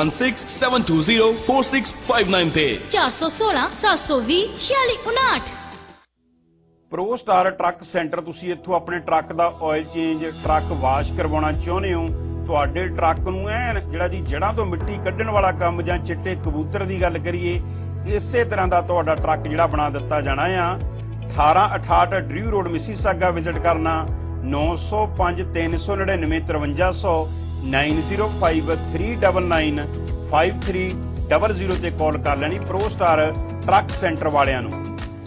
4167204659 ਤੇ 416 720 4659। Pro Star Truck Centre. ਤੁਸੀਂ ਇੱਥੋਂ ਆਪਣੇ ਟਰੱਕ ਦਾ ਆਇਲ ਚੇਂਜ, ਟਰੱਕ ਵਾਸ਼ ਕਰਵਾਉਣਾ ਚਾਹੁੰਦੇ ਹੋ, ਤੁਹਾਡੇ ਟਰੱਕ ਨੂੰ ਐਨ ਜਿਹੜਾ ਜੀ ਜੜ੍ਹਾਂ ਤੋਂ ਮਿੱਟੀ ਕੱਢਣ ਵਾਲਾ ਕੰਮ, ਜਾਂ ਚਿੱਟੇ ਕਬੂਤਰ ਦੀ ਗੱਲ ਕਰੀਏ, ਇਸੇ ਤਰ੍ਹਾਂ ਦਾ ਤੁਹਾਡਾ ਟਰੱਕ ਜਿਹੜਾ ਬਣਾ ਦਿੱਤਾ ਜਾਣਾ ਆ। 1868 ਡਰਿਊ ਰੋਡ ਮਿਸੀਸਾਗਾ ਵਿਜ਼ਿਟ ਕਰਨਾ। 905 399 5300 905 399 5300 ਤੇ ਕਾਲ ਕਰ ਲੈਣੀ ਪ੍ਰੋ ਸਟਾਰ ਟਰੱਕ ਸੈਂਟਰ ਵਾਲਿਆਂ ਨੂੰ।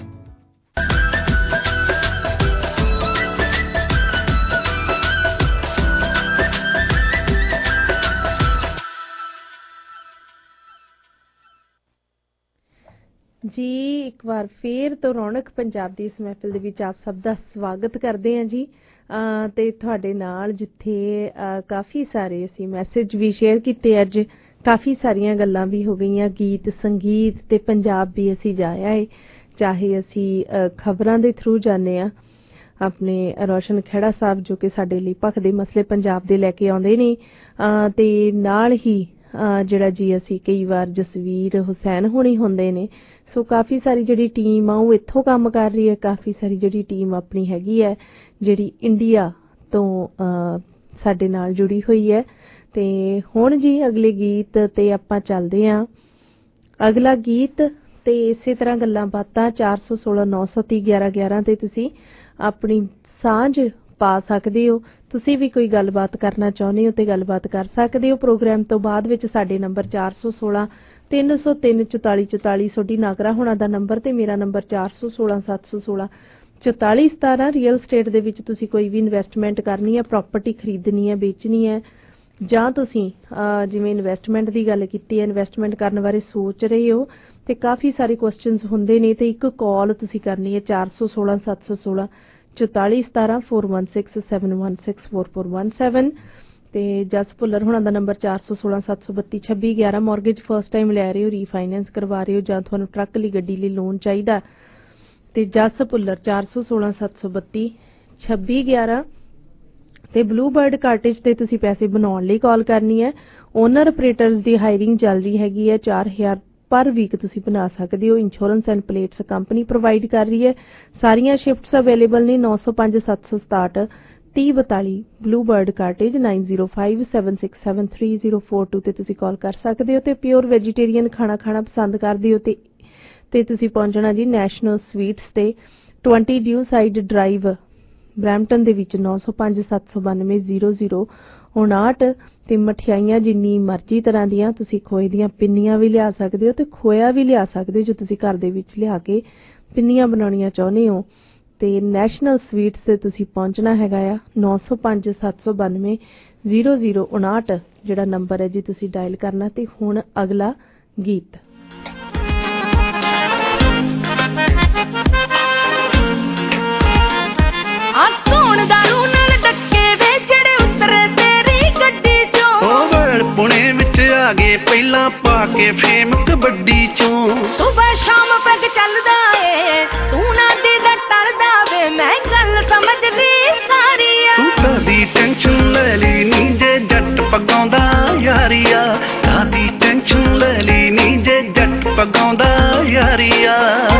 ਜੀ ਇੱਕ ਵਾਰ ਫੇਰ ਤੋਂ ਰੌਣਕ ਪੰਜਾਬ ਦੀ ਇਸ ਮਹਿਫਿਲ ਦੇ ਵਿੱਚ ਆਪ ਸਭ ਦਾ ਸਵਾਗਤ ਕਰਦੇ ਹਾਂ ਜੀ। ਤੇ ਤੁਹਾਡੇ ਨਾਲ ਜਿੱਥੇ ਕਾਫੀ ਸਾਰੇ ਅਸੀਂ ਮੈਸੇਜ ਵੀ ਸ਼ੇਅਰ ਕੀਤੇ, ਅੱਜ ਕਾਫੀ ਸਾਰੀਆਂ ਗੱਲਾਂ ਵੀ ਹੋ ਗਈਆਂ, ਗੀਤ ਸੰਗੀਤ ਤੇ ਪੰਜਾਬ ਵੀ ਅਸੀਂ ਜਾਇਆ ਹੈ। ਚਾਹੇ ਅਸੀਂ ਖਬਰਾਂ ਦੇ ਥਰੂ ਜਾਂਦੇ ਹਾਂ, ਆਪਣੇ ਰੋਸ਼ਨ ਖਹਿੜਾ ਸਾਹਿਬ ਜੋ ਕਿ ਸਾਡੇ ਲਈ ਭਖਦੇ ਮਸਲੇ ਪੰਜਾਬ ਦੇ ਲੈ ਕੇ ਆਉਂਦੇ ਨੇ, ਤੇ ਨਾਲ ਹੀ ਜਿਹੜਾ ਜੀ ਅਸੀਂ ਕਈ ਵਾਰ ਜਸਵੀਰ ਹੁਸੈਨ ਹੋਣੀ ਹੁੰਦੇ ਨੇ। ਸੋ ਕਾਫੀ ਸਾਰੀ ਜਿਹੜੀ ਟੀਮ ਆ ਉਹ ਇੱਥੋਂ ਕੰਮ ਕਰ ਰਹੀ ਹੈ, ਕਾਫੀ ਸਾਰੀ ਜਿਹੜੀ ਟੀਮ ਆਪਣੀ ਹੈਗੀ ਹੈ ਜਿਹੜੀ ਇੰਡੀਆ ਤੋਂ ਸਾਡੇ ਨਾਲ ਜੁੜੀ ਹੋਈ ਹੈ। ਤੇ ਹੁਣ ਜੀ ਅਗਲੇ ਗੀਤ ਤੇ ਆਪਾਂ ਚੱਲਦੇ ਹਾਂ। ਅਗਲਾ ਗੀਤ ਤੇ ਇਸੇ ਤਰ੍ਹਾਂ ਗੱਲਾਂ ਬਾਤਾਂ 416 930 1111 ਤੇ ਤੁਸੀਂ ਆਪਣੀ ਸਾਂਝ ਪਾ ਸਕਦੇ ਹੋ। ਤੁਸੀਂ ਵੀ ਕੋਈ ਗੱਲਬਾਤ ਕਰਨਾ ਚਾਹੁੰਦੇ ਹੋ ਤੇ ਗੱਲਬਾਤ ਕਰ ਸਕਦੇ ਹੋ। ਪ੍ਰੋਗਰਾਮ ਤੋਂ ਬਾਅਦ ਵਿੱਚ ਸਾਡੇ ਨੰਬਰ 416 303 44 44 ਸੋਡੀ ਨਾਗਰਾ ਹੋਣਾ ਦਾ ਨੰਬਰ ਤੇ ਮੇਰਾ ਨੰਬਰ 416 716 44 17। ਰੀਅਲ ਸਟੇਟ ਦੇ ਵਿੱਚ ਤੁਸੀਂ ਕੋਈ ਵੀ ਇਨਵੈਸਟਮੈਂਟ ਕਰਨੀ ਹੈ, ਪ੍ਰਾਪਰਟੀ ਖਰੀਦਣੀ ਹੈ, ਵੇਚਣੀ ਹੈ, ਜਾਂ ਤੁਸੀਂ ਜਿਵੇਂ ਇਨਵੈਸਟਮੈਂਟ ਦੀ ਗੱਲ ਕੀਤੀ ਹੈ, ਇਨਵੈਸਟਮੈਂਟ ਕਰਨ ਬਾਰੇ ਸੋਚ ਰਹੇ ਹੋ ਤੇ ਕਾਫੀ ਸਾਰੇ ਕੁਐਸਚਨਸ ਹੁੰਦੇ ਨੇ, ਤੇ ਇੱਕ ਕਾਲ ਤੁਸੀਂ ਕਰਨੀ ਹੈ 416 716 44 17 416 716 4417। ਤੇ ਜਸ ਭੁੱਲਰ ਹੋਣਾ ਦਾ ਨੰਬਰ 416 732 26 11। ਮੌਰਗੇਜ ਫਸਟ ਟਾਈਮ ਲੈ ਰਹੇ ਹੋ, ਰੀਫਾਈਨੈਂਸ ਕਰਵਾ ਰਹੇ ਹੋ, ਜਾਂ ਤੁਹਾਨੂੰ ਟਰੱਕ ਲਈ ਗੱਡੀ ਲਈ ਲੋਨ ਚਾਹੀਦਾ ਤੇ ਜਸ ਭੁੱਲਰ 416 732 26 11। ਤੇ ਬਲੂ ਬਰਡ ਕਾਟੇਜ ਤੇ ਤੁਸੀਂ ਪੈਸੇ ਬਣਾਉਣ ਲਈ ਕਾਲ ਕਰਨੀ ਹੈ। ਓਨਰ ਆਪਰੇਟਰਸ ਦੀ ਹਾਇਰਿੰਗ ਚੱਲ ਰਹੀ ਹੈਗੀ ਹੈ। ਪਰ ਵੀਕ ਤੁਸੀਂ ਬਣਾ ਸਕਦੇ ਹੋ। Insurance and plates company provide ਕਰ ਰਹੀ ਹੈ। ਸਾਰੀਆਂ ਸ਼ਿਫਟਸ ਅਵੇਲੇਬਲ ਨੇ। 905767 3042 ਬਲੂ ਬਰਡ ਕਾਟੇਜ 9057673042 ਤੇ ਤੁਸੀਂ ਕਾਲ ਕਰ ਸਕਦੇ ਹੋ। ਤੇ ਪਿਓਰ ਵੈਜੀਟੇਰੀਅਨ ਖਾਣਾ ਪਸੰਦ ਕਰਦੇ ਹੋ ਤੇ ਤੁਸੀਂ ਪਹੁੰਚਣਾ ਜੀ ਨੈਸ਼ਨਲ ਸਵੀਟਸ ਤੇ 20 ਡਿਊ ਸਾਈਡ ਡਰਾਈਵ ਬਰੈਂਪਟਨ ਦੇ ਵਿੱਚ 9057920059 ਤੇ ਮਠਿਆਈਆਂ ਜਿੰਨੀ ਮਰਜ਼ੀ ਤਰ੍ਹਾਂ ਦੀਆਂ ਤੁਸੀਂ ਖੋਏ ਦੀਆਂ ਪਿੰਨੀਆਂ ਵੀ ਲਿਆ ਸਕਦੇ ਹੋ ਤੇ ਖੋਇਆ ਵੀ ਲਿਆ ਸਕਦੇ ਹੋ ਜੋ ਤੁਸੀਂ ਘਰ ਦੇ ਵਿੱਚ ਲਿਆ ਕੇ ਪਿੰਨੀਆਂ ਬਣਾਉਣੀਆਂ ਚਾਹੁੰਦੇ ਹੋ। ਤੇ ਨੈਸ਼ਨਲ ਸਵੀਟਸ ਤੇ ਤੁਸੀਂ ਪਹੁੰਚਣਾ ਹੈਗਾ ਆ 9057920059 ਜਿਹੜਾ ਨੰਬਰ ਹੈ ਜੀ ਤੁਸੀਂ ਡਾਇਲ ਕਰਨਾ। ਤੇ ਹੁਣ ਅਗਲਾ ਗੀਤ ਪੁਣੇ ਵਿੱਚ ਆ ਗਏ ਪਹਿਲਾਂ ਪਾ ਕੇ ਫੇਮ ਕਬੱਡੀ ਚੋਂ ਸੁਬਹ ਸ਼ਾਮ ਪੈਗ ਚੱਲਦਾ ਏ ਤੂੰ ਨਾ ਦੀਦਾ ਟਲਦਾ ਵੇ ਮੈਂ ਗੱਲ ਸਮਝ ਲਈ ਸਾਰੀ ਤੂੰ ਕਾਦੀ ਟੈਨਸ਼ਨ ਲੈ ਲਈ ਨੀ ਜੇ ਜੱਟ ਪਗਾਉਂਦਾ ਯਾਰੀਆ ਕਾਦੀ ਟੈਨਸ਼ਨ ਲੈ ਲਈ ਨੀ ਜੇ ਜੱਟ ਪਗਾਉਂਦਾ ਯਾਰੀਆ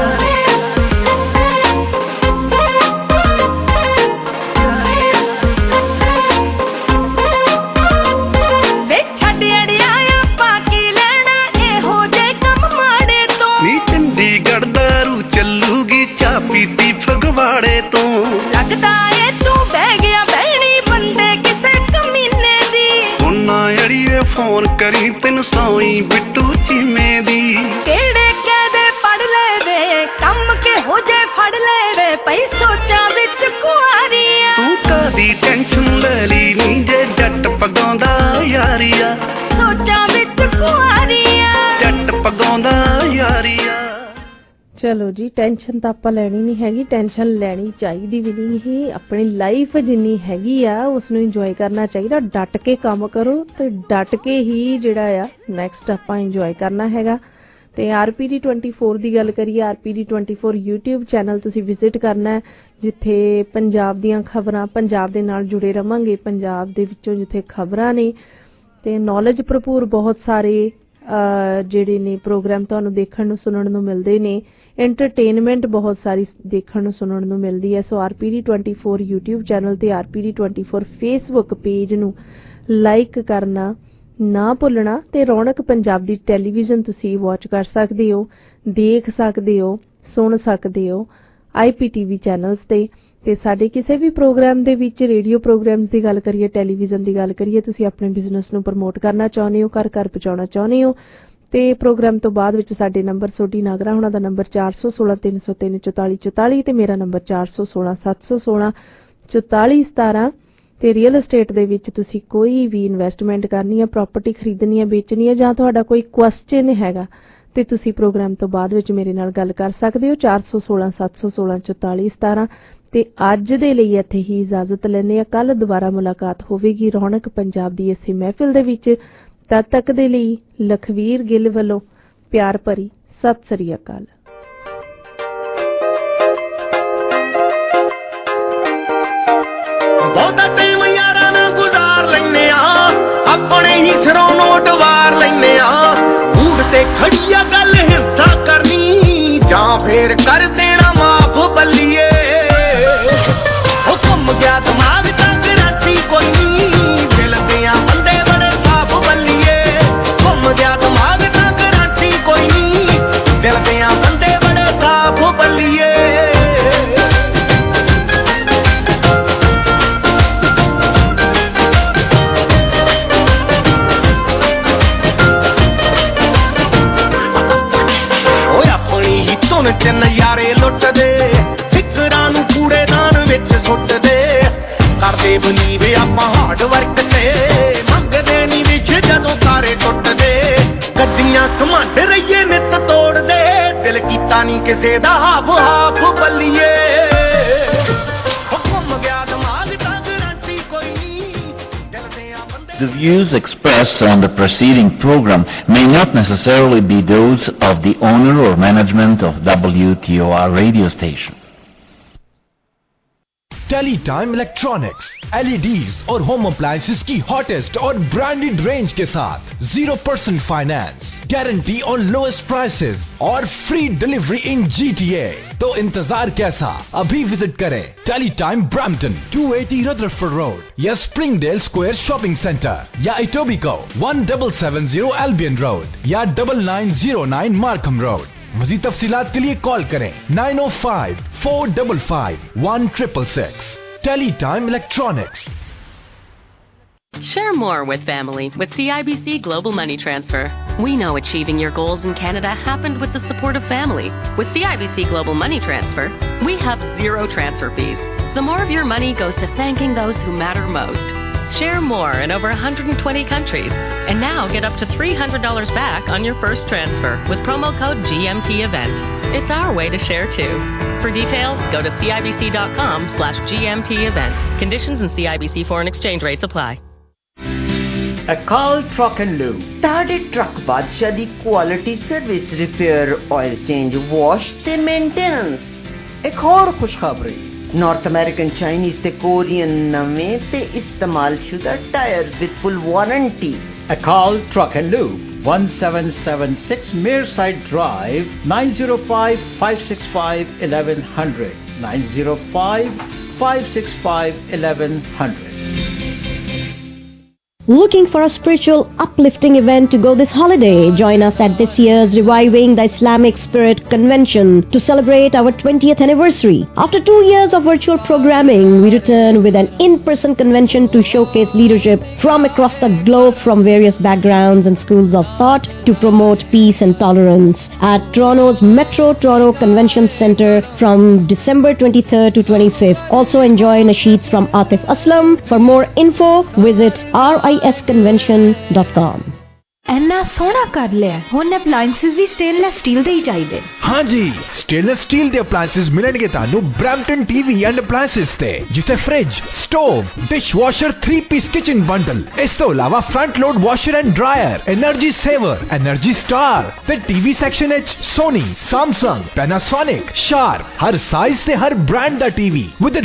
ਪੀਤੀ ਫਗਵਾੜੇ ਤੋਂ ਲੱਗਦਾ ਏ ਤੂੰ ਬਹਿ ਗਿਆ ਬਹਿਣੀ ਬੰਦੇ ਕਿਸੇ ਕਮੀਨੇ ਦੀ ਉਹਨਾਂ ਅੜੀਏ ਫੋਨ ਕਰੀ ਤੈਨੂੰ ਸੌਈ ਬਿੱਟੂ ਚੀਮੇ ਦੀ ਕਿਹੜੇ ਕਹਦੇ ਪੜ ਲੈ ਵੇ ਕੰਮ ਕਿਹੋ ਜੇ ਫੜ ਲੈ ਵੇ ਪਈ ਸੋਚਾਂ ਵਿੱਚ ਕੁਆਰੀਆਂ ਤੂੰ ਕਾਦੀ ਟੈਨਸ਼ਨ ਲੈ ਲਈ ਨੀ ਜੇ ਜੱਟ ਪਗਾਉਂਦਾ ਯਾਰੀਆ ਸੋਚਾਂ ਵਿੱਚ ਕੁਆਰੀਆਂ ਜੱਟ ਪਗਾਉਂਦਾ ਯਾਰੀਆ। ਚਲੋ ਜੀ ਟੈਨਸ਼ਨ ਤਾਂ ਆਪਾਂ ਲੈਣੀ ਨਹੀਂ ਹੈਗੀ। ਟੈਨਸ਼ਨ ਲੈਣੀ ਚਾਹੀਦੀ ਵੀ ਨਹੀਂ ਹੀ। ਆਪਣੀ ਲਾਈਫ ਜਿੰਨੀ ਹੈਗੀ ਆ ਉਸ ਨੂੰ ਇੰਜੋਏ ਕਰਨਾ ਚਾਹੀਦਾ। ਡਟ ਕੇ ਕੰਮ ਕਰੋ ਤੇ ਡਟ ਕੇ ਹੀ ਜਿਹੜਾ ਆ ਨੈਕਸਟ ਆਪਾਂ ਇੰਜੋਏ ਕਰਨਾ ਹੈਗਾ। ਤੇ RPD 24 ਦੀ ਗੱਲ ਕਰੀਏ RPD 24 YouTube ਚੈਨਲ ਤੁਸੀਂ ਵਿਜ਼ਿਟ ਕਰਨਾ ਜਿੱਥੇ ਪੰਜਾਬ ਦੀਆਂ ਖਬਰਾਂ ਪੰਜਾਬ ਦੇ ਨਾਲ ਜੁੜੇ ਰਵਾਂਗੇ। ਪੰਜਾਬ ਦੇ ਵਿੱਚੋਂ ਜਿੱਥੇ ਖਬਰਾਂ ਨੇ ਤੇ ਨੌਲੇਜ ਭਰਪੂਰ ਬਹੁਤ ਸਾਰੇ ਜਿਹੜੇ ਨੇ ਪ੍ਰੋਗਰਾਮ ਤੁਹਾਨੂੰ ਦੇਖਣ ਨੂੰ ਸੁਣਨ ਨੂੰ ਮਿਲਦੇ ਨੇ। ਐਂਟਰਟੇਨਮੈਂਟ ਬਹੁਤ ਸਾਰੀ ਦੇਖਣ ਨੂੰ ਸੁਣਨ ਨੂੰ ਮਿਲਦੀ ਹੈ। ਸੋ RPD 24 YouTube ਚੈਨਲ ਤੇ RPD 24 Facebook ਪੇਜ ਨੂੰ ਲਾਈਕ ਕਰਨਾ ਨਾ ਭੁੱਲਣਾ। ਤੇ ਰੌਣਕ ਪੰਜਾਬ ਦੀ ਟੈਲੀਵਿਜ਼ਨ ਤੁਸੀਂ ਵਾਚ ਕਰ ਸਕਦੇ ਹੋ, ਦੇਖ ਸਕਦੇ ਹੋ, ਸੁਣ ਸਕਦੇ ਹੋ IPTV ਚੈਨਲਸ ਤੇ ਸਾਡੇ ਕਿਸੇ ਵੀ ਪ੍ਰੋਗਰਾਮ ਦੇ ਵਿੱਚ ਰੇਡੀਓ ਪ੍ਰੋਗਰਾਮਸ ਦੀ ਗੱਲ ਕਰੀਏ ਟੈਲੀਵਿਜ਼ਨ ਦੀ ਗੱਲ ਕਰੀਏ ਤੁਸੀਂ ਆਪਣੇ ਬਿਜ਼ਨਸ ਨੂੰ ਪ੍ਰਮੋਟ ਕਰਨਾ ਚਾਹੁੰਦੇ ਹੋ ਘਰ ਪਹੁੰਚਾਉਣਾ ਚਾਹੁੰਦੇ ਹੋ ਤੇ ਪ੍ਰੋਗਰਾਮ ਤੋਂ ਬਾਅਦ ਵਿੱਚ ਸਾਡੇ ਨੰਬਰ ਸੋਢੀ ਨਾਗਰਾ ਹੋਣਾ ਦਾ ਨੰਬਰ 4163034444 ਤੇ ਮੇਰਾ ਨੰਬਰ 4167164417 ਤੇ ਰੀਅਲ ਏਸਟੇਟ ਦੇ ਵਿੱਚ ਤੁਸੀਂ ਕੋਈ ਵੀ ਇਨਵੈਸਟਮੈਂਟ ਕਰਨੀ ਹੈ ਪ੍ਰਾਪਰਟੀ ਖਰੀਦਣੀ ਹੈ ਵੇਚਣੀ ਹੈ ਜਾਂ ਤੁਹਾਡਾ ਕੋਈ ਕੁਐਸਚਨ ਹੈਗਾ ਤੇ ਤੁਸੀਂ ਪ੍ਰੋਗਰਾਮ ਤੋਂ ਬਾਅਦ ਵਿੱਚ ਮੇਰੇ ਨਾਲ ਗੱਲ ਕਰ ਸਕਦੇ ਹੋ 4167164417 ਤੇ ਅੱਜ ਦੇ ਲਈ ਇੱਥੇ ਹੀ ਇਜਾਜ਼ਤ ਲੈਂਦੇ ਆ। ਕੱਲ ਦੁਬਾਰਾ ਮੁਲਾਕਾਤ ਹੋਵੇਗੀ ਰੌਣਕ ਪੰਜਾਬ ਦੀ ਇਸੇ ਮਹਿਫਿਲ ਦੇ ਵਿੱਚ। ਤਦ ਤੱਕ ਦੇ ਲਈ ਲਖਵੀਰ ਗਿੱਲ ਵੱਲੋਂ ਪਿਆਰ ਭਰੀ ਸਤਿ ਸ੍ਰੀ ਅਕਾਲ। ਬਹੁਤਾ ਟਾਈਮ ਯਾਰਾਂ ਨਾਲ ਗੁਜ਼ਾਰ ਲੈਨੇ ਆ ਆਪਣੇ ਹੀ ਸਿਰੋਂ ਨੋਟ ਵਾਰ ਲੈਨੇ ਆ ਮੂਡ ਤੇ ਖੜੀਆ ਗੱਲ ਹਿੱਸਾ ਕਰਨੀ ਜਾਂ ਫੇਰ ਕਰ ਦੇਣਾ ਮਾਫ ਬੱਲੀਏ ਉਹ ਘੁੰਮ ਗਿਆ ਦਿਮਾਗ ਤਾਂ ਕਰਾਤੀ ਕੋਈ ਨਹੀਂ ਦਿਲ ਦੀਆਂ ਬੰਦੇ ਬੜੇ ਸਾਫ ਬੱਲੀਏ ਘੁੰਮ ਗਿਆ ਦਿਮਾਗ ਤਾਂ ਕਰਾਤੀ ਕੋਈ ਨਹੀਂ ਦਿਲ ਦੀਆਂ ਬੰਦੇ ਬੜੇ ਸਾਫ ਬੱਲੀਏ ਚ ਨਜ਼ਾਰੇ ਲੁੱਟਦੇ ਫਿਕਰਾਂ ਨੂੰ ਕੂੜੇਦਾਨ ਵਿੱਚ ਸੁੱਟਦੇ ਕਰਦੇ ਬਲੀਵ ਆਪਾਂ ਹਾਰਡ ਵਰਕ ਤੇ ਮੰਗਦੇ ਨਹੀਂ ਵਿਛ ਜਦੋਂ ਤਾਰੇ ਟੁੱਟਦੇ ਗੱਡੀਆਂ ਘਮੰਡ ਰਹੀਏ ਨਿੱਤ ਤੋੜਦੇ ਦਿਲ ਕੀਤਾ ਨਹੀਂ ਕਿਸੇ ਦਾ ਹਾਫ ਬੱਲੀਏ ਹੁਕਮ ਗਿਆ ਦਿਮਾਗ ਤਾਂ ਗਰੰਟੀ ਕੋਈ ਨਹੀਂ ਦਿਲ ਦੇ ਆ ਬੰਦੇ। The views expressed on the preceding program may not necessarily be those of the owner or management of WTOR radio station. Teletime electronics LEDs और होम अप्लायंसेस की हॉटेस्ट और ब्रांडेड रेंज के साथ 0% finance, guarantee on lowest prices और free delivery in GTA। तो इंतजार कैसा, अभी विजिट करें Teletime Brampton 280 Rutherford Road या स्प्रिंगडेल स्क्वायर शॉपिंग सेंटर या इटोबिको 1770 एल्बियन रोड या 9909 मार्कम रोड। मज़ीद तफसीलात के लिए कॉल करें 905-455-1666। Teletime electronics. Share more with family with CIBC Global Money Transfer. We know achieving your goals in Canada happened with the support of family. With CIBC Global Money Transfer, we have zero transfer fees, so more of your money goes to thanking those who matter most. Share more in over 120 countries, and now get up to $300 back on your first transfer with promo code GMTEvent. It's our way to share too. For details, go to CIBC.com/GMTEvent. Conditions and CIBC foreign exchange rates apply. Akal Truck and Lube ਤੁਹਾਡੇ truck ਬਾਦਸ਼ਾਹ ਦੀ quality service repair oil change wash ਤੇ maintenance. ਇੱਕ ਹੋਰ ਖੁਸ਼ਖਬਰੀ North American Chinese ਤੇ Korean ਨਵੇਂ ਤੇ ਇਸਤੇਮਾਲਸ਼ੁਦਾ tyres with full warranty. Akal Truck and Lube 1776 Mearside Drive 905-565-1100 905-565-1100। Looking for a spiritual uplifting event to go this holiday? Join us at this year's Reviving the Islamic Spirit Convention to celebrate our 20th anniversary. After 2 years of virtual programming, we return with an in-person convention to showcase leadership from across the globe from various backgrounds and schools of thought to promote peace and tolerance at Toronto's Metro Toronto Convention Centre from December 23rd to 25th. Also enjoy nasheeds from Atif Aslam. For more info, visit risconvention.com। ਇੰਨਾ ਸੋਹਣਾ ਕਰ ਲਿਆ, ਹੁਣ appliances ਵੀ stainless steel ਦੇ ਹੀ ਚਾਹੀਦੇ। ਹਾਂਜੀ, stainless steel ਦੇ appliances ਮਿਲਣਗੇ ਤੁਹਾਨੂੰ ਬ੍ਰੈਂਪਟਨ ਟੀਵੀ ਐਂਡ ਅਪਲਾਈਐਂਸਸ ਤੇ, ਜਿੱਥੇ fridge, stove, dishwasher three piece kitchen bundle, ਇਸ ਤੋਂ ਇਲਾਵਾ front load washer and dryer, energy saver, energy star ਤੇ ਟੀਵੀ ਸੈਕਸ਼ਨ ਵਿੱਚ ਸੋਨੀ, ਸੈਮਸੰਗ, ਪੈਨਾਸੋਨਿਕ, ਸ਼ਾਰਪ, ਹਰ ਸਾਈਜ਼ ਤੇ ਹਰ ਬ੍ਰਾਂਡ ਦਾ ਟੀਵੀ ਵਿਦ